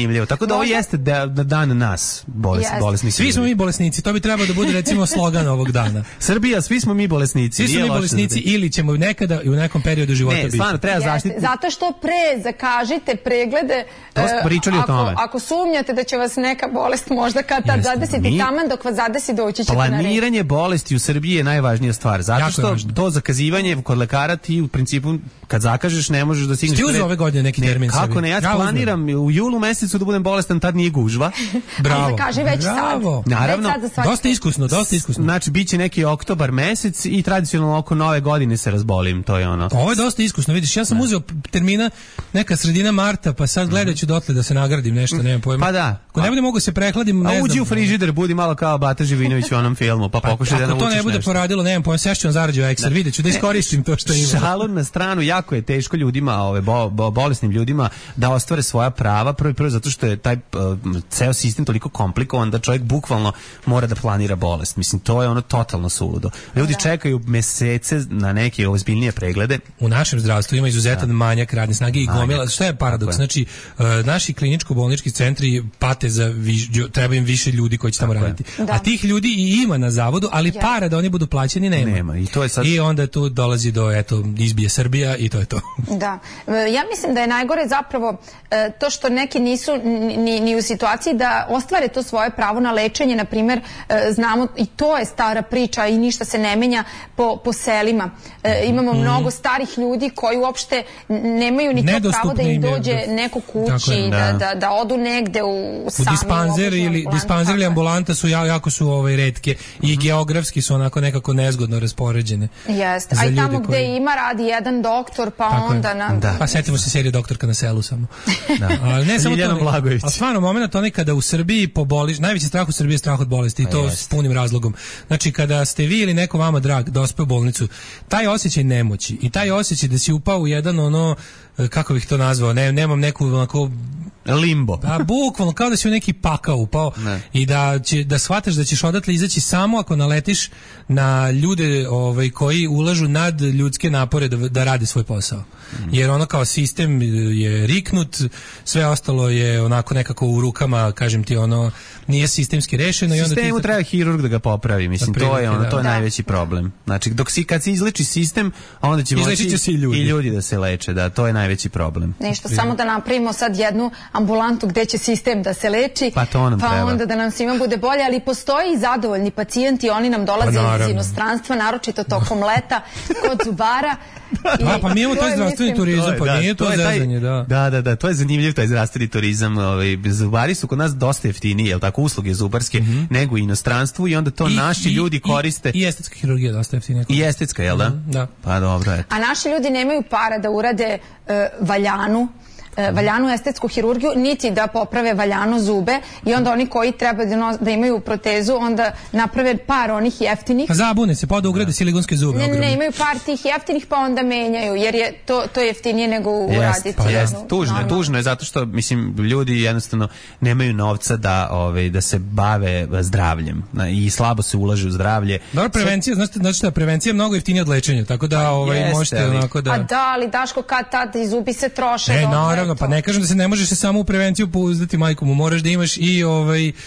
Speaker 6: Tako da ovo jeste da, da dan nas, boles, bolesnih.
Speaker 7: Svi smo mi bolesnici, to bi trebalo da bude recimo slogan ovog dana.
Speaker 6: Srbija, svi smo mi bolesnici.
Speaker 7: Svi smo mi bolesnici ili ćemo nekada i u nekom periodu života biti.
Speaker 6: Ne, stvarno, treba zaštititi.
Speaker 9: Zato što pre zakažite preglede,
Speaker 6: pričali
Speaker 9: ako,
Speaker 6: o tome.
Speaker 9: ako sumnjate da će vas neka bolest možda kad tad zadesiti, mi, taman dok vas zadesi doći ćete na red.
Speaker 6: Planiranje bolesti u Srbiji je najvažnija stvar. Zato jako što to zakazivanje kod lekara ti u principu kad zakažeš ne možeš da stigneš.
Speaker 7: Ti uzeo ove godine neki termin
Speaker 6: sebi. Kako ne, ja, ja planiram u julu mesecu da budem bolestan, tad nije gužva.
Speaker 7: Bravo.
Speaker 9: Zakaži već
Speaker 7: Bravo.
Speaker 9: sad.
Speaker 6: Naravno.
Speaker 9: Već sad
Speaker 7: dosta iskusno, dosta iskusno.
Speaker 6: Znači biće neki oktobar mesec i tradicionalno oko nove godine se razbolim, to je ono.
Speaker 7: Ovo je dosta iskusno, vidiš, ja sam uzeo termina neka sredina marta, pa sad gledaću dotle da se nagradim nešto, nemam pojma.
Speaker 6: Pa da.
Speaker 7: Ako ne bude mogu se prehladim, ne znam.
Speaker 6: A uđi u frižider, budi malo kao Bata Živinović u onom filmu, pa pokušaj da naučiš nešto.
Speaker 7: Ako to ne bude poradilo, nemam pojma, sešću vam zarađu ekstra, videću da iskoristim to što imam.
Speaker 6: Šalom na stranu, jako je teško ljudima, ove bo, bo, bolesnim ljudima da ostvare svoja prava, prvo i prvo zato što je taj uh, ceo sistem toliko komplikovan da čovjek bukvalno mora da planira bolest. Mislim, to je ono totalno suludo. Ljudi da. čekaju mesece na neke ozbiljnije preglede.
Speaker 7: U našem zdravstvu ima izuzetan da. manjak radne snage i gomila. Što je paradoks? Znači, uh, naši kliničko-bolnički centri pate za viš, treba im više ljudi koji će tamo Tako raditi. Da. A tih ljudi i ima na zavodu, ali ja. para da oni budu plaćeni nema.
Speaker 6: Nema. I to je sad...
Speaker 7: I onda tu dolazi do, eto, izbije Srbija i to je to.
Speaker 9: Da. Ja mislim da je najgore zapravo to što neki nisu ni, ni u situaciji da ostvare to svoje pravo na lečenje, na primjer, znamo, i to je stara priča i ništa se ne menja po, po selima. E, imamo mm. mnogo starih ljudi koji uopšte nemaju ni to pravo da im dođe neko kući, da. Da, da, da odu negde u sami.
Speaker 7: U dispanzer ili, dispanzer ili ambulanta su jako su ovaj, retke i mm. geografski su onako nekako nezgodno raspoređene.
Speaker 9: Jeste. A i tamo gde koji... ima radi jedan doktor, pa tako onda na...
Speaker 7: Da. Pa setimo se serije Doktorka na selu samo. Da. A, ne samo to, a stvarno moment onaj kada u Srbiji poboliš, najveći strah u Srbiji je strah od bolesti i to jest. S punim razlogom. Znači kada ste vi ili neko vama drag dospe u bolnicu, taj osjećaj nemoći i taj osjećaj da si upao u jedan ono, kako bih to nazvao, ne, nemam neku onako
Speaker 6: limbo.
Speaker 7: Pa bukvalno kao da si u neki pakao upao ne. I da će da shvataš da ćeš odatle izaći samo ako naletiš na ljude ovaj koji ulažu nad ljudske napore da, da rade svoj posao. Mm. Jer ono kao sistem je riknut, sve ostalo je onako nekako u rukama, kažem ti, ono nije sistemski rešeno.
Speaker 6: Sistemu
Speaker 7: i onda ti...
Speaker 6: treba hirurg da ga popravi, mislim
Speaker 7: prilike,
Speaker 6: to je ono,
Speaker 7: da.
Speaker 6: to je
Speaker 9: da.
Speaker 6: najveći problem. Znači dok si kad se izleči sistem, onda će moći
Speaker 7: će i ljudi.
Speaker 6: i ljudi da se leče, da, to je najveći problem.
Speaker 9: Ništa, samo da napravimo sad jednu ambulantu gde će sistem da se leči,
Speaker 6: pa, to nam
Speaker 9: pa
Speaker 6: treba.
Speaker 9: Onda da nam svima bude bolje, ali postoji i zadovoljni pacijenti, oni nam dolaze pa, iz inostranstva, naročito tokom leta, kod zubara.
Speaker 7: I, a, pa mi imamo taj zdravstveni mislim, turizam, pa da, nije to, to zezanje, da.
Speaker 6: Da, da, da, to je zanimljiv taj zdravstveni turizam. Ovaj, zubari su kod nas dosta jeftiniji, jel tako, usluge zubarske, mm -hmm. nego u inostranstvu i onda to I, naši i, ljudi koriste.
Speaker 7: I, i estetska hirurgija dosta jeftinija.
Speaker 6: I estetska, jel da?
Speaker 7: Mm, da.
Speaker 6: Pa dobro, eto.
Speaker 9: A naši ljudi nemaju para da urade uh, valjanu, valjanu estetsku hirurgiju, niti da poprave valjano zube i onda oni koji treba da, no, da imaju protezu, onda naprave par onih jeftinih.
Speaker 7: Pa zabune se, pa da ugrade siligonske zube.
Speaker 9: Ne, ne, imaju par tih jeftinih pa onda menjaju, jer je to, to je jeftinije nego uraditi.
Speaker 6: Jest, pa jest. Tužno je, tužno je, zato što, mislim, ljudi jednostavno nemaju novca da, ove, da se bave zdravljem i slabo se ulaže u zdravlje.
Speaker 7: Dobro, prevencija, znači, znači da prevencija je mnogo jeftinija od lečenja, tako da ovaj, jeste, možete ali... onako da...
Speaker 9: A da, ali Daško, kad tad i zubi se troše.
Speaker 7: E, naravno, pa ne kažem da se ne možeš se samo u prevenciju pouzdati, majku mu, moraš da imaš i ovaj uh,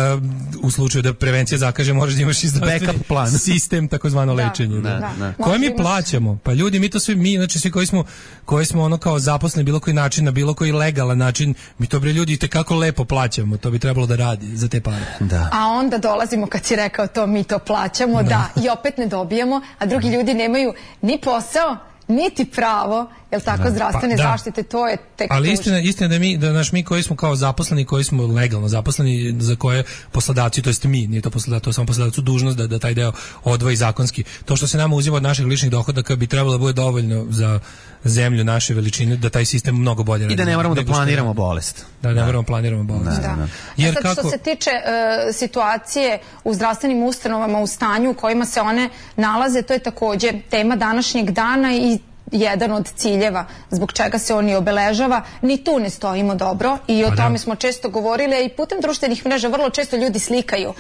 Speaker 7: u slučaju da prevencija zakaže, moraš da imaš i
Speaker 6: backup plan,
Speaker 7: sistem takozvano da, lečenje, da. Da. Da. Koje mi plaćamo? Pa ljudi, mi to svi mi, znači svi koji smo koji smo ono kao zaposleni bilo koji način, na bilo koji legalan način, mi to bre ljudi itekako lepo plaćamo, to bi trebalo da radi za te pare.
Speaker 6: Da.
Speaker 9: A onda dolazimo kad si rekao to, mi to plaćamo, da, da i opet ne dobijamo, a drugi ljudi nemaju ni posao, niti pravo, jel tako, da, zdravstvene pa, da. zaštite, to je tek
Speaker 7: ali istina, istina da mi, da naš mi koji smo kao zaposleni, koji smo legalno zaposleni, za koje poslodavci, to jest mi, nije to poslodavac, to samo poslodavcu dužnost da, da taj deo odvoji zakonski. To što se nama uzima od naših ličnih dohodaka bi trebalo da bude dovoljno za zemlju naše veličine, da taj sistem mnogo bolje radi.
Speaker 6: I da ne moramo da planiramo bolest.
Speaker 7: Da, ne moramo planiramo bolest.
Speaker 9: Da. Da. Jer sad, kako... što se tiče uh, situacije u zdravstvenim ustanovama u stanju u kojima se one nalaze, to je također tema današnjeg dana i jedan od ciljeva zbog čega se on i obeležava. Ni tu ne stojimo dobro i o tome smo često govorili i putem društvenih mreža vrlo često ljudi slikaju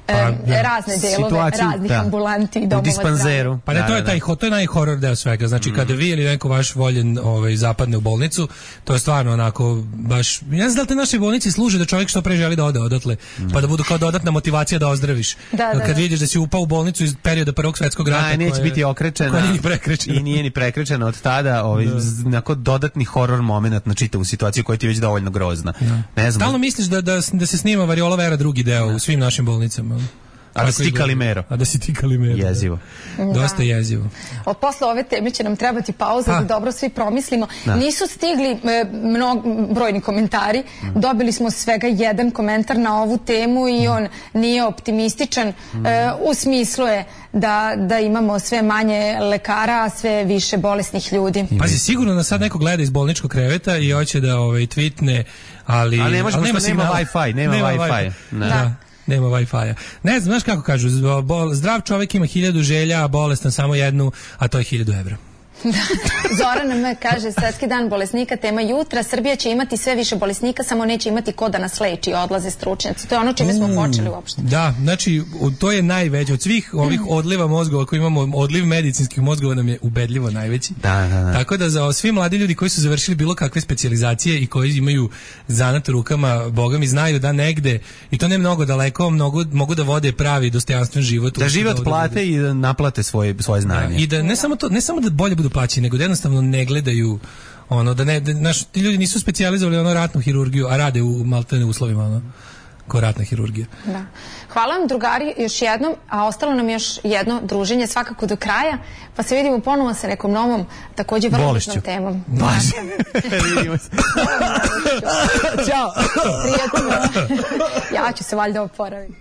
Speaker 9: pa, e, razne delove, situaciju, raznih da. ambulanti i domova zdravlja.
Speaker 7: Pa ne, to je taj to je najhoror deo svega. Znači, mm. kada vi ili neko vaš voljen ovaj, zapadne u bolnicu, to je stvarno onako, baš, ne znam da li te naše bolnice služe da čovjek što pre želi da ode odatle, mm. pa da budu kao dodatna motivacija da ozdraviš. Da, da, kad da. vidiš da si upao u bolnicu iz perioda Prvog svjetskog rata,
Speaker 6: da, neće biti okrečena,
Speaker 7: nije prekrečena.
Speaker 6: I nije ni prekrečena od tada, ovaj, da. dodatni horor moment na čitavu situaciju koja ti je već dovoljno grozna. Da. Ne znam.
Speaker 7: Stalno misliš da, da, da se snima Variola Vera drugi deo da. u svim našim bolnicama?
Speaker 6: A da si ti Kalimero.
Speaker 7: A da si ti Kalimero.
Speaker 6: Jezivo.
Speaker 9: Da.
Speaker 7: Dosta jezivo.
Speaker 9: Od posle ove teme će nam trebati pauza pa. da dobro svi promislimo. Da. Nisu stigli e, mnog, brojni komentari. Mm. Dobili smo svega jedan komentar na ovu temu i on nije optimističan. Mm. E, u smislu je da, da imamo sve manje lekara, a sve više bolesnih ljudi.
Speaker 7: Pazi, sigurno da sad neko gleda iz bolničkog kreveta i hoće da ovaj, tweetne, ali...
Speaker 6: Ali ne može, ali nema, nema Wi-Fi. Nema, nema Wi-Fi. Wi-Fi.
Speaker 9: Da. da.
Speaker 7: Nema Wi-Fi-a. Ne znam, znaš kako kažu, zdrav čovjek ima hiljadu želja, a bolestan samo jednu, a to je hiljadu evra.
Speaker 9: Zoran me kaže, Svetski dan bolesnika, tema jutra, Srbija će imati sve više bolesnika, samo neće imati ko da nas leči, odlaze stručnjaci. To je ono čime smo počeli uopšte.
Speaker 7: Da, znači, to je najveće. Od svih ovih odliva mozgova koji imamo, odliv medicinskih mozgova nam je ubedljivo najveći.
Speaker 6: Da, da, da.
Speaker 7: Tako da za svi mladi ljudi koji su završili bilo kakve specijalizacije i koji imaju zanat rukama, Boga mi znaju da negde, i to ne mnogo daleko, mnogo, mogu da vode pravi dostojanstven život.
Speaker 6: Da žive od plate i da naplate svoje, svoje znanje.
Speaker 7: Da, i da ne samo to, ne samo da bolje budu plaći, nego da jednostavno ne gledaju ono, da ne, da, naš, ti ljudi nisu specijalizovali ono ratnu hirurgiju, a rade u maltene uslovima, ono, ko ratna hirurgija.
Speaker 9: Da. Hvala vam, drugari, još jednom, a ostalo nam još jedno druženje svakako do kraja, pa se vidimo ponovo sa nekom novom, takođe vrlo važnom temom.
Speaker 6: Baš. Vidimo se. Ćao.
Speaker 9: Prijatno. Ja ću se valjda oporaviti.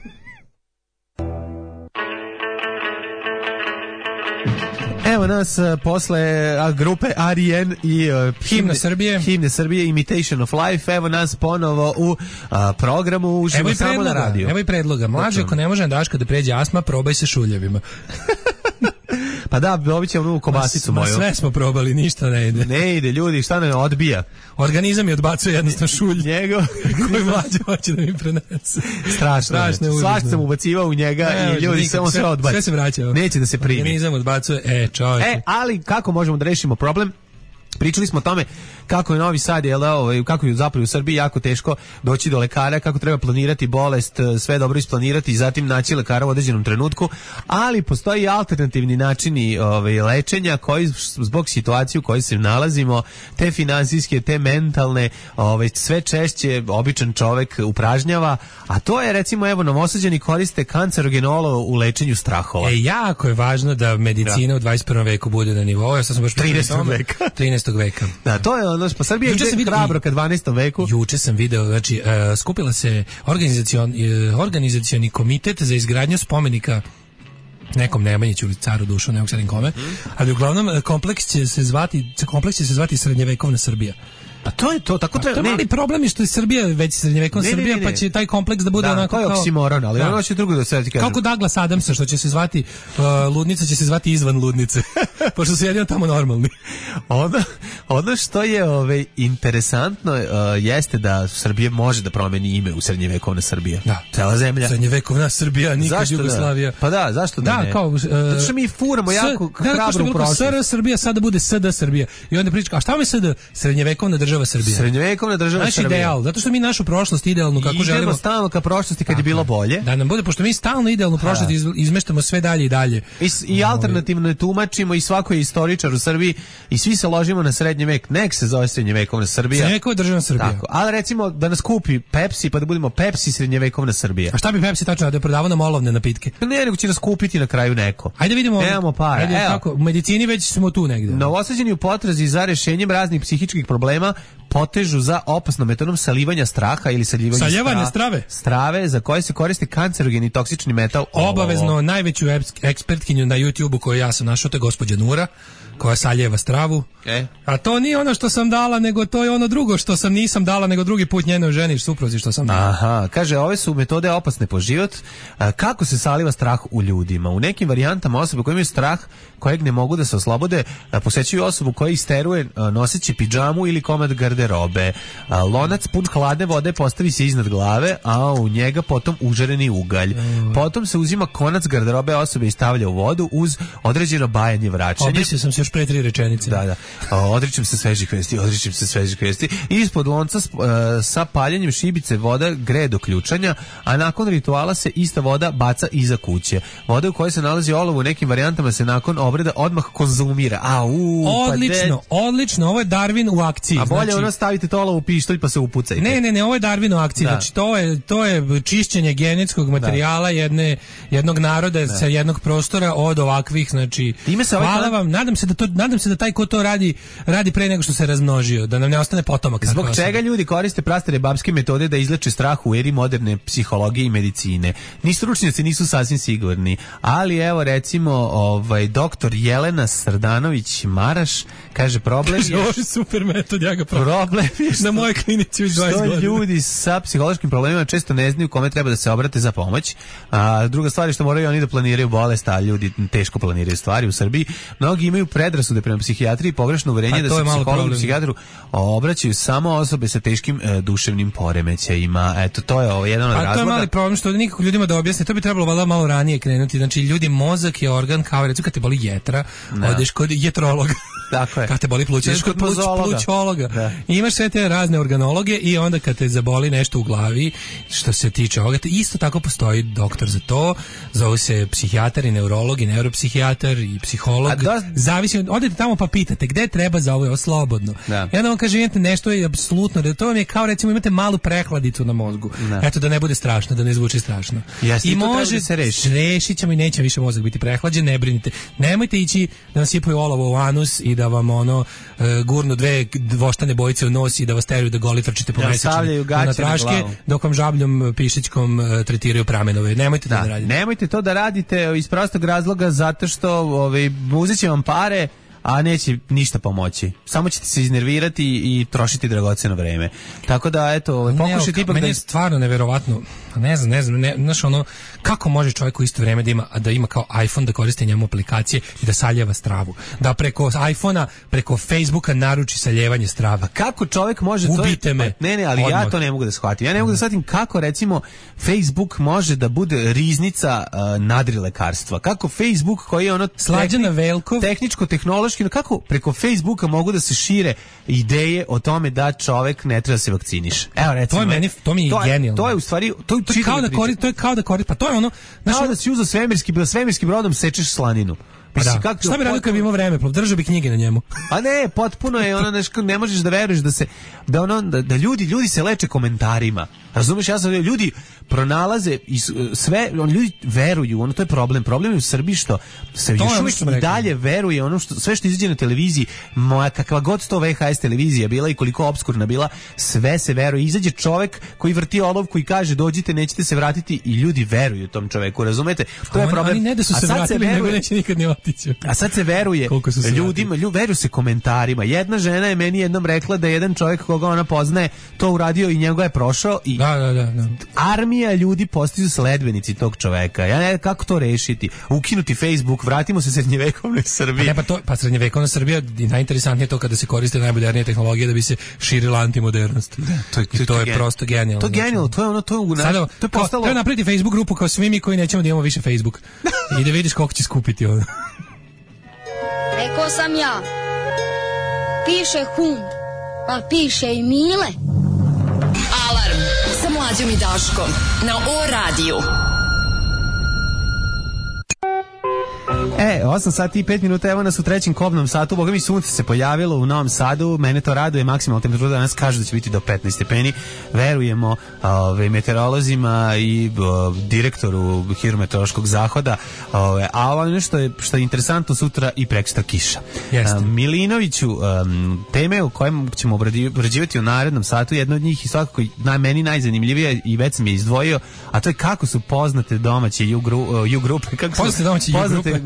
Speaker 6: Evo nas uh, posle uh, grupe R E N i uh,
Speaker 7: Himne Srbije.
Speaker 6: Himne Srbije, Imitation of Life. Evo nas ponovo u uh, programu uživo samo na radiju.
Speaker 7: Evo i predloga. Mlađe, ako ne može na Daška da pređe astma, probaj se šuljevima.
Speaker 6: Pa da, dobit ćemo novu kobasicu moju.
Speaker 7: Sve smo probali, ništa ne ide.
Speaker 6: Ne ide, ljudi, šta nam odbija?
Speaker 7: Organizam je odbacuje jednostavno šulj.
Speaker 6: Njegov.
Speaker 7: Koji Mlađe hoće da mi prenese.
Speaker 6: Strašno. Svašta sam ubacivao u njega ne, i ljudi samo sve odbaci.
Speaker 7: Sve se vraća.
Speaker 6: Neće da se primi.
Speaker 7: Organizam odbacuje, e, čovječe.
Speaker 6: E, ali kako možemo da rešimo problem? Pričali smo o tome kako je Novi Sad, jel, ovaj, kako je zapravo u Srbiji jako teško doći do lekara, kako treba planirati bolest, sve dobro isplanirati i zatim naći lekara u određenom trenutku, ali postoji i alternativni načini ovaj, lečenja koji zbog situacije u kojoj se nalazimo, te finansijske, te mentalne, ovaj, sve češće običan čovek upražnjava, a to je recimo, evo, Novosađani koriste kancerogenolo u lečenju strahova.
Speaker 7: E, jako je važno da medicina da. u dvadeset prvom veku bude na nivou, ja sam baš
Speaker 6: trinaestog veka.
Speaker 7: trinaestog veka.
Speaker 6: Da, to je ono, pa Srbija je hrabro kad dvanaestom veku.
Speaker 7: Juče sam video, znači, uh, skupila se organizacion, uh, organizacioni komitet za izgradnju spomenika nekom Nemanjiću ili caru Dušu, ne mogu sad kome, mm. ali uglavnom kompleks će se zvati, kompleks će se zvati Srednjevekovna Srbija.
Speaker 6: Pa to je to, tako
Speaker 7: to je. To je mali problem je što je Srbija već srednjevekovna Srbija, ne, ne, ne. Pa će taj kompleks da bude
Speaker 6: da,
Speaker 7: onako
Speaker 6: kao... Da, to je oksimoron, ali ono će drugo da se ti kažem.
Speaker 7: Kako Douglas Adamsa, što će se zvati, uh, ludnica će se zvati izvan ludnice, pošto su jedino tamo normalni.
Speaker 6: Ono, ono što je ove, interesantno uh, jeste da Srbija može da promeni ime u srednjevekovna Srbija.
Speaker 7: Da.
Speaker 6: Cela zemlja.
Speaker 7: Srednjevekovna Srbija, nikad zašto Jugoslavija.
Speaker 6: Da? Pa da, zašto da, da ne? Kao, uh, zato što mi furamo jako s, hrabro u prošlost.
Speaker 7: S R Srbija sada bude S D Srbija. I onda priča, a šta mi S D? Srednjevekovna država Srbija.
Speaker 6: Srednjevekovna država
Speaker 7: naš
Speaker 6: Srbija.
Speaker 7: Ideal, zato što mi našu prošlost idealnu kako
Speaker 6: idemo
Speaker 7: želimo.
Speaker 6: Idemo stalno ka prošlosti kad je bilo bolje.
Speaker 7: Da nam bude, pošto mi stalno idealnu prošlost iz, izmeštamo sve dalje i dalje.
Speaker 6: I, i alternativno je tumačimo i svako je istoričar u Srbiji i svi se ložimo na srednji vek. Nek se zove srednjevekovna Srbija.
Speaker 7: Srednjevekovna država Srbija.
Speaker 6: Tako, ali recimo da nas kupi Pepsi pa da budemo Pepsi srednjevekovna Srbija.
Speaker 7: A šta bi Pepsi tačno da prodavao nam olovne napitke?
Speaker 6: Ne, nego će nas kupiti na kraju neko.
Speaker 7: Ajde vidimo.
Speaker 6: Nemamo para.
Speaker 7: Ajde, tako, u medicini već smo tu negde.
Speaker 6: Novosađeni u potrazi za rešenjem raznih psihičkih problema potežu za opasnom metodom salivanja straha ili saljivanja
Speaker 7: Saljevanje
Speaker 6: stra,
Speaker 7: strave.
Speaker 6: strave za koje se koristi kancerogeni toksični metal.
Speaker 7: Obavezno o, najveću ekspertkinju na YouTubeu koju ja sam našao, to je gospođa Nura, koja saljeva stravu.
Speaker 6: E?
Speaker 7: A to nije ono što sam dala, nego to je ono drugo što sam nisam dala, nego drugi put njenoj ženi supruzi što sam dala.
Speaker 6: Aha, kaže, ove su metode opasne po život. A, kako se saliva strah u ljudima? U nekim varijantama osobe koje imaju strah kojeg ne mogu da se oslobode, a, posećuju osobu koja isteruje a, noseći pidžamu ili komad gardrobe garderobe. A, lonac pun hladne vode postavi se iznad glave, a u njega potom užareni ugalj. Mm. Potom se uzima konac garderobe osobe i stavlja u vodu uz određeno bajanje vraćanje.
Speaker 7: Obisio sam se još pre tri rečenice.
Speaker 6: Da, da. Odričem se svežih vesti, odričem se svežih vesti. I ispod lonca uh, sa paljenjem šibice voda greje do ključanja, a nakon rituala se ista voda baca iza kuće. Voda u kojoj se nalazi olovo u nekim varijantama se nakon obreda odmah konzumira. A, u,
Speaker 7: odlično,
Speaker 6: pa
Speaker 7: odlično. Ovo je Darwin u akciji.
Speaker 6: A bolje
Speaker 7: znači,
Speaker 6: ono stavite to olovo u pištolj pa se upucajte.
Speaker 7: Ne, ne, ne, ovo je Darwin u akciji.
Speaker 6: Da.
Speaker 7: Znači, to je, to je čišćenje genetskog materijala jedne, jednog naroda da. sa jednog prostora od ovakvih, znači,
Speaker 6: se
Speaker 7: hvala
Speaker 6: ovaj...
Speaker 7: vam. Nadam se da to, nadam se da taj ko to radi, radi pre nego što se razmnožio, da nam ne ostane potomak.
Speaker 6: Zbog čega ljudi koriste prastare babske metode da izleče strah u eri moderne psihologije i medicine? Ni stručnjaci nisu sasvim sigurni, ali evo recimo ovaj doktor Jelena Srdanović Maraš kaže problem je
Speaker 7: ovo je super metod, ja ga
Speaker 6: problem je što,
Speaker 7: na moje klinici već dvadeset godina.
Speaker 6: Ljudi sa psihološkim problemima često ne znaju kome treba da se obrate za pomoć. A druga stvar je što moraju oni da planiraju bolest, a ljudi teško planiraju stvari u Srbiji. Mnogi imaju predrasude prema psihijatriji i pogrešno uverenje da se psihologu i psihijatru obraćaju samo osobe sa teškim e, duševnim poremećajima. Eto, to je ovo jedan od
Speaker 7: razloga. A to je mali problem što nikako ljudima da objasne. To bi trebalo valjda malo ranije krenuti. Znači, ljudi, mozak je organ kao, recimo, kad te boli jetra, no. odeš kod jetrologa.
Speaker 6: Tako je.
Speaker 7: Kad te boli pluća, ideš kod pluć, plućologa. Da. Imaš sve te razne organologe i onda kad te zaboli nešto u glavi, što se tiče ovoga, isto tako postoji doktor za to, zove se psihijatar i neurolog i neuropsihijatar i psiholog. Da... Zavisi, odete tamo pa pitate gde treba za ovo, je slobodno. Da. I onda vam kaže, imate nešto je apsolutno, da to vam je kao recimo imate malu prehladicu na mozgu. Da. Eto, da ne bude strašno, da ne zvuči strašno.
Speaker 6: Jasne,
Speaker 7: i može
Speaker 6: da se reši.
Speaker 7: Rešit ćemo i neće više mozak biti prehlađen, ne brinite. Nemojte ići da vam sipaju olovo u anus i da vam ono uh, gurnu dve voštane bojice u nos i da vas teraju da goli trčite po mesečini na traške, dok vam žabljom pišićkom uh, tretiraju pramenove. Nemojte
Speaker 6: da,
Speaker 7: to da radite.
Speaker 6: Nemojte to da radite iz prostog razloga zato što ovaj, uzet će vam pare, a neće ništa pomoći. Samo ćete se iznervirati i, i trošiti dragoceno vreme. Tako da, eto, ovaj, pokušajte ipak da...
Speaker 7: Meni je stvarno neverovatno, ne znam, ne znam, ne, znaš ono, kako može čovjek u isto vrijeme da ima, da ima kao iPhone, da koristi njemu aplikacije i da saljeva stravu. Da preko iPhonea, preko Facebooka naruči saljevanje strava.
Speaker 6: A kako čovjek može...
Speaker 7: Ubite
Speaker 6: to...
Speaker 7: me.
Speaker 6: Ne, ne, ali odmah. Ja to ne mogu da shvatim. Ja ne mogu da shvatim kako, recimo, Facebook može da bude riznica uh, nadrilekarstva. Kako Facebook, koji je ono...
Speaker 7: Slađana Velkov...
Speaker 6: Tehničko-tehnološki, kako preko Facebooka mogu da se šire ideje o tome da čovjek ne treba da se vakciniše. Evo, recimo,
Speaker 7: to je meni, to mi je
Speaker 6: to
Speaker 7: genijalno.
Speaker 6: To je u stvari, to,
Speaker 7: to je kao da koristi, to je kao da koristi, pa to je ono,
Speaker 6: znači kao da si uzeo svemirski, da svemirskim brodom sečeš slaninu.
Speaker 7: Pa da. Kako, šta bi radio kad bi imao vremeplov? Držao bi knjige na njemu.
Speaker 6: A ne, potpuno je ono, nešto, ne možeš da veruješ da se da ono da, da ljudi ljudi se leče komentarima. Razumeš, ja sam ljudi pronalaze i sve, on ljudi veruju, ono to je problem. Problem je u Srbiji što se to još uvijek i dalje veruje ono što sve što izađe na televiziji, moja kakva god to V H S televizija bila i koliko opskurna bila, sve se veruje. Izađe čovjek koji vrti olovku i kaže dođite, nećete se vratiti i ljudi veruju tom čoveku, razumete? To je
Speaker 7: oni,
Speaker 6: problem.
Speaker 7: Oni ne da su se vratili, nego neće nikad ni otići.
Speaker 6: A sad se veruje ljudima, ljud, veruju se komentarima. Jedna žena je meni jednom rekla da jedan čovjek koga ona poznaje to uradio i njega je prošao i
Speaker 7: da, da, da, da.
Speaker 6: Armija ljudi postaju sledbenici tog čoveka. Ja ne znam kako to rešiti. Ukinuti Facebook, vratimo se srednjevekovnoj Srbiji.
Speaker 7: Pa, ne, pa, to, pa srednjevekovna Srbija je najinteresantnije to kada se koriste najmodernije tehnologije da bi se širila antimodernost. Da, to, to, to, to je gen... prosto genijalno.
Speaker 6: To je genijalno, to je ono, to je, naš, Sada, to je postalo...
Speaker 7: Treba napraviti Facebook grupu kao svi mi koji nećemo da imamo više Facebook. I da vidiš koliko će skupiti ono.
Speaker 10: Rekao sam ja, piše hum, pa piše i Mile.
Speaker 5: Alarm sa Mlađom i Daškom na O radiju.
Speaker 6: E, osam sati i pet minuta, evo nas u trećem kobnom satu. Boga mi sunce se pojavilo u Novom Sadu, mene to raduje, maksimalna temperatura danas kaže da će biti do petnaest stepeni. Verujemo ove, meteorolozima i o, direktoru hidrometeorološkog zahoda, ove, a ovo nešto je što je interesantno, sutra i prekstra kiša. A, Milinoviću, um, teme u kojem ćemo obrađivati u narednom satu, jedna od njih i svakako na meni najzanimljivija i već sam je izdvojio, a to je kako su poznate domaće ju, gru, ju grupe, kako su
Speaker 7: poznate domaće
Speaker 6: poznate
Speaker 7: grupe.
Speaker 6: grupe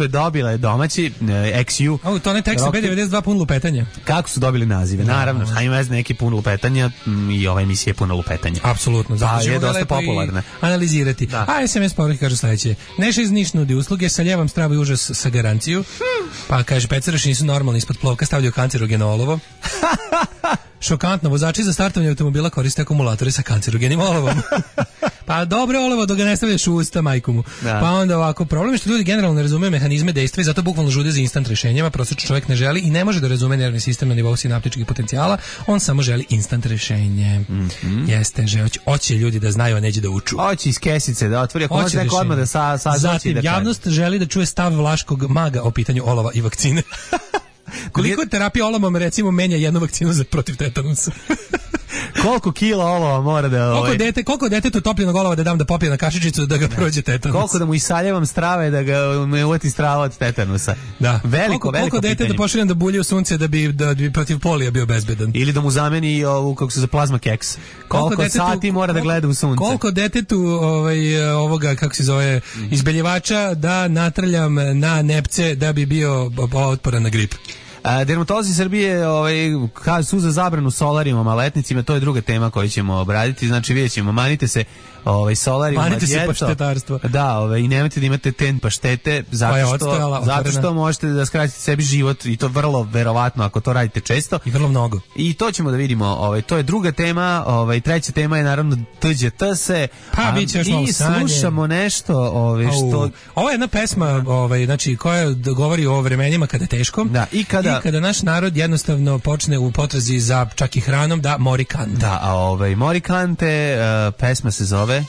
Speaker 6: je dobila domaći X U.
Speaker 7: O, to ne tekst B devedeset dva pun lupetanja.
Speaker 6: Kako su dobili nazive? Da, naravno, šta ima veze neki pun lupetanja i ova emisija je puna lupetanja.
Speaker 7: Apsolutno. Zato
Speaker 6: da, je dosta popularna.
Speaker 7: Analizirati. Da. A S M S poruke kaže sledeće. Neša iz Niš nudi usluge, saljevam stravu i užas sa garanciju. Pa kaže, pecaraši nisu normalni, ispod plovka stavljaju kancerogeno olovo. Šokantno, vozači za startovanje automobila koriste akumulatore sa kancerogenim olovom. Pa dobro olovo dok ga ne stavljaš u usta, majku mu. Da. Pa onda ovako, problem je što ljudi generalno ne razumeju mehanizme dejstva i zato bukvalno žude za instant rešenjima, prosječan čovjek ne želi i ne može da razume nervni sistem na nivou sinaptičkih potencijala, on samo želi instant rešenje. Mm-hmm. Jeste, že hoće ljudi da znaju, a neće da uču.
Speaker 6: Hoće iz kesice da otvori, ako može neko odmah da sa, sa
Speaker 7: Zatim, da javnost kaže. Želi da čuje stav vlaškog maga o pitanju olova i vakcine. Koliko je terapija olomom recimo menja jednu vakcinu za protiv tetanusa?
Speaker 6: Koliko kila olova mora da...
Speaker 7: Koliko dete, koliko detetu topljenog olova da dam da popije na kašičicu da ga prođe tetanus?
Speaker 6: Koliko da mu isaljavam strave da ga me uvati strava od tetanusa?
Speaker 7: Da.
Speaker 6: Veliko,
Speaker 7: koliko,
Speaker 6: veliko
Speaker 7: koliko dete da pošaljem da bulje u sunce da bi, da bi protiv polija bio bezbedan?
Speaker 6: Ili da mu zameni ovu, kako se za plazma keks. Koliko, koliko detetu, sati mora koliko, da gleda u sunce?
Speaker 7: Koliko detetu ovaj, ovoga, kako se zove, izbeljivača da natrljam na nepce da bi bio otporan na grip?
Speaker 6: A, dermatolozi Srbije ovaj, su za zabranu solarijom maletnicima, to je druga tema koju ćemo obraditi, znači vidjet ćemo, manite se ovaj, solarijom
Speaker 7: manite se paštetarstvo.
Speaker 6: Da, ovaj, i nemojte da imate ten paštete, zato što, zato što možete da skratite sebi život i to vrlo verovatno ako to radite često.
Speaker 7: I vrlo mnogo.
Speaker 6: I to ćemo da vidimo, ovaj, to je druga tema, ovaj, treća tema je naravno T Đ T se,
Speaker 7: pa, a još
Speaker 6: mi slušamo nešto ovaj, što...
Speaker 7: Ovo je jedna pesma ovaj, znači, koja govori o vremenima kada je teško.
Speaker 6: Da, i kada...
Speaker 7: I kada naš narod jednostavno počne u potrazi za čak i hranom da mori kante.
Speaker 6: Da, a ovaj mori kante, uh, pesma se zove...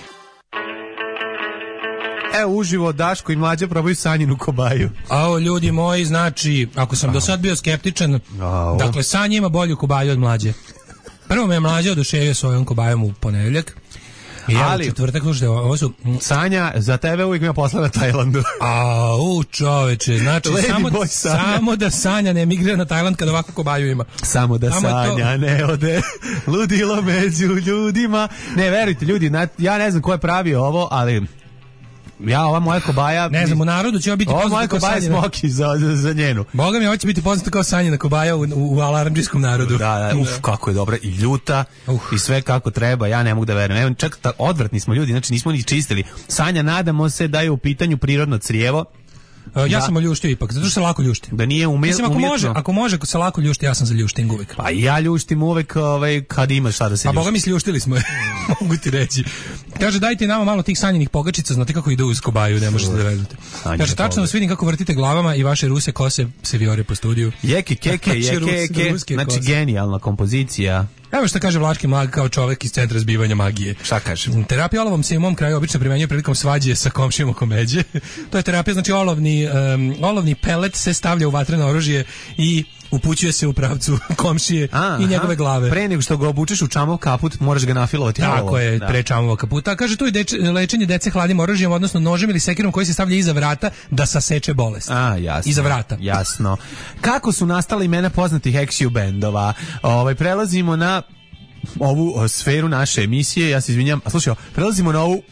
Speaker 6: Evo uživo Daško i Mlađa probaju Sanjinu kobaju.
Speaker 7: Ao, ljudi moji, znači, ako sam do sad bio skeptičan, Ao. dakle, Sanja ima bolju kobaju od Mlađe. Prvo me je Mlađa oduševio svojom kobajom u ponedeljak. I ali četvrtak, slušajte, ovo su...
Speaker 6: Sanja, za tebe uvijek ima posla na Tajlandu.
Speaker 7: Au, čoveče, znači, samo da, samo da Sanja ne emigrira na Tajland kada ovako kobaju ima.
Speaker 6: Samo da samo Sanja to... ne ode, ludilo među ljudima. Ne, verujte, ljudi, ja ne znam ko je pravio ovo, ali... Ja, ova moja kobaja...
Speaker 7: Ne znam, u narodu će ovo biti poznata
Speaker 6: kao Sanjina. Ova moja kobaja smoki za, za, za njenu.
Speaker 7: Boga mi, ovo će biti poznata kao Sanjina kobaja u, u, u alarmđijskom narodu.
Speaker 6: Da, da, uf, kako je dobra. I ljuta, uf. I sve kako treba. Ja ne mogu da verujem. Evo, čak ta, odvratni smo ljudi, znači nismo ni čistili. Sanja, nadamo se da je u pitanju prirodno crijevo.
Speaker 7: Uh, ja da. sam oljuštio ipak, zato što se lako ljušti.
Speaker 6: Da nije umje,
Speaker 7: Mislim, ako
Speaker 6: umjetno.
Speaker 7: može, ako može, ako se lako ljušti, ja sam za ljušting uvek.
Speaker 6: Pa ja ljuštim uvek ovaj, kad ima šta da se ljušti.
Speaker 7: A boga mi sljuštili smo je, mogu ti reći. Kaže, dajte nama malo tih sanjenih pogačica, znate kako idu uz kobaju, ne možete da vedete. Kaže, tačno vas vidim kako vrtite glavama i vaše ruse kose se viore po studiju.
Speaker 6: Jeke, keke, jeke, keke, znači genijalna kompozicija.
Speaker 7: Evo što kaže Vlaški mag kao čovjek iz centra zbivanja magije.
Speaker 6: Šta kaže?
Speaker 7: Terapija olovom se u mom kraju obično primenjuje prilikom svađe sa komšijom oko međe. To je terapija, znači olovni, um, olovni pelet se stavlja u vatreno oružje i upućuje se u pravcu komšije A, i njegove aha. glave.
Speaker 6: Pre nego što ga obučeš u čamov kaput, moraš ga nafilovati.
Speaker 7: Tako je, da. pre čamova kaputa. Kaže, tu je deč, lečenje dece hladnim oružjem, odnosno nožem ili sekirom koji se stavlja iza vrata da saseče bolest.
Speaker 6: A, jasno.
Speaker 7: Iza vrata.
Speaker 6: Jasno. Kako su nastala imena poznatih X U bendova? Ovaj, prelazimo na ovu o, sferu naše emisije. Ja se izvinjam. A slušaj, prelazimo na ovu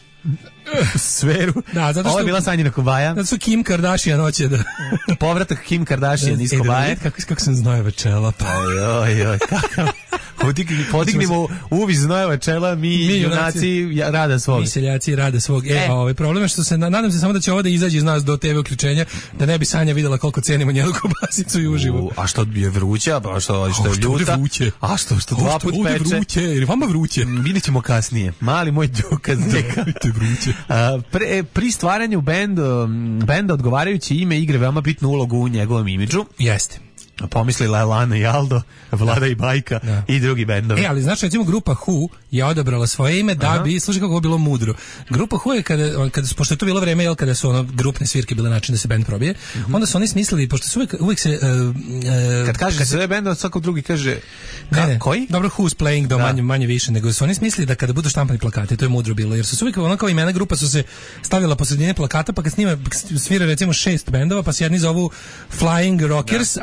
Speaker 6: sferu. Da, zato što ovo je bila Sanjina kobaja.
Speaker 7: Zato su Kim Kardashian hoće da...
Speaker 6: Povratak Kim Kardashian iz kobaje.
Speaker 7: Kako, kako sam znojeva čela. Pa.
Speaker 6: Oj, oj, kako... Podigni, podignimo uvis znojeva čela, mi, mi junaci rada svog.
Speaker 7: Mi seljaci rada svog. E, e. Ovaj problem je što se, nadam se samo da će ovo da izađe iz nas do te ve uključenja, da ne bi Sanja videla koliko cenimo njenu kobasicu i uživo. U,
Speaker 6: a što je vruća, a što, što je ljuta?
Speaker 7: Vruće.
Speaker 6: A što, što dva put peče?
Speaker 7: Vruće, jer je vama vruće.
Speaker 6: Vidjet ćemo kasnije. Mali moj djukaz deka.
Speaker 7: vruće.
Speaker 6: A, pre, pri stvaranju bend, benda odgovarajuće ime igre veoma bitnu ulogu u njegovom imidžu.
Speaker 7: Jeste.
Speaker 6: Pomislila je Lana i Aldo, Vlada da. i Bajka da. i drugi bendovi.
Speaker 7: E, ali znaš, recimo grupa Who je odabrala svoje ime da Aha. bi, slušaj kako je bilo mudro. Grupa Who je, kada, kada, pošto je to bilo vreme, jel, kada su ono grupne svirke bile način da se bend probije, mm-hmm. onda su oni smislili, pošto su uvijek, uvijek se... Uh, uh,
Speaker 6: kad kaže kad sve benda, svako drugi kaže... Ka,
Speaker 7: ne, ne,
Speaker 6: koji?
Speaker 7: Dobro, Who's Playing, do da. manje, manje više, nego su oni smislili da kada budu štampani plakati, to je mudro bilo, jer su uvijek ono kao imena grupa su se stavila po sredine plakata, pa kad snima svira recimo šest bendova, pa se jedni zovu Flying Rockers, da. a ti se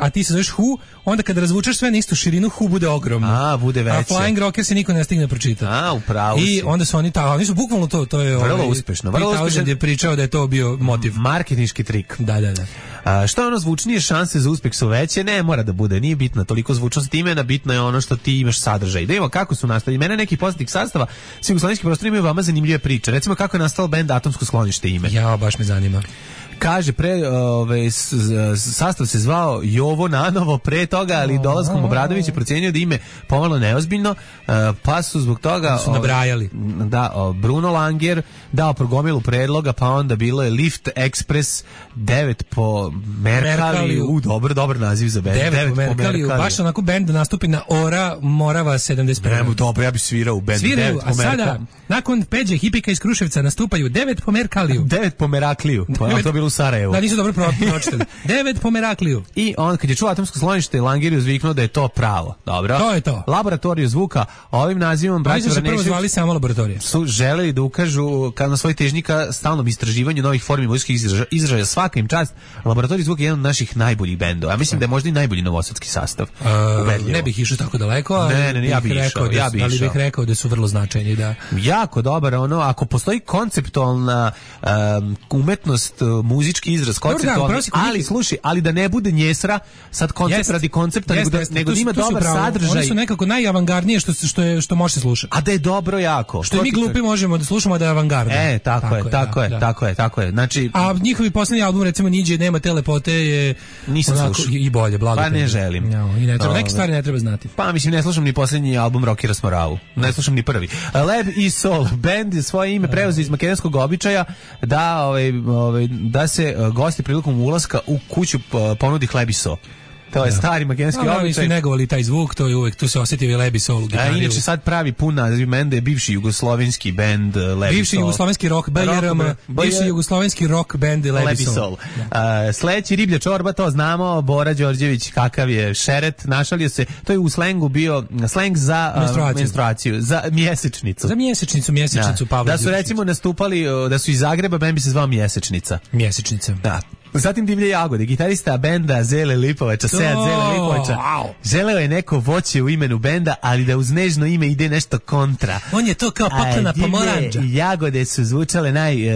Speaker 7: zoveš Who, onda kada razvučeš sve na istu širinu, Who bude ogromno.
Speaker 6: A, bude veće.
Speaker 7: A Flying Rocker se niko ne stigne pročitati.
Speaker 6: A, upravo
Speaker 7: I
Speaker 6: si.
Speaker 7: onda su oni ta, oni su bukvalno to, to je
Speaker 6: vrlo
Speaker 7: ovaj,
Speaker 6: uspešno, vrlo uspešno
Speaker 7: je pričao da je to bio motiv.
Speaker 6: Marketinški trik.
Speaker 7: Da, da, da.
Speaker 6: A, što je ono zvučnije, šanse za uspeh su veće, ne mora da bude, nije bitno toliko zvučnost imena, bitno je ono što ti imaš sadržaj. Da imamo kako su nastali. Mene neki poznatih sastava s jugoslovenskim prostorom imaju vama zanimljive priče. Recimo kako je nastao bend Atomsko sklonište ime.
Speaker 7: Ja, baš me zanima.
Speaker 6: Kaže, pre, ove, s, s, sastav se zvao Jovo Nanovo pre toga, ali dolaskom Obradović je procenio da ime pomalo neozbiljno, pa su zbog toga
Speaker 7: su nabrajali.
Speaker 6: O, da, o, Bruno Langer dao progomilu predloga, pa onda bilo je Lift Express devet po Merkaliju. U, dobro, dobar naziv za bend.
Speaker 7: devet po Merkaliju. Baš onako bend da nastupi na Ora Morava sedamdeset pet.
Speaker 6: Nemo, dobro, ja bi svirao u bendu.
Speaker 7: Sviraju, a sada, nakon Peđe Hipika iz Kruševca nastupaju devet po Merkaliju.
Speaker 6: devet po Merakliju. To je bilo u Sarajevu.
Speaker 7: Da, nisu dobro pročitali. devet po Merakliju.
Speaker 6: I on, kad je čuo Atomsko sklonište, Langer je uzviknuo da je to pravo. Dobro.
Speaker 7: To je to.
Speaker 6: Laboratoriju zvuka, ovim nazivom braća
Speaker 7: Vranešić prvo zvali samo laboratorija.
Speaker 6: Su želeli da ukažu kao na svoj težnika stalnom istraživanju novih formi muzičkih izražaja, izražaja svaka im čast. Laboratorij zvuka je jedan od naših najboljih bendova. Ja mislim da je možda i najbolji novosadski sastav.
Speaker 7: Uh, ne bih išao tako daleko, ali
Speaker 6: ne, ne, ne, ja bih išao,
Speaker 7: da,
Speaker 6: ja bih
Speaker 7: ali
Speaker 6: išao.
Speaker 7: bih rekao da su vrlo značajni, da.
Speaker 6: Jako dobar, ono, ako postoji konceptualna um, umetnost, muzički izraz, konceptualni, ali slušaj, ali da ne bude njesra, sad koncept jest, radi koncepta, jest, nego, jest, nego da ima dobar sadržaj.
Speaker 7: Oni su nekako najavangardnije što što je što može se slušati.
Speaker 6: A da je dobro jako.
Speaker 7: Što mi glupi možemo da slušamo da je avangardno.
Speaker 6: E, tako, tako je, tako je, da, tako je, tako je. Znači,
Speaker 7: a njihovi poslednji album recimo Niđe nema telepote je
Speaker 6: nisam slušao
Speaker 7: i bolje, blago.
Speaker 6: Pa ne želim.
Speaker 7: No, i ne treba, neke stvari ne treba znati.
Speaker 6: Pa mislim ne slušam ni poslednji album Rockera Smoravu. Ne slušam ni prvi. Leb i Sol bend svoje ime preuzeo iz makedonskog običaja da ovaj ovaj da se gosti prilikom ulaska u kuću ponudi hleb i so. To je da. Stari makedonski
Speaker 7: no,
Speaker 6: običaj.
Speaker 7: Oni su negovali taj zvuk, to je uvek, tu se osjeti Lebi Soul u gitari.
Speaker 6: A inače sad pravi pun naziv benda je bivši jugoslovenski bend Lebi
Speaker 7: bivši
Speaker 6: Soul.
Speaker 7: Jugoslovenski rock, B R M, bivši jugoslovenski rock bend Lebi, Lebi Soul. Soul.
Speaker 6: Da. Uh, sledeći riblja čorba, to znamo, Bora Đorđević, kakav je šeret, našalio se, to je u slengu bio, sleng za uh, menstruaciju. menstruaciju, za mjesečnicu.
Speaker 7: Za mjesečnicu, mjesečnicu,
Speaker 6: da.
Speaker 7: Pavle
Speaker 6: Da su
Speaker 7: Đurišić.
Speaker 6: Recimo nastupali, da su iz Zagreba, bend bi se zvao Mjesečnica.
Speaker 7: Mjesečnica.
Speaker 6: Da. Zatim Divlje jagode, gitarista benda Zele Lipovača, Sead Zele Lipovača. Wow. Želeo je neko voće u imenu benda, ali da uz nežno ime ide nešto kontra.
Speaker 7: On je to kao paklena pomoranđa.
Speaker 6: Jagode su zvučale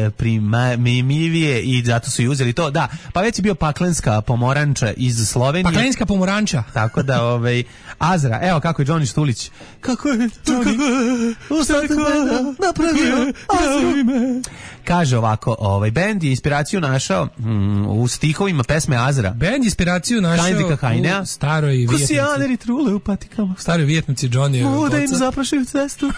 Speaker 6: najprimamljivije i zato su i uzeli to. Da, pa već je bio paklenska pomoranča iz Slovenije.
Speaker 7: Paklenska pomoranča.
Speaker 6: Tako da, ovaj, Azra, evo kako je Johnny Štulić. Kako je Johnny? Ustavi benda napravio Azru. Kaže ovako, ovaj bend je inspiraciju našao mm, u stihovima pesme Azra.
Speaker 7: Bend inspiraciju našao u staroj Vijetnici.
Speaker 6: Kosijaneri trule u patikama.
Speaker 7: U staroj Vijetnici Johnny.
Speaker 6: U da im zaprašaju cestu.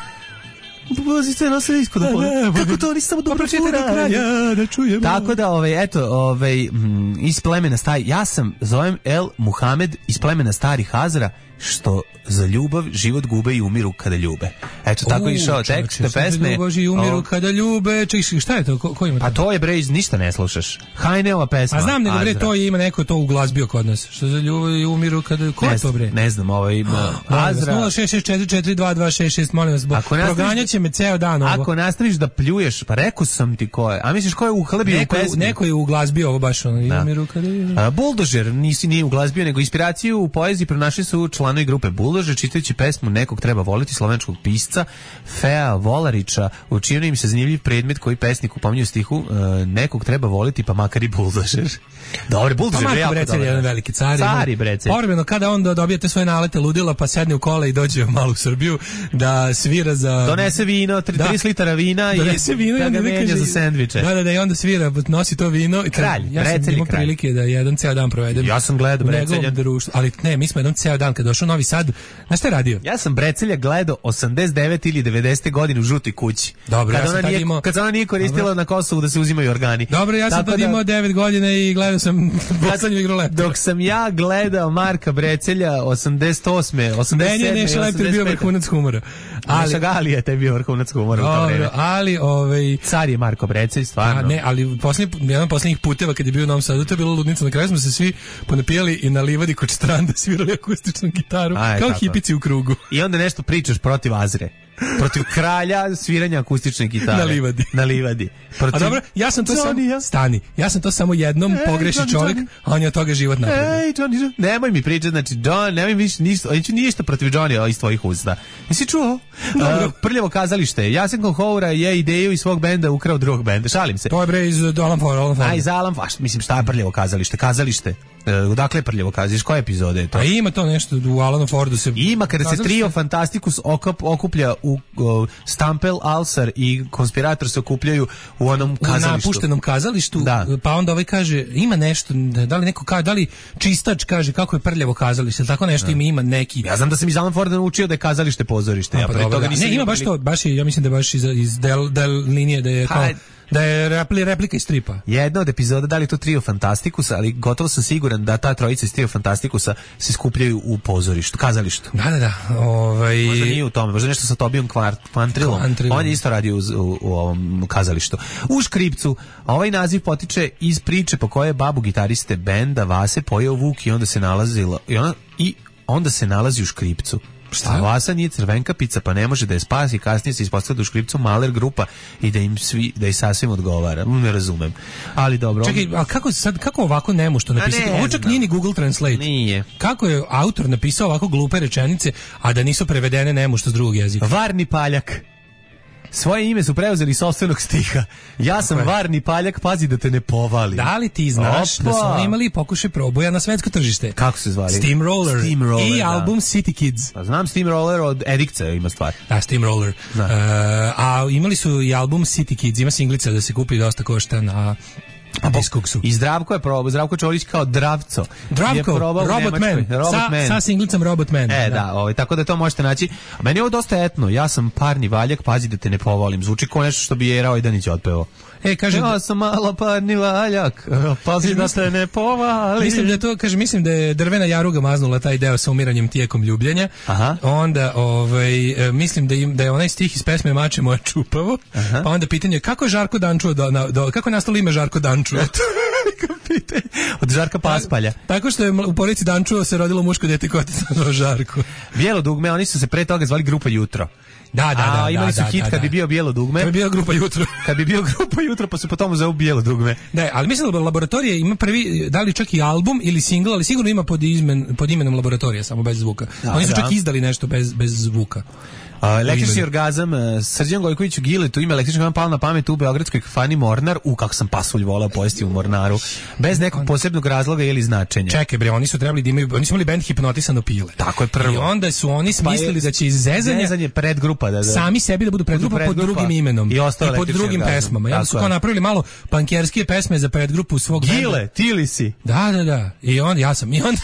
Speaker 6: Vozice na sve isko da pole. Kako to nisam samo dobro čitali.
Speaker 7: Da čujemo.
Speaker 6: Tako da, ovaj, eto, ovaj, m, iz plemena stari, ja sam, zovem El Muhamed iz plemena starih Azra, što za ljubav život gube i umiru kada ljube. Eto, tako je išao tekst te pesme.
Speaker 7: Ljubav i umiru o, kada ljube. Čekaj, šta je to? Ko, ko ima to?
Speaker 6: Pa to je, bre, ništa ne slušaš. Hajneova pesma.
Speaker 7: A znam, nego, bre, to je, ima neko to uglazbio kod nas. Što za ljubav i umiru kada... Ko
Speaker 6: ne,
Speaker 7: je to, bre?
Speaker 6: Ne znam, ovaj... Azra...
Speaker 7: nula šest šest četiri četiri dva dva šest šest, molim vas, proganjaće me ceo dan ovo.
Speaker 6: Ako nastaviš da pljuješ, pa rekao sam ti ko je. A misliš ko je u hlebiju pesmi?
Speaker 7: Neko je uglazbio ovo baš ono.
Speaker 6: Da.
Speaker 7: Umiru kada...
Speaker 6: Buldožer nisi nije uglazbio, nego inspiraciju u poeziji pronašli su članovi grupe Buldožer, čitajući pesmu Nekog treba voliti slovenskog pisca Fea Volarića, učinio im se zanimljiv predmet koji pesnik upominje u stihu uh, nekog treba voliti pa makar i Buldožer. Dobre, Buldožer
Speaker 7: pa
Speaker 6: je jako
Speaker 7: dobar. Jedan veliki car.
Speaker 6: Cari Brecelj.
Speaker 7: Povremeno kada on dobijete svoje nalete ludila pa sedne u kola i dođe u malu Srbiju da svira za...
Speaker 6: Donese vino, trideset litara vina i
Speaker 7: vino
Speaker 6: da ga menja za sendviče.
Speaker 7: Da, da, da, i onda svira, nosi to vino. I
Speaker 6: kralj,
Speaker 7: ja sam
Speaker 6: Brecelj
Speaker 7: imao
Speaker 6: kralj.
Speaker 7: prilike da jedan ceo dan provedem.
Speaker 6: Ja sam gledao Brecelja.
Speaker 7: Ali ne, mi smo jedan ceo dan kad došao u Novi Sad. Znaš šta je radio?
Speaker 6: Ja sam Brecelja gledao osamdeset devete ili devedesete godine u Žutoj kući.
Speaker 7: Dobro,
Speaker 6: kad
Speaker 7: ja sam
Speaker 6: ona nije,
Speaker 7: imao...
Speaker 6: kad ona nije koristila na Kosovu da se uzimaju organi.
Speaker 7: Dobro, ja sam tad imao devet godina i gledao sam poslednju igru Leptira.
Speaker 6: Dok sam ja gledao Marka Brecelja osamdeset osme, osamdeset sedme,
Speaker 7: Meni je Neša Leptir bio vrhunac humora.
Speaker 6: Ali Neša Galija te bio vrhunac humora u to vreme.
Speaker 7: Ali ovaj
Speaker 6: car je Marko Brecelj, stvarno.
Speaker 7: A ne, ali poslednji jedan od poslednjih puteva kad je bio u Novom Sadu, to je bilo ludnica. Na kraju smo se svi ponapijali i na livadi kod stranda svirali akustičnu gitaru,
Speaker 6: Aj,
Speaker 7: kao
Speaker 6: tako.
Speaker 7: hipici u krugu.
Speaker 6: I onda nešto pričaš protiv Azre. Protiv kralja sviranja akustične gitare.
Speaker 7: Na livadi.
Speaker 6: Na livadi. Protiv...
Speaker 7: A dobro, ja sam to samo... Stani, ja sam to samo jednom
Speaker 6: Ej,
Speaker 7: pogreši
Speaker 6: Johnny,
Speaker 7: čovjek,
Speaker 6: Johnny.
Speaker 7: a on je od toga život napravio.
Speaker 6: Ej, Johnny, Johnny, nemoj mi pričati, znači, John, nemoj mi više ništa, neću ništa protiv Johnny iz tvojih usta. Jesi čuo? Uh, prljavo kazalište. Jasenko Houra je ideju iz svog benda ukrao drugog benda. Šalim se.
Speaker 7: To je bre iz Alan Ford. Alan Ford.
Speaker 6: A, iz Alan Ford. Mislim, šta je prljavo kazalište? Kazalište. Uh, odakle je prljavo kazalište? Iz koje epizode je to?
Speaker 7: A ima to nešto u Alanu Fordu se...
Speaker 6: Ima, kada se
Speaker 7: kazalište...
Speaker 6: trio Fantasticus okup, okuplja u uh, Stampel, Alsar i Konspirator se okupljaju u onom kazalištu.
Speaker 7: U napuštenom kazalištu,
Speaker 6: da.
Speaker 7: Pa onda ovaj kaže, ima nešto, da li neko kaže, da li čistač kaže kako je prljavo kazalište, tako nešto da. Ima, ima neki...
Speaker 6: Ja znam da sam iz Alan Forda naučio da je kazalište pozorište.
Speaker 7: A,
Speaker 6: ja
Speaker 7: pa
Speaker 6: pre
Speaker 7: dobro,
Speaker 6: toga
Speaker 7: da.
Speaker 6: nisam
Speaker 7: Ne, ima baš to, baš je, ja mislim da je baš iz, iz del, del linije, da je kao...
Speaker 6: Ha,
Speaker 7: da je repli, replika iz stripa.
Speaker 6: Jedna od epizoda, da li je to trio Fantasticusa, ali gotovo sam siguran da ta trojica iz trio Fantasticusa se skupljaju u pozorištu, kazalištu.
Speaker 7: Da, da, da. Ovaj...
Speaker 6: Možda nije u tome, možda nešto sa Tobijom Kvantrilom. On je isto radio u, u, u ovom kazalištu. U Škripcu, ovaj naziv potiče iz priče po kojoj je babu gitariste benda Vase pojeo Vuk i onda se nalazila i onda, i onda se nalazi u Škripcu. Šta? Vasa nije crvenkapica, pa ne može da je spasi, kasnije se ispostavlja da u Škripcu Maler grupa i da im svi, da i sasvim odgovara. Ne razumem. Ali dobro.
Speaker 7: Čekaj, a kako sad, kako ovako nemušto napisati? Ovo čak nije ni Google Translate.
Speaker 6: Nije.
Speaker 7: Kako je autor napisao ovako glupe rečenice, a da nisu prevedene nemušto s drugog jezika?
Speaker 6: Varni paljak. Svoje ime su preuzeli iz sopstvenog stiha. Ja sam varni paljak, pazi da te ne povali.
Speaker 7: Da li ti znaš Opa. Da su oni imali pokušaj proboja na svetsko tržište?
Speaker 6: Kako se zvali?
Speaker 7: Steamroller.
Speaker 6: Steamroller
Speaker 7: i
Speaker 6: da.
Speaker 7: album City Kids.
Speaker 6: Pa znam Steamroller od Edikca ima stvar.
Speaker 7: Da, Steamroller. Uh, a imali su i album City Kids, ima singlica da se kupi, dosta košta na... A Biskoksu.
Speaker 6: I Zdravko je probao, Zdravko Čolić kao Dravco.
Speaker 7: Dravko, Robot Man.
Speaker 6: Robot
Speaker 7: sa,
Speaker 6: Man.
Speaker 7: Sa singlicom Robot Man.
Speaker 6: E, da, da ovaj, tako da to možete naći. A meni je ovo dosta etno. Ja sam parni valjak, pazi da te ne povalim. Zvuči kao nešto što bi Era Ojdanić otpevao.
Speaker 7: E, kaže,
Speaker 6: ja sam malo parni valjak, pazi da te ne povali.
Speaker 7: Mislim da to, kaže, mislim da je Drvena jaruga maznula taj deo sa umiranjem tijekom ljubljenja.
Speaker 6: Aha.
Speaker 7: Onda, ovaj, mislim da, im, da je onaj stih iz pesme Mače moja čupavo. Aha. Pa onda pitanje je kako je Žarko Dančuo, do, na, do, kako je nastalo ime Žarko Dančuo?
Speaker 6: Od Žarka Paspalja.
Speaker 7: Tako što je u porodici Dančuo se rodilo muško dete koje se zvao Žarko.
Speaker 6: Bijelo dugme, oni su se pre toga zvali Grupa Jutro.
Speaker 7: Da, da, da.
Speaker 6: A, imali su
Speaker 7: da,
Speaker 6: hit
Speaker 7: da,
Speaker 6: kad
Speaker 7: da.
Speaker 6: bi bio Bijelo dugme.
Speaker 7: Kad bi bio Grupa Jutro.
Speaker 6: Kad bi bio Grupa Jutro, pa se potom zovu Bijelo dugme.
Speaker 7: Da, ali mislim da Laboratorije ima prvi, da li čak i album ili single, ali sigurno ima pod, izmen, pod imenom Laboratorija, samo bez zvuka. Da, oni su da. čak izdali nešto bez, bez zvuka.
Speaker 6: Uh, električni orgazam, uh, Srđan Gojković u Giletu ima električni orgazam palo na pamet u beogradskoj kafani Mornar, u kako sam pasulj volao pojesti u Mornaru, bez nekog posebnog razloga ili značenja.
Speaker 7: Čekaj bre, oni su trebali da imaju, oni su imali bend Hipnotisano pile.
Speaker 6: Tako je prvo.
Speaker 7: I onda su oni smislili pa da će iz zezanja,
Speaker 6: zezanje predgrupa, da, da.
Speaker 7: sami sebi da budu predgrupa, budu predgrupa pod drugim imenom
Speaker 6: i, i
Speaker 7: pod drugim orgazam. Pesmama. Ja su kao napravili malo pankerske pesme za predgrupu svog
Speaker 6: Gile,
Speaker 7: benda.
Speaker 6: Tili si.
Speaker 7: Da, da, da. I on, ja sam, i on...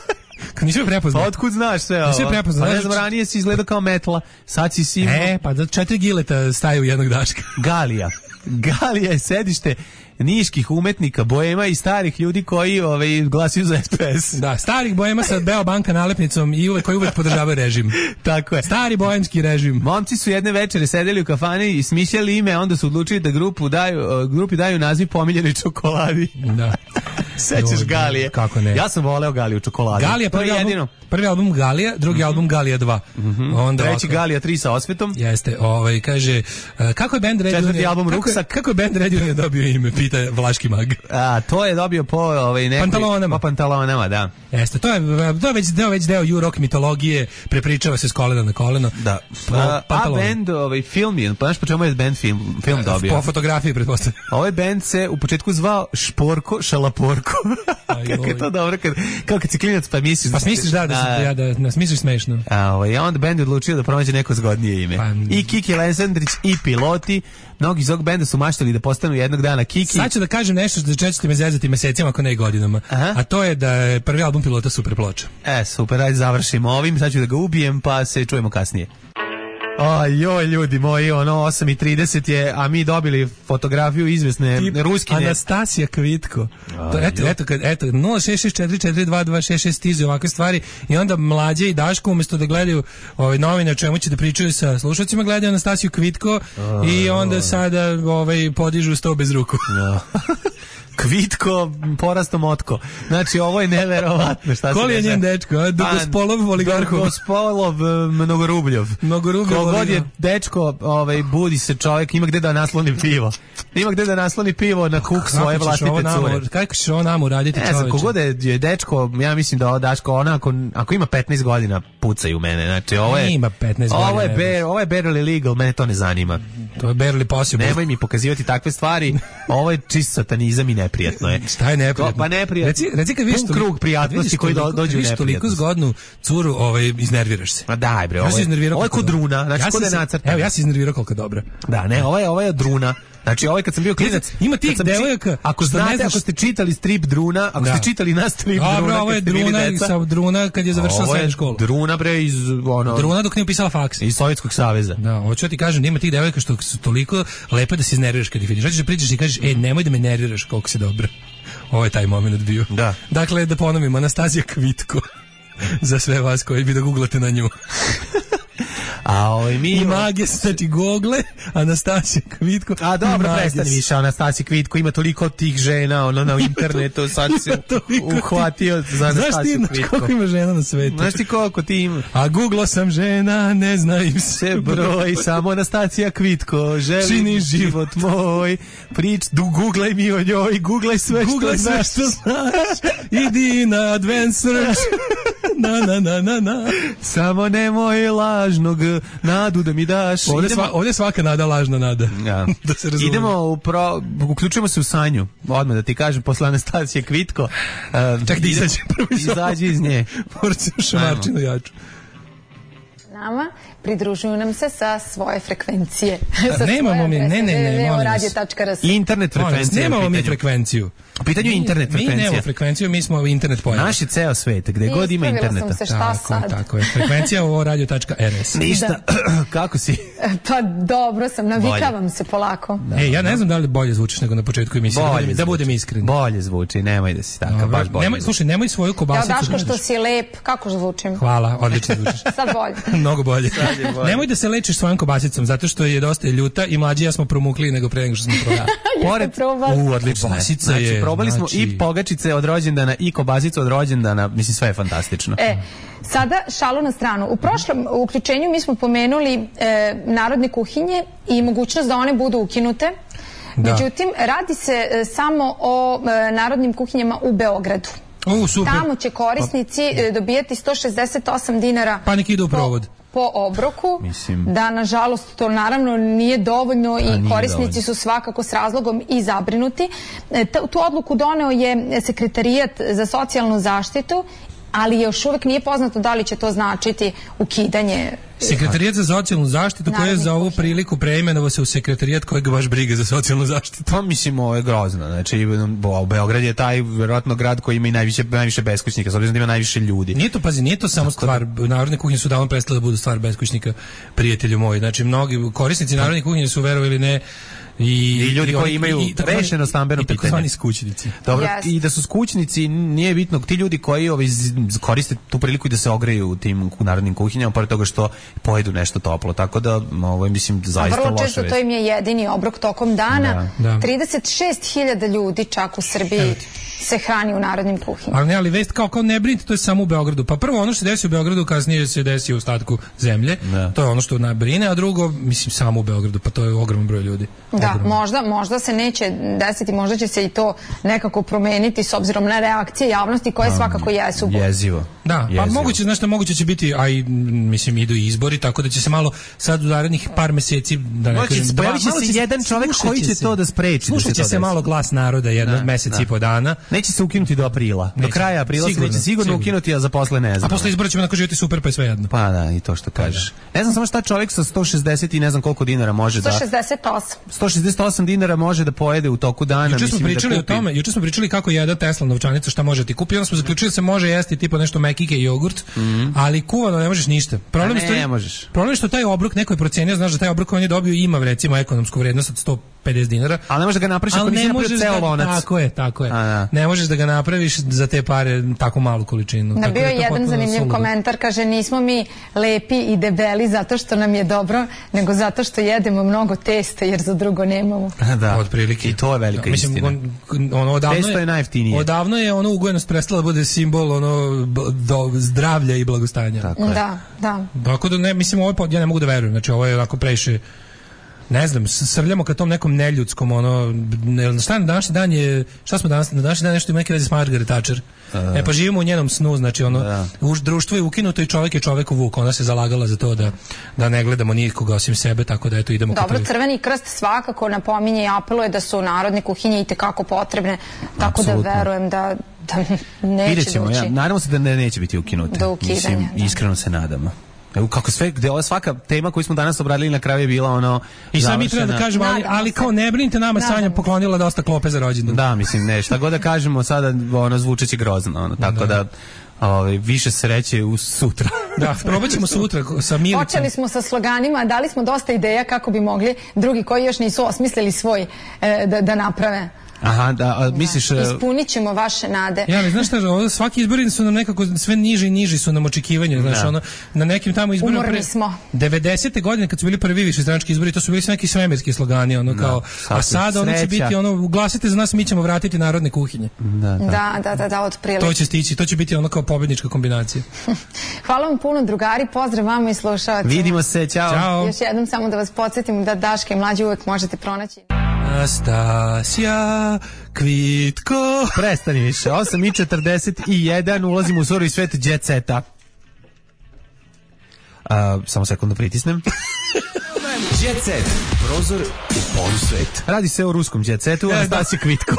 Speaker 7: Nisi me prepoznao.
Speaker 6: Pa otkud znaš sve ovo?
Speaker 7: Nisi me prepoznao.
Speaker 6: Pa ne znam, ranije si izgledao kao metla, sad si si...
Speaker 7: E, pa da četiri gileta staju jednog daška.
Speaker 6: Galija. Galija je sedište niških umetnika, boema i starih ljudi koji ovaj, glasaju za S P S.
Speaker 7: Da, starih boema sa Beobanka nalepnicom i uvek, koji uvek podržavaju režim.
Speaker 6: Tako je.
Speaker 7: Stari boemski režim.
Speaker 6: Momci su jedne večere sedeli u kafani i smišljali ime, onda su odlučili da grupu daju, grupi daju naziv Pomiljenoj čokoladi.
Speaker 7: Da.
Speaker 6: Sećaš
Speaker 7: Do,
Speaker 6: Galije?
Speaker 7: Kako ne?
Speaker 6: Ja sam voleo Galiju čokoladu.
Speaker 7: Galija, prvi,
Speaker 6: to je
Speaker 7: album,
Speaker 6: jedino.
Speaker 7: prvi album Galija, drugi mm-hmm. album Galija dva.
Speaker 6: Mm-hmm. Onda treći ovako, Galija tri sa osvetom.
Speaker 7: Jeste, ovaj, kaže, uh, kako je band Red Union...
Speaker 6: Četvrti album
Speaker 7: kako
Speaker 6: Ruksak.
Speaker 7: Je, kako je band Red Union dobio ime, pita Vlaški mag.
Speaker 6: A, to je dobio po ovaj, nekoj...
Speaker 7: Pantalonama.
Speaker 6: Po pantalonama, da.
Speaker 7: Jeste, to je, to je već deo, već deo U-rock mitologije, prepričava se s kolena na koleno.
Speaker 6: Da. Po, a, a band, ovaj, film je, pa znaš po čemu je band film, film dobio?
Speaker 7: Po fotografiji, pretpostavljam.
Speaker 6: Ovaj band se u početku zvao Šporko Šalaporko. Kako je to dobro, kad, kao kad si klinac pa misliš...
Speaker 7: Pa smisliš da, da, da, ja, da, da smisliš smešno.
Speaker 6: A ovaj, onda band je odlučio da pronađe neko zgodnije ime. Pa, i Kiki Lesandrić i piloti, mnogi iz ovog benda su maštali da postanu jednog dana Kiki.
Speaker 7: Sad ću da kažem nešto što ćete me zezati mesecima, ako ne i godinama. Aha. A to je da je prvi album Pilota super ploča.
Speaker 6: E, super, ajde završimo ovim, sad ću da ga ubijem, pa se čujemo kasnije. Aj, joj, ljudi moji, ono, osam i trideset je, a mi dobili fotografiju izvesne
Speaker 7: Tip
Speaker 6: Ruskine.
Speaker 7: Anastasija Kvitko. To, eto, eto, kad, eto, nula šest šest četiri četiri dva dva šest šest stizu ovakve stvari i onda Mlađe i Daško umjesto da gledaju ovaj, novine o čemu će da pričaju sa slušalcima, gledaju Anastasiju Kvitko a, i onda sada ovaj, podižu sto bez ruku.
Speaker 6: No. Kvitko, porastom otko. Znači, ovo je neverovatno. Šta
Speaker 7: Koli je njen dečko? Dugospolov oligarhov.
Speaker 6: Dugospolov mnogorubljov.
Speaker 7: Mnogorubljov
Speaker 6: Kogod je dečko, ovaj, budi se čovjek, ima gde da nasloni pivo. Ima gde da nasloni pivo na kuk svoje vlastite cure.
Speaker 7: Kako ćeš ovo nam uraditi, čoveče?
Speaker 6: Ne znam, kogod je dečko, ja mislim da ovo Daško, ona ako, ako ima petnaest godina, pucaj u mene. Znači, ovo je,
Speaker 7: ima petnaest godina.
Speaker 6: Ovo je, bar, ovo je barely legal, mene to ne zanima.
Speaker 7: To je barely possible.
Speaker 6: Nemoj mi pokazivati takve stvari. Ovo je čist satanizam i neprijatno je.
Speaker 7: Šta je neprijatno?
Speaker 6: Pa neprijatno.
Speaker 7: Reci, reci kad vidiš
Speaker 6: pun krug prijatnosti koji do, dođu u neprijatnost.
Speaker 7: Toliko zgodnu curu, ovaj, iznerviraš se.
Speaker 6: Ma daj bre,
Speaker 7: ovo
Speaker 6: je,
Speaker 7: je,
Speaker 6: ovo je kod druna, znači
Speaker 7: ja
Speaker 6: kod je nacrtano.
Speaker 7: Evo, ja se iznervirao koliko dobra.
Speaker 6: Da, ne, ovo je, ovo je druna. Znači, ovaj kad sam bio klinac,
Speaker 7: ima tih devojaka.
Speaker 6: Ako znate, znaš, ako ste čitali strip Druna, ako da. ste čitali na strip
Speaker 7: Dobro,
Speaker 6: Druna,
Speaker 7: ovo je Druna, sa Druna kad je završila srednju školu.
Speaker 6: Druna bre iz ono
Speaker 7: Druna dok nije upisala faks
Speaker 6: iz Sovjetskog saveza.
Speaker 7: Da, hoću ti kažem, ima tih devojaka što su toliko lepe da se iznerviraš kad ih vidiš. Hoćeš da pričaš i kažeš, ej, nemoj da me nerviraš koliko si dobra. Ovo je taj moment bio.
Speaker 6: Da.
Speaker 7: Dakle, da ponovim, Anastasija Kvitko. Za sve vas koji bi da googlate na nju.
Speaker 6: A ovaj mi
Speaker 7: i mage, znači Google, Anastasija Kvitko.
Speaker 6: A dobro, prestani više, Anastasija Kvitko, ima toliko tih žena ono na internetu, sad se uhvatio za Anastasiju Kvitko.
Speaker 7: Znaš ti koliko ima žena na svetu?
Speaker 6: Znaš ti koliko ti ima?
Speaker 7: A googlao sam žena, ne znaju se broj,
Speaker 6: samo Anastasija Kvitko, želim Čini život moj, prič, du, googlaj mi o njoj, googlaj sve
Speaker 7: googlaj
Speaker 6: što znaš.
Speaker 7: Sve što znaš, idi na advanced search. Na, na, na, na, na.
Speaker 6: Samo nemoj lažnog nadu da mi daš.
Speaker 7: Ovdje, Idemo... sva, ovdje svaka nada lažna nada.
Speaker 6: Ja.
Speaker 7: Da se razumije.
Speaker 6: Idemo u pro... uključujemo se u sanju. Odmah da ti kažem, posle Anastasije Kvitko.
Speaker 7: Um, Čak da izađe prvo iz
Speaker 6: izađi iz nje.
Speaker 7: Moraći u šamarčinu jaču.
Speaker 9: Nama pridružuju nam se sa svoje frekvencije.
Speaker 7: sa nemamo mi, ne, ne, ne, molim vas.
Speaker 6: Internet frekvencija.
Speaker 7: Nemamo mi frekvenciju.
Speaker 6: U pitanju je internet frekvencija.
Speaker 7: Mi nemamo frekvenciju, mi smo internet pojam.
Speaker 6: Naš je ceo svet, gde god ima interneta.
Speaker 9: Sam se šta
Speaker 7: tako,
Speaker 9: sad.
Speaker 7: tako je. Frekvencija ovo radio tačka er es.
Speaker 6: Ništa. Kako si?
Speaker 9: Pa dobro sam, navikavam bolje. se polako.
Speaker 7: Da, e, ja ne znam da li bolje zvučiš nego na početku emisije. Da budem, da budem iskren.
Speaker 6: Bolje zvuči, nemoj da si tako, baš bolje.
Speaker 7: Nemoj, slušaj, nemoj svoju kobasicu.
Speaker 9: Ja, Daško, što si lep, kako zvučim?
Speaker 7: Hvala, odlično zvučiš.
Speaker 9: Sad bolje.
Speaker 7: Mnogo bolje. bolje. Nemoj da se lečiš svojom kobasicom, zato što je dosta ljuta i Mlađi ja smo promukli nego pre nego što smo probali.
Speaker 6: Pored, u, odlično. Kobasica znači, je, probali smo znači... i pogačice od rođendana i kobasicu od rođendana, mislim sve je fantastično.
Speaker 9: E, sada šalu na stranu. U prošlom uključenju mi smo pomenuli e, narodne kuhinje i mogućnost da one budu ukinute. Da. Međutim, radi se e, samo o e, narodnim kuhinjama u Beogradu.
Speaker 7: O, super.
Speaker 9: Tamo će korisnici e, dobijati sto šezdeset osam dinara
Speaker 7: pa nek ide u provod.
Speaker 9: po obroku,
Speaker 6: mislim.
Speaker 9: Da nažalost to naravno nije dovoljno i nije korisnici dovoljno. Su svakako s razlogom i zabrinuti. E, tu odluku doneo je Sekretarijat za socijalnu zaštitu, ali još uvek nije poznato da li će to značiti ukidanje.
Speaker 7: Sekretarijat za socijalnu zaštitu koji je za ovu priliku preimenovao se u sekretarijat kojeg baš briga za socijalnu zaštitu.
Speaker 6: Pa mislim ovo je grozno. Znači Beograd je taj vjerojatno grad koji ima i najviše, najviše beskućnika, s obzirom da ima najviše ljudi.
Speaker 7: Nije to, pazi, nije to samo stvar, narodne kuhinje su davno prestale da budu stvar beskućnika, prijatelju moji. Znači mnogi korisnici narodne kuhinje su, verovali ili ne, I,
Speaker 6: I ljudi
Speaker 7: i,
Speaker 6: koji
Speaker 7: i,
Speaker 6: imaju
Speaker 7: i,
Speaker 6: rešeno stambeno
Speaker 7: i,
Speaker 6: pitanje.
Speaker 7: I takozvani skućnici.
Speaker 6: Dobro,
Speaker 9: yes.
Speaker 6: I da su skućnici, nije bitno, ti ljudi koji ovaj, koriste tu priliku i da se ogreju u tim narodnim kuhinjama, pored toga što pojedu nešto toplo, tako da, ovo, mislim, zaista loše.
Speaker 9: Vrlo često to im je jedini obrok tokom dana.
Speaker 6: Da.
Speaker 7: Da.
Speaker 9: trideset šest hiljada ljudi čak u Srbiji se hrani u narodnim kuhinjama.
Speaker 7: Ali ne, ali vest kao, kao ne brinite, to je samo u Beogradu. Pa prvo ono što se desi u Beogradu, kasnije se desi u ostatku zemlje. Da. To je ono što nabrine, a drugo, mislim, samo u Beogradu, pa to je ogroman broj ljudi.
Speaker 9: Da,
Speaker 7: Ogroman.
Speaker 9: možda, možda se neće desiti, možda će se i to nekako promeniti s obzirom na reakcije javnosti koje um, svakako jesu.
Speaker 6: Jezivo.
Speaker 7: Da,
Speaker 6: jezivo.
Speaker 7: Pa moguće, znaš šta, moguće će biti, a i, mislim, idu i izbori, tako da će se malo sad u narednih par meseci, da ne kažem,
Speaker 6: pojavit će se jedan čovjek koji će to da spreči.
Speaker 7: Slušat će se malo glas naroda jedno mesec i po dana.
Speaker 6: Neće se ukinuti do aprila. Neće. Do kraja aprila sigurno, se neće sigurno, sigurno ukinuti, a za posle ne znam.
Speaker 7: A posle izbora ćemo onako živjeti super, pa je sve jedno.
Speaker 6: Pa da, i to što kažeš. Ne znam samo šta čovjek sa sto šezdeset i ne znam koliko dinara može da...
Speaker 9: sto šezdeset osam.
Speaker 6: sto šezdeset osam dinara može da pojede u toku dana.
Speaker 7: Juče smo pričali
Speaker 6: da
Speaker 7: o tome, juče smo pričali kako jede Tesla novčanica, šta može ti kupi, onda smo zaključili da se može jesti tipa nešto mekike i jogurt, mm-hmm. ali kuvano ne možeš ništa. Problem
Speaker 6: ne, ne možeš.
Speaker 7: Problem je što taj obrok neko je procenio, znaš da taj obrok oni dobiju ima recimo ekonomsku vrednost od sto pedeset dinara.
Speaker 6: Ali ne možeš da ga napraviš ako nisi napravio ceo lonac.
Speaker 7: Tako je, tako je. A, da. Ne možeš da ga napraviš za te pare tako malu količinu.
Speaker 9: Da, bio je jedan zanimljiv suludo. Komentar, kaže nismo mi lepi i debeli zato što nam je dobro, nego zato što jedemo mnogo testa jer za drugo nemamo.
Speaker 6: Da,
Speaker 7: otprilike.
Speaker 6: I to je velika da, mislim, istina.
Speaker 7: On, ono, odavno
Speaker 6: Testo je, je najjeftinije.
Speaker 7: Odavno je ono ugojenost prestala da bude simbol ono do zdravlja i blagostanja.
Speaker 9: Tako da, da.
Speaker 7: Tako da ne, mislim, ovo ja ne mogu da verujem, znači ovo je onako previše. Ne znam, srljamo ka tom nekom neljudskom, ono, ne, šta na današnji dan je, šta smo danas, na današnji dan nešto ima neke veze s Margaret Thatcher. Uh, e pa živimo u njenom snu, znači ono, da. Už, društvo je ukinuto i čovjek je čoveku vuk, ona se zalagala za to da, da ne gledamo nikoga osim sebe, tako da eto idemo.
Speaker 9: Dobro, Crveni krst svakako napominje i apeluje da su narodne kuhinje i tekako potrebne, tako Absolutno. Da verujem da, da neće
Speaker 6: ćemo,
Speaker 9: doći.
Speaker 6: Ja, nadamo se da ne, neće biti ukinute.
Speaker 9: Do ukidanja,
Speaker 6: Mislim,
Speaker 9: da.
Speaker 6: Iskreno se nadamo. Evo kako sve, gde ova svaka tema koju smo danas obradili na kraju je bila ono
Speaker 7: i sad mi treba da kažemo, ali, ali kao ne brinite, nama Sanja poklonila dosta klope za rođendan.
Speaker 6: Da, mislim, ne, šta god da kažemo sada, ono, zvučeće grozno, ono, tako da, da ovaj, više sreće u sutra.
Speaker 7: Da, probat ćemo sutra sa Milicom.
Speaker 9: Počeli smo sa sloganima, dali smo dosta ideja kako bi mogli drugi koji još nisu osmislili svoj e, da, da naprave.
Speaker 6: Aha, da, a, misliš...
Speaker 9: Da, ispunit ćemo vaše nade.
Speaker 7: Ja, ali znaš šta, ovo, svaki izbori su nam nekako sve niže i niže su nam očekivanja, znaš, da. Ono, na nekim tamo izborima...
Speaker 9: Umorni smo.
Speaker 7: devedesete godine kad su bili prvi višestranački izbori, to su bili sve neki svemirski slogani, ono, kao, da, a sada ono će biti, ono, glasite za nas, mi ćemo vratiti narodne kuhinje.
Speaker 9: Da, da, da, da, da, da otprilike.
Speaker 7: To će stići, to će biti ono kao pobednička kombinacija.
Speaker 9: Hvala vam puno, drugari, pozdrav vama i slušalcima.
Speaker 6: Vidimo se, ćao.
Speaker 7: Ćao.
Speaker 9: Još jednom samo da vas podsjetim da Daška i Mlađe uvek možete pronaći.
Speaker 7: Nastasja Kvitko.
Speaker 6: Prestani više. osam i četrdeset jedan ulazimo u surovi svet Jet Seta. Uh, samo sekundu pritisnem. Jet Set. Prozor u polusvet. Radi se o ruskom Jet Setu. Anastasija Kvitko.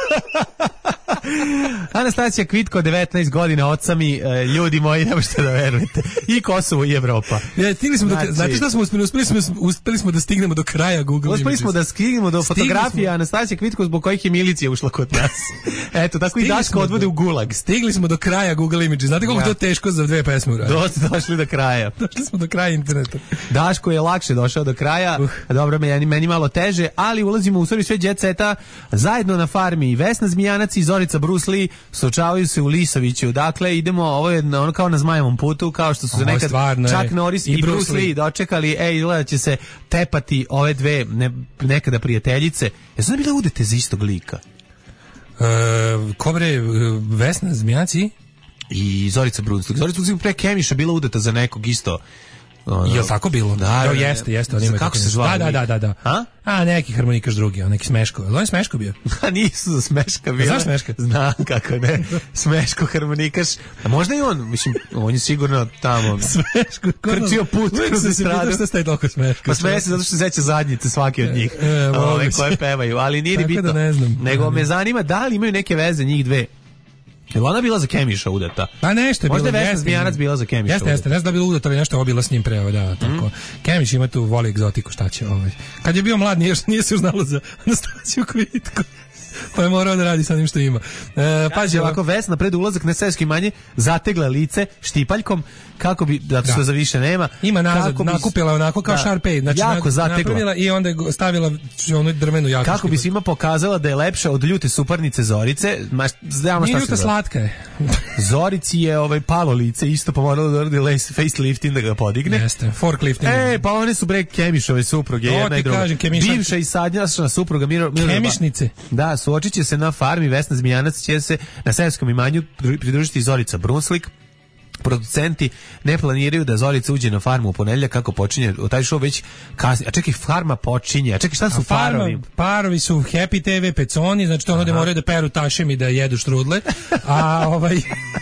Speaker 6: Anastasija Kvitko, devetnaest godina, oca mi, ljudi moji, ne možete da verujete. I Kosovo i Evropa.
Speaker 7: Ja, stigli smo znači, do, znate šta smo uspeli? Uspeli smo, uspeli smo da stignemo do kraja Google
Speaker 6: Uspeli
Speaker 7: Images.
Speaker 6: smo da stignemo do
Speaker 7: Stigli
Speaker 6: fotografije
Speaker 7: smo.
Speaker 6: Anastasija Kvitko zbog kojih je milicija ušla kod nas. Eto, tako Stigli i Daško odvode
Speaker 7: do,
Speaker 6: u gulag.
Speaker 7: Stigli smo do kraja Google Images. Znate koliko ja. To teško za dve pesme uraditi?
Speaker 6: Dosta došli do kraja.
Speaker 7: Došli smo do kraja interneta.
Speaker 6: Daško je lakše došao do kraja. Uh. Dobro, meni, meni malo teže, ali ulazimo u surovi svet Jet Seta zajedno na farmi. Vesna Zmijanac i Zorica Bruce Lee suočavaju se u Lisoviću. Dakle, idemo, ovo je ono kao na Zmajevom putu, kao što su se nekad Chuck Norris i, i Bruce Lee dočekali, ej, izgleda će se tepati ove dve ne, nekada prijateljice. Jesu da bile udete za istog lika?
Speaker 7: E, ko bre, Vesna Zmijanac
Speaker 6: i Zorica Bruce Lee. Zorica Bruce Lee pre Kemiša bila udeta za nekog isto.
Speaker 7: Ono, je li tako bilo?
Speaker 6: Da,
Speaker 7: da, jeste, jeste. Oni
Speaker 6: kako se zvali?
Speaker 7: Da, da, da, da.
Speaker 6: A?
Speaker 7: A, neki harmonikaš drugi, on neki Smeško. Je li on Smeško bio?
Speaker 6: A nisu za Smeška bio.
Speaker 7: Znaš Smeška?
Speaker 6: Znam kako ne. Smeško harmonikaš. A možda i on, mislim, on je sigurno tamo
Speaker 7: Smeško.
Speaker 6: Krčio put kroz estradu.
Speaker 7: Šta staje toliko Smeško?
Speaker 6: Pa smeje se zato što se zeće zadnjice svaki od njih. E, e, ove koje pevaju, ali nije ni bitno.
Speaker 7: Da ne znam.
Speaker 6: Nego me zanima da li imaju neke veze njih dve. Je li ona bila za Kemiša udata?
Speaker 7: Pa nešto je bilo.
Speaker 6: Možda je Vesna Zmijanac bila za Kemiša
Speaker 7: udata. Jeste, jeste, ne znam da je bilo udata, ali nešto je bila s njim pre, da, tako. Mm. Kemiš ima tu, voli egzotiku, šta će ovaj. Kad je bio mlad, nije, nije se uznalo za Anastasiju Kvitko. Pa je morao da radi sa njim što ima. E,
Speaker 6: pazi, ovako Vesna pred ulazak na seosko imanje zategla lice štipaljkom kako bi, da što za više nema.
Speaker 7: Ima nazad, bi, nakupila onako kao da, Sharpay, znači
Speaker 6: jako
Speaker 7: napravila i onda je stavila onu drvenu jaku.
Speaker 6: Kako bi svima pokazala da je lepša od ljute suparnice Zorice. Ma, znamo šta
Speaker 7: se slatka je.
Speaker 6: Zorici je ovaj palo lice, isto pa moralo da uradi facelifting da ga podigne.
Speaker 7: Jeste, forklifting.
Speaker 6: E, pa one su bre Kemišove supruge, jedna i druga. Bivša i sadašnja supruga Miro, Miro
Speaker 7: Kemišnice.
Speaker 6: Da, suočit će se na farmi. Vesna Zmijanac će se na seoskom imanju pridružiti Zorica Brunslik. Producenti ne planiraju da Zorica uđe na farmu u ponedeljak kako počinje taj show već kasnije. A čekaj, farma počinje. A čekaj, šta su
Speaker 7: farma,
Speaker 6: parovi?
Speaker 7: Parovi su Happy te ve, Peconi, znači to ono da moraju da peru tašem i da jedu štrudle. A ovaj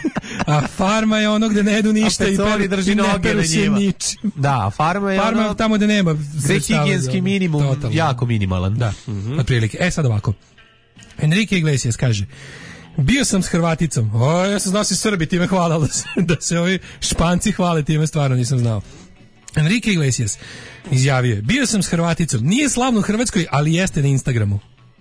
Speaker 7: a farma je ono gde ne jedu ništa i peru, drži i ne peru se ničim.
Speaker 6: Da, farma je
Speaker 7: farma
Speaker 6: ono
Speaker 7: tamo gde nema
Speaker 6: higijenski minimum, totalno. Jako minimalan.
Speaker 7: Da, mm-hmm. Otprilike. E sad ovako. Enrique Iglesias kaže: Bio sam s Hrvaticom. O, ja sam znao si Srbi, time hvala da se, da se ovi Španci hvale, time stvarno nisam znao. Enrique Iglesias izjavio je, bio sam s Hrvaticom, nije slavno u Hrvatskoj, ali jeste na Instagramu.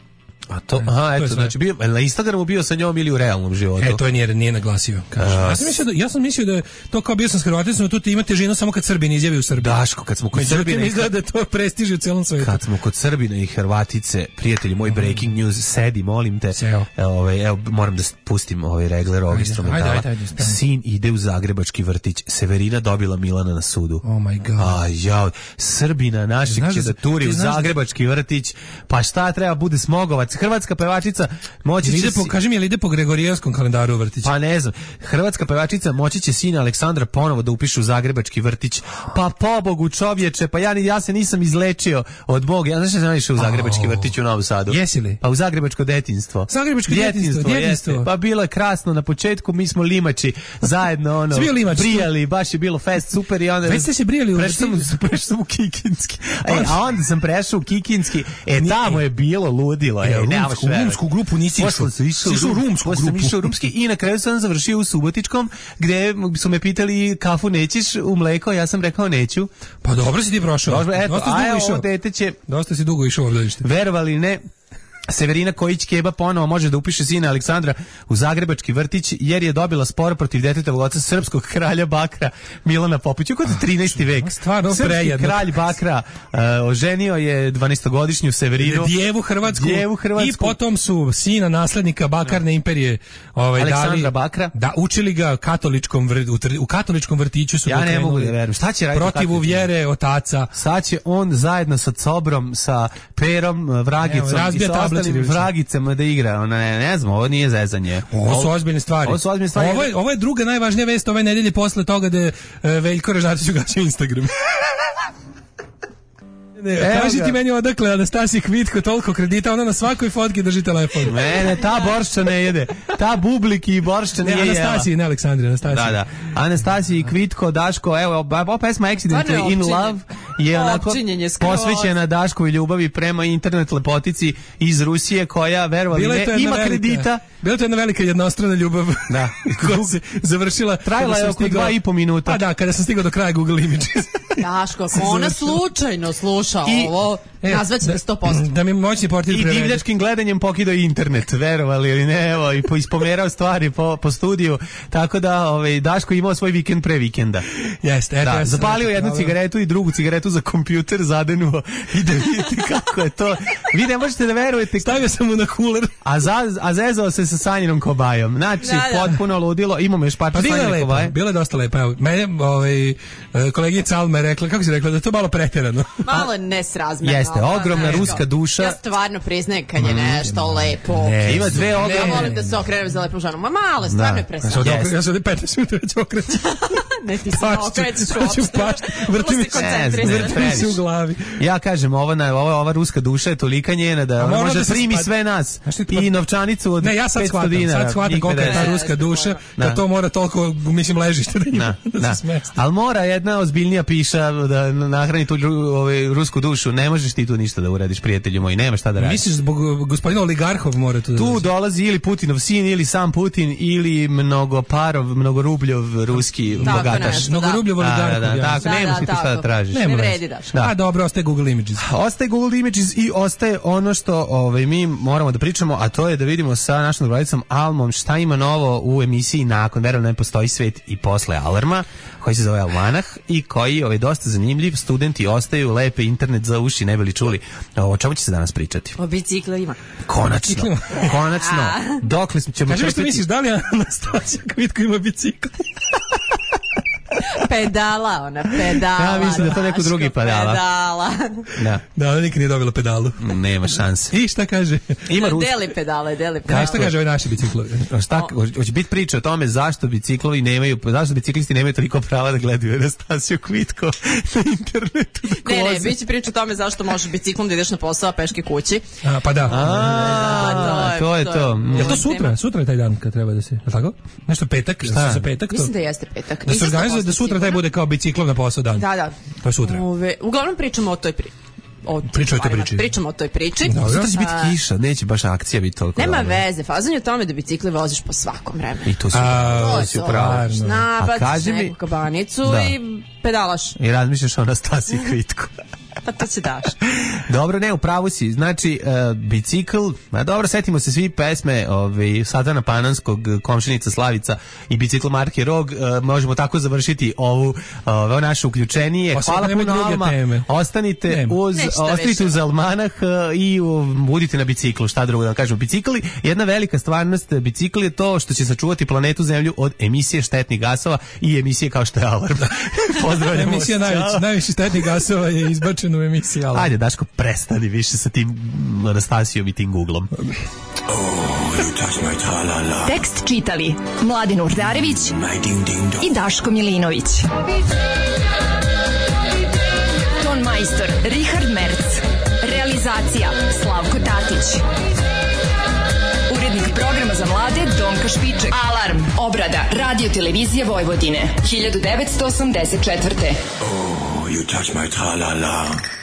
Speaker 6: A to, aha, eto, znači bio, na Instagramu bio sa njom ili u realnom životu?
Speaker 7: E, to je nije, nije naglasio. Kaže. Ja sam mislio da, ja sam mislio da je to kao bio sam s Hrvaticom, tu ti ima težinu samo kad Srbin izjavi u Srbiji.
Speaker 6: Daško, kad smo kod Srbina...
Speaker 7: Izgleda da je to prestiži u celom svijetu.
Speaker 6: Kad smo kod Srbina i Hrvatice, prijatelji, moj breaking news, sedi, molim te. Ovaj, evo, moram da pustim ovaj regler ovog instrumentala. Ajde, ajde, ajde, sin ide u zagrebački vrtić, Severina dobila Milana na sudu.
Speaker 7: Oh my god.
Speaker 6: A, ja, Srbina naših će da turi u zagrebački vrtić, pa šta treba bude Smogovac, hrvatska pevačica moći će...
Speaker 7: Po, kaži mi, je li ide po Gregorijanskom kalendaru u vrtić?
Speaker 6: Pa ne znam. Hrvatska pevačica moći će sina Aleksandra ponovo da upišu u zagrebački vrtić. Pa pobogu čovječe, pa ja, ja se nisam izlečio od Boga. Ja znaš što sam išao u zagrebački vrtić u Novom Sadu?
Speaker 7: Jesi li?
Speaker 6: Pa u zagrebačko detinjstvo.
Speaker 7: Zagrebačko detinjstvo, detinjstvo.
Speaker 6: Pa bilo je krasno na početku, mi smo limači zajedno ono, brijali, baš je bilo fest, super i onda...
Speaker 7: Već ste se brijali u
Speaker 6: vrtiću? Prešao sam u Kikinski. E, a onda sam prešao u Kikinski. E, tamo je bilo ludilo. E,
Speaker 7: rumsku, rumsku grupu nisi išao. Išao u rumsku grupu.
Speaker 6: Sam išao u rumski i na kraju sam završio u Subotičkom, gde su me pitali kafu nećeš u mleko, ja sam rekao neću.
Speaker 7: Pa dobro si ti prošao.
Speaker 6: Dobro, eto,
Speaker 7: dosta
Speaker 6: a
Speaker 7: dugo
Speaker 6: ovo dete će...
Speaker 7: Dosta si dugo išao ovdje.
Speaker 6: Verovali ne, Severina Kojić-Keba ponovo može da upiše sina Aleksandra u zagrebački vrtić jer je dobila spor protiv detetovog oca srpskog kralja Bakra Milana Popovića. Kod je trinaesti vek.
Speaker 7: Stvarno prejedno.
Speaker 6: Kralj Bakra uh, oženio je dvanaestogodišnju Severinu.
Speaker 7: Djevu Hrvatsku.
Speaker 6: Djevu Hrvatsku.
Speaker 7: I potom su sina naslednika Bakarne imperije ovaj,
Speaker 6: Aleksandra
Speaker 7: dali,
Speaker 6: Bakra.
Speaker 7: Da, učili ga katoličkom vr, u katoličkom vrtiću su
Speaker 6: ja ne mogu da verujem. Šta će raditi
Speaker 7: protiv vjere otaca.
Speaker 6: Sad će on zajedno sa Cobrom, sa Perom, Vragicom Evo, i sa ostalim Vragicama da igra. Ona ne, ne znam, ovo nije zezanje.
Speaker 7: Ovo su ozbiljne stvari.
Speaker 6: Ovo su ozbiljne stvari.
Speaker 7: Ovo je, ovo je druga najvažnija vest ove nedelje posle toga da je uh, Veljko Ražnatović ugasio Instagram. Ne, kaži ti meni odakle Anastasiji Kvitko toliko kredita, ona na svakoj fotki drži telefon.
Speaker 6: Ne, ne, ta boršča ne jede. Ta bubliki i boršča nije jela.
Speaker 7: Ne, Anastasiji, ne Aleksandri, Anastasiji.
Speaker 6: Da, da. Anastasiji Kvitko, Daško, evo, ova pesma Accidentally in Love je onako posvećena Daškovi ljubavi prema internet lepotici iz Rusije koja, verovali ne, ima velika, kredita.
Speaker 7: Bila to jedna velika jednostrana ljubav
Speaker 6: da.
Speaker 7: koja se završila.
Speaker 6: Trajala je oko dva i po minuta.
Speaker 7: Pa da, kada sam stigao do kraja Google Images.
Speaker 11: Daško, ako ona slučajno sluša I, ovo, nazvaće da sto posto.
Speaker 7: Da mi moćni portir prevede.
Speaker 6: I divljačkim gledanjem pokidao internet, verovali ili ne, evo, i ispomerao stvari po, po studiju, tako da ovaj, Daško imao svoj vikend pre vikenda.
Speaker 7: Jeste, eto.
Speaker 6: Da,
Speaker 7: ja
Speaker 6: zapalio jednu dobro. cigaretu i drugu cigaretu za kompjuter, zadenuo i da vidite kako je to. Vi ne možete da verujete.
Speaker 7: Stavio sam mu na kuler.
Speaker 6: A, za, a zezao se sa Sanjinom Kobajom. Znači, da, da. potpuno ludilo. Imamo još parče
Speaker 7: pa
Speaker 6: Sanjine Kobaje.
Speaker 7: Bilo je dosta lepo. Evo, mene, ovaj, koleginica Alma je rekla, kako si rekla, da je to malo preterano.
Speaker 11: Malo nesrazmjerno.
Speaker 6: Jeste, ogromna nego. ruska duša.
Speaker 11: Ja stvarno priznajem kad je nešto mm, lepo.
Speaker 6: Ne, ima dve ogromne.
Speaker 11: Ja volim da se okrenem za lepom ženom. Ma malo, stvarno je presrazmjerno.
Speaker 7: Yes. Ja sam ovdje petnaest minuta već okrećem.
Speaker 11: Ne, ti se okrećeš uopšte.
Speaker 7: Vrti mi se u glavi.
Speaker 6: Ja kažem, ova, na, ova, ova ruska duša je tolika njena da ona može da primi sve nas. I novčanicu od
Speaker 7: ne, ja sad shvatam, sad shvatam koliko je ta ruska duša, da to mora toliko, mislim, ležište da ima da se smesti.
Speaker 6: Ali mora jedna ozbiljnija piša da nahrani tu ovaj, rusku dušu. Ne možeš ti tu ništa da uradiš, prijatelju moji, nema šta da radiš.
Speaker 7: Misliš zbog gospodina oligarhov mora tu da
Speaker 6: tu dolazi ili Putinov sin, ili sam Putin, ili mnogo parov, mnogo rubljov ruski
Speaker 11: tako
Speaker 6: bogataš.
Speaker 11: Nešto,
Speaker 7: mnogo
Speaker 11: da.
Speaker 7: rubljov oligarhov.
Speaker 6: Da, da, da, tako, nemaš ti tu šta da tražiš.
Speaker 11: Ne vredi, Daško.
Speaker 7: A dobro, ostaje Google Images.
Speaker 6: Ostaje Google Images i ostaje ono što ovaj, mi moramo da pričamo, a to je da vidimo sa našom drugom Almom šta ima novo u emisiji nakon, verujem ne postoji svet i posle alarma, koji se zove Almanah i koji ovaj, dosta zanimljiv, studenti ostaju, lepe internet za uši, ne bili čuli. O čemu će se danas pričati?
Speaker 11: O biciklovima.
Speaker 6: Konačno, konačno. Dokle ćemo
Speaker 7: kaži što misliš, da li Anastasija Kvitko ima bicikl?
Speaker 11: Pedala, ona pedala.
Speaker 6: Ja mislim da to neko drugi pedala.
Speaker 11: Pedala.
Speaker 6: Da.
Speaker 7: Da, ona nikad nije dobila pedalu.
Speaker 6: Nema šanse.
Speaker 7: I šta kaže?
Speaker 11: Ima Rus... Deli pedale, deli pedale.
Speaker 7: Šta kaže ovaj naši biciklovi?
Speaker 6: Šta, hoće biti priča o tome zašto biciklovi nemaju, zašto biciklisti nemaju toliko prava da gledaju Anastasiju Kvitko na internetu.
Speaker 11: Ne, ne, bit će priča o tome zašto možeš biciklom da ideš na posao, a peške kući.
Speaker 7: A, pa da.
Speaker 6: A, to je to.
Speaker 7: Je to sutra? Sutra je taj dan kad treba da se, je tako? Nešto petak?
Speaker 6: Šta?
Speaker 7: Za petak to?
Speaker 11: Mislim da jeste petak.
Speaker 7: Da se organizuje da sutra taj bude kao biciklom na posao dan.
Speaker 11: Da, da.
Speaker 7: To je sutra.
Speaker 11: Ove, uglavnom pričamo o toj pri. o
Speaker 7: Priča o toj priči.
Speaker 11: Pričamo o toj priči.
Speaker 6: Sutra će biti kiša, neće baš akcija biti toliko.
Speaker 11: Nema
Speaker 6: dobro.
Speaker 11: veze, fazon je u tome da bicikli voziš po svakom vremenu.
Speaker 6: I to su
Speaker 7: A,
Speaker 6: si upravo.
Speaker 11: Nabaciš neku kabanicu
Speaker 6: da.
Speaker 11: i pedalaš.
Speaker 6: I razmišljaš o Anastasiji Kvitko.
Speaker 11: Pa to se daš.
Speaker 6: Dobro, ne, u pravu si. Znači, uh, bicikl, a dobro, setimo se svi pesme ovaj, Satana Pananskog, Komšinica Slavica i bicikl marke Rog. Uh, možemo tako završiti ovu ovo naše uključenije. Hvala puno Alma. Ostanite nema. uz, ostanite uz Almanah uh, i uh, budite na biciklu. Šta drugo da vam kažem? Bicikli, jedna velika stvarnost bicikli je to što će sačuvati planetu Zemlju od emisije štetnih gasova i emisije kao što je Alarm. Pozdravljamo.
Speaker 7: Emisija najveći, najviše štetnih gasova je izbačena u emisiji Alarm.
Speaker 6: Ajde, Daško, prestani više sa tim Anastasijom i tim Googlom.
Speaker 5: Tekst čitali Mladin Urdarević i Daško Milinović. Ton majstor Richard Merc. Realizacija Slavko Tatić. Urednik programa za mlade Donka Špiček. Alarm. Obrada Radio Televizije Vojvodine. hiljadu devetsto osamdeset četvrte.
Speaker 8: Oh, you touch my tra-la-la.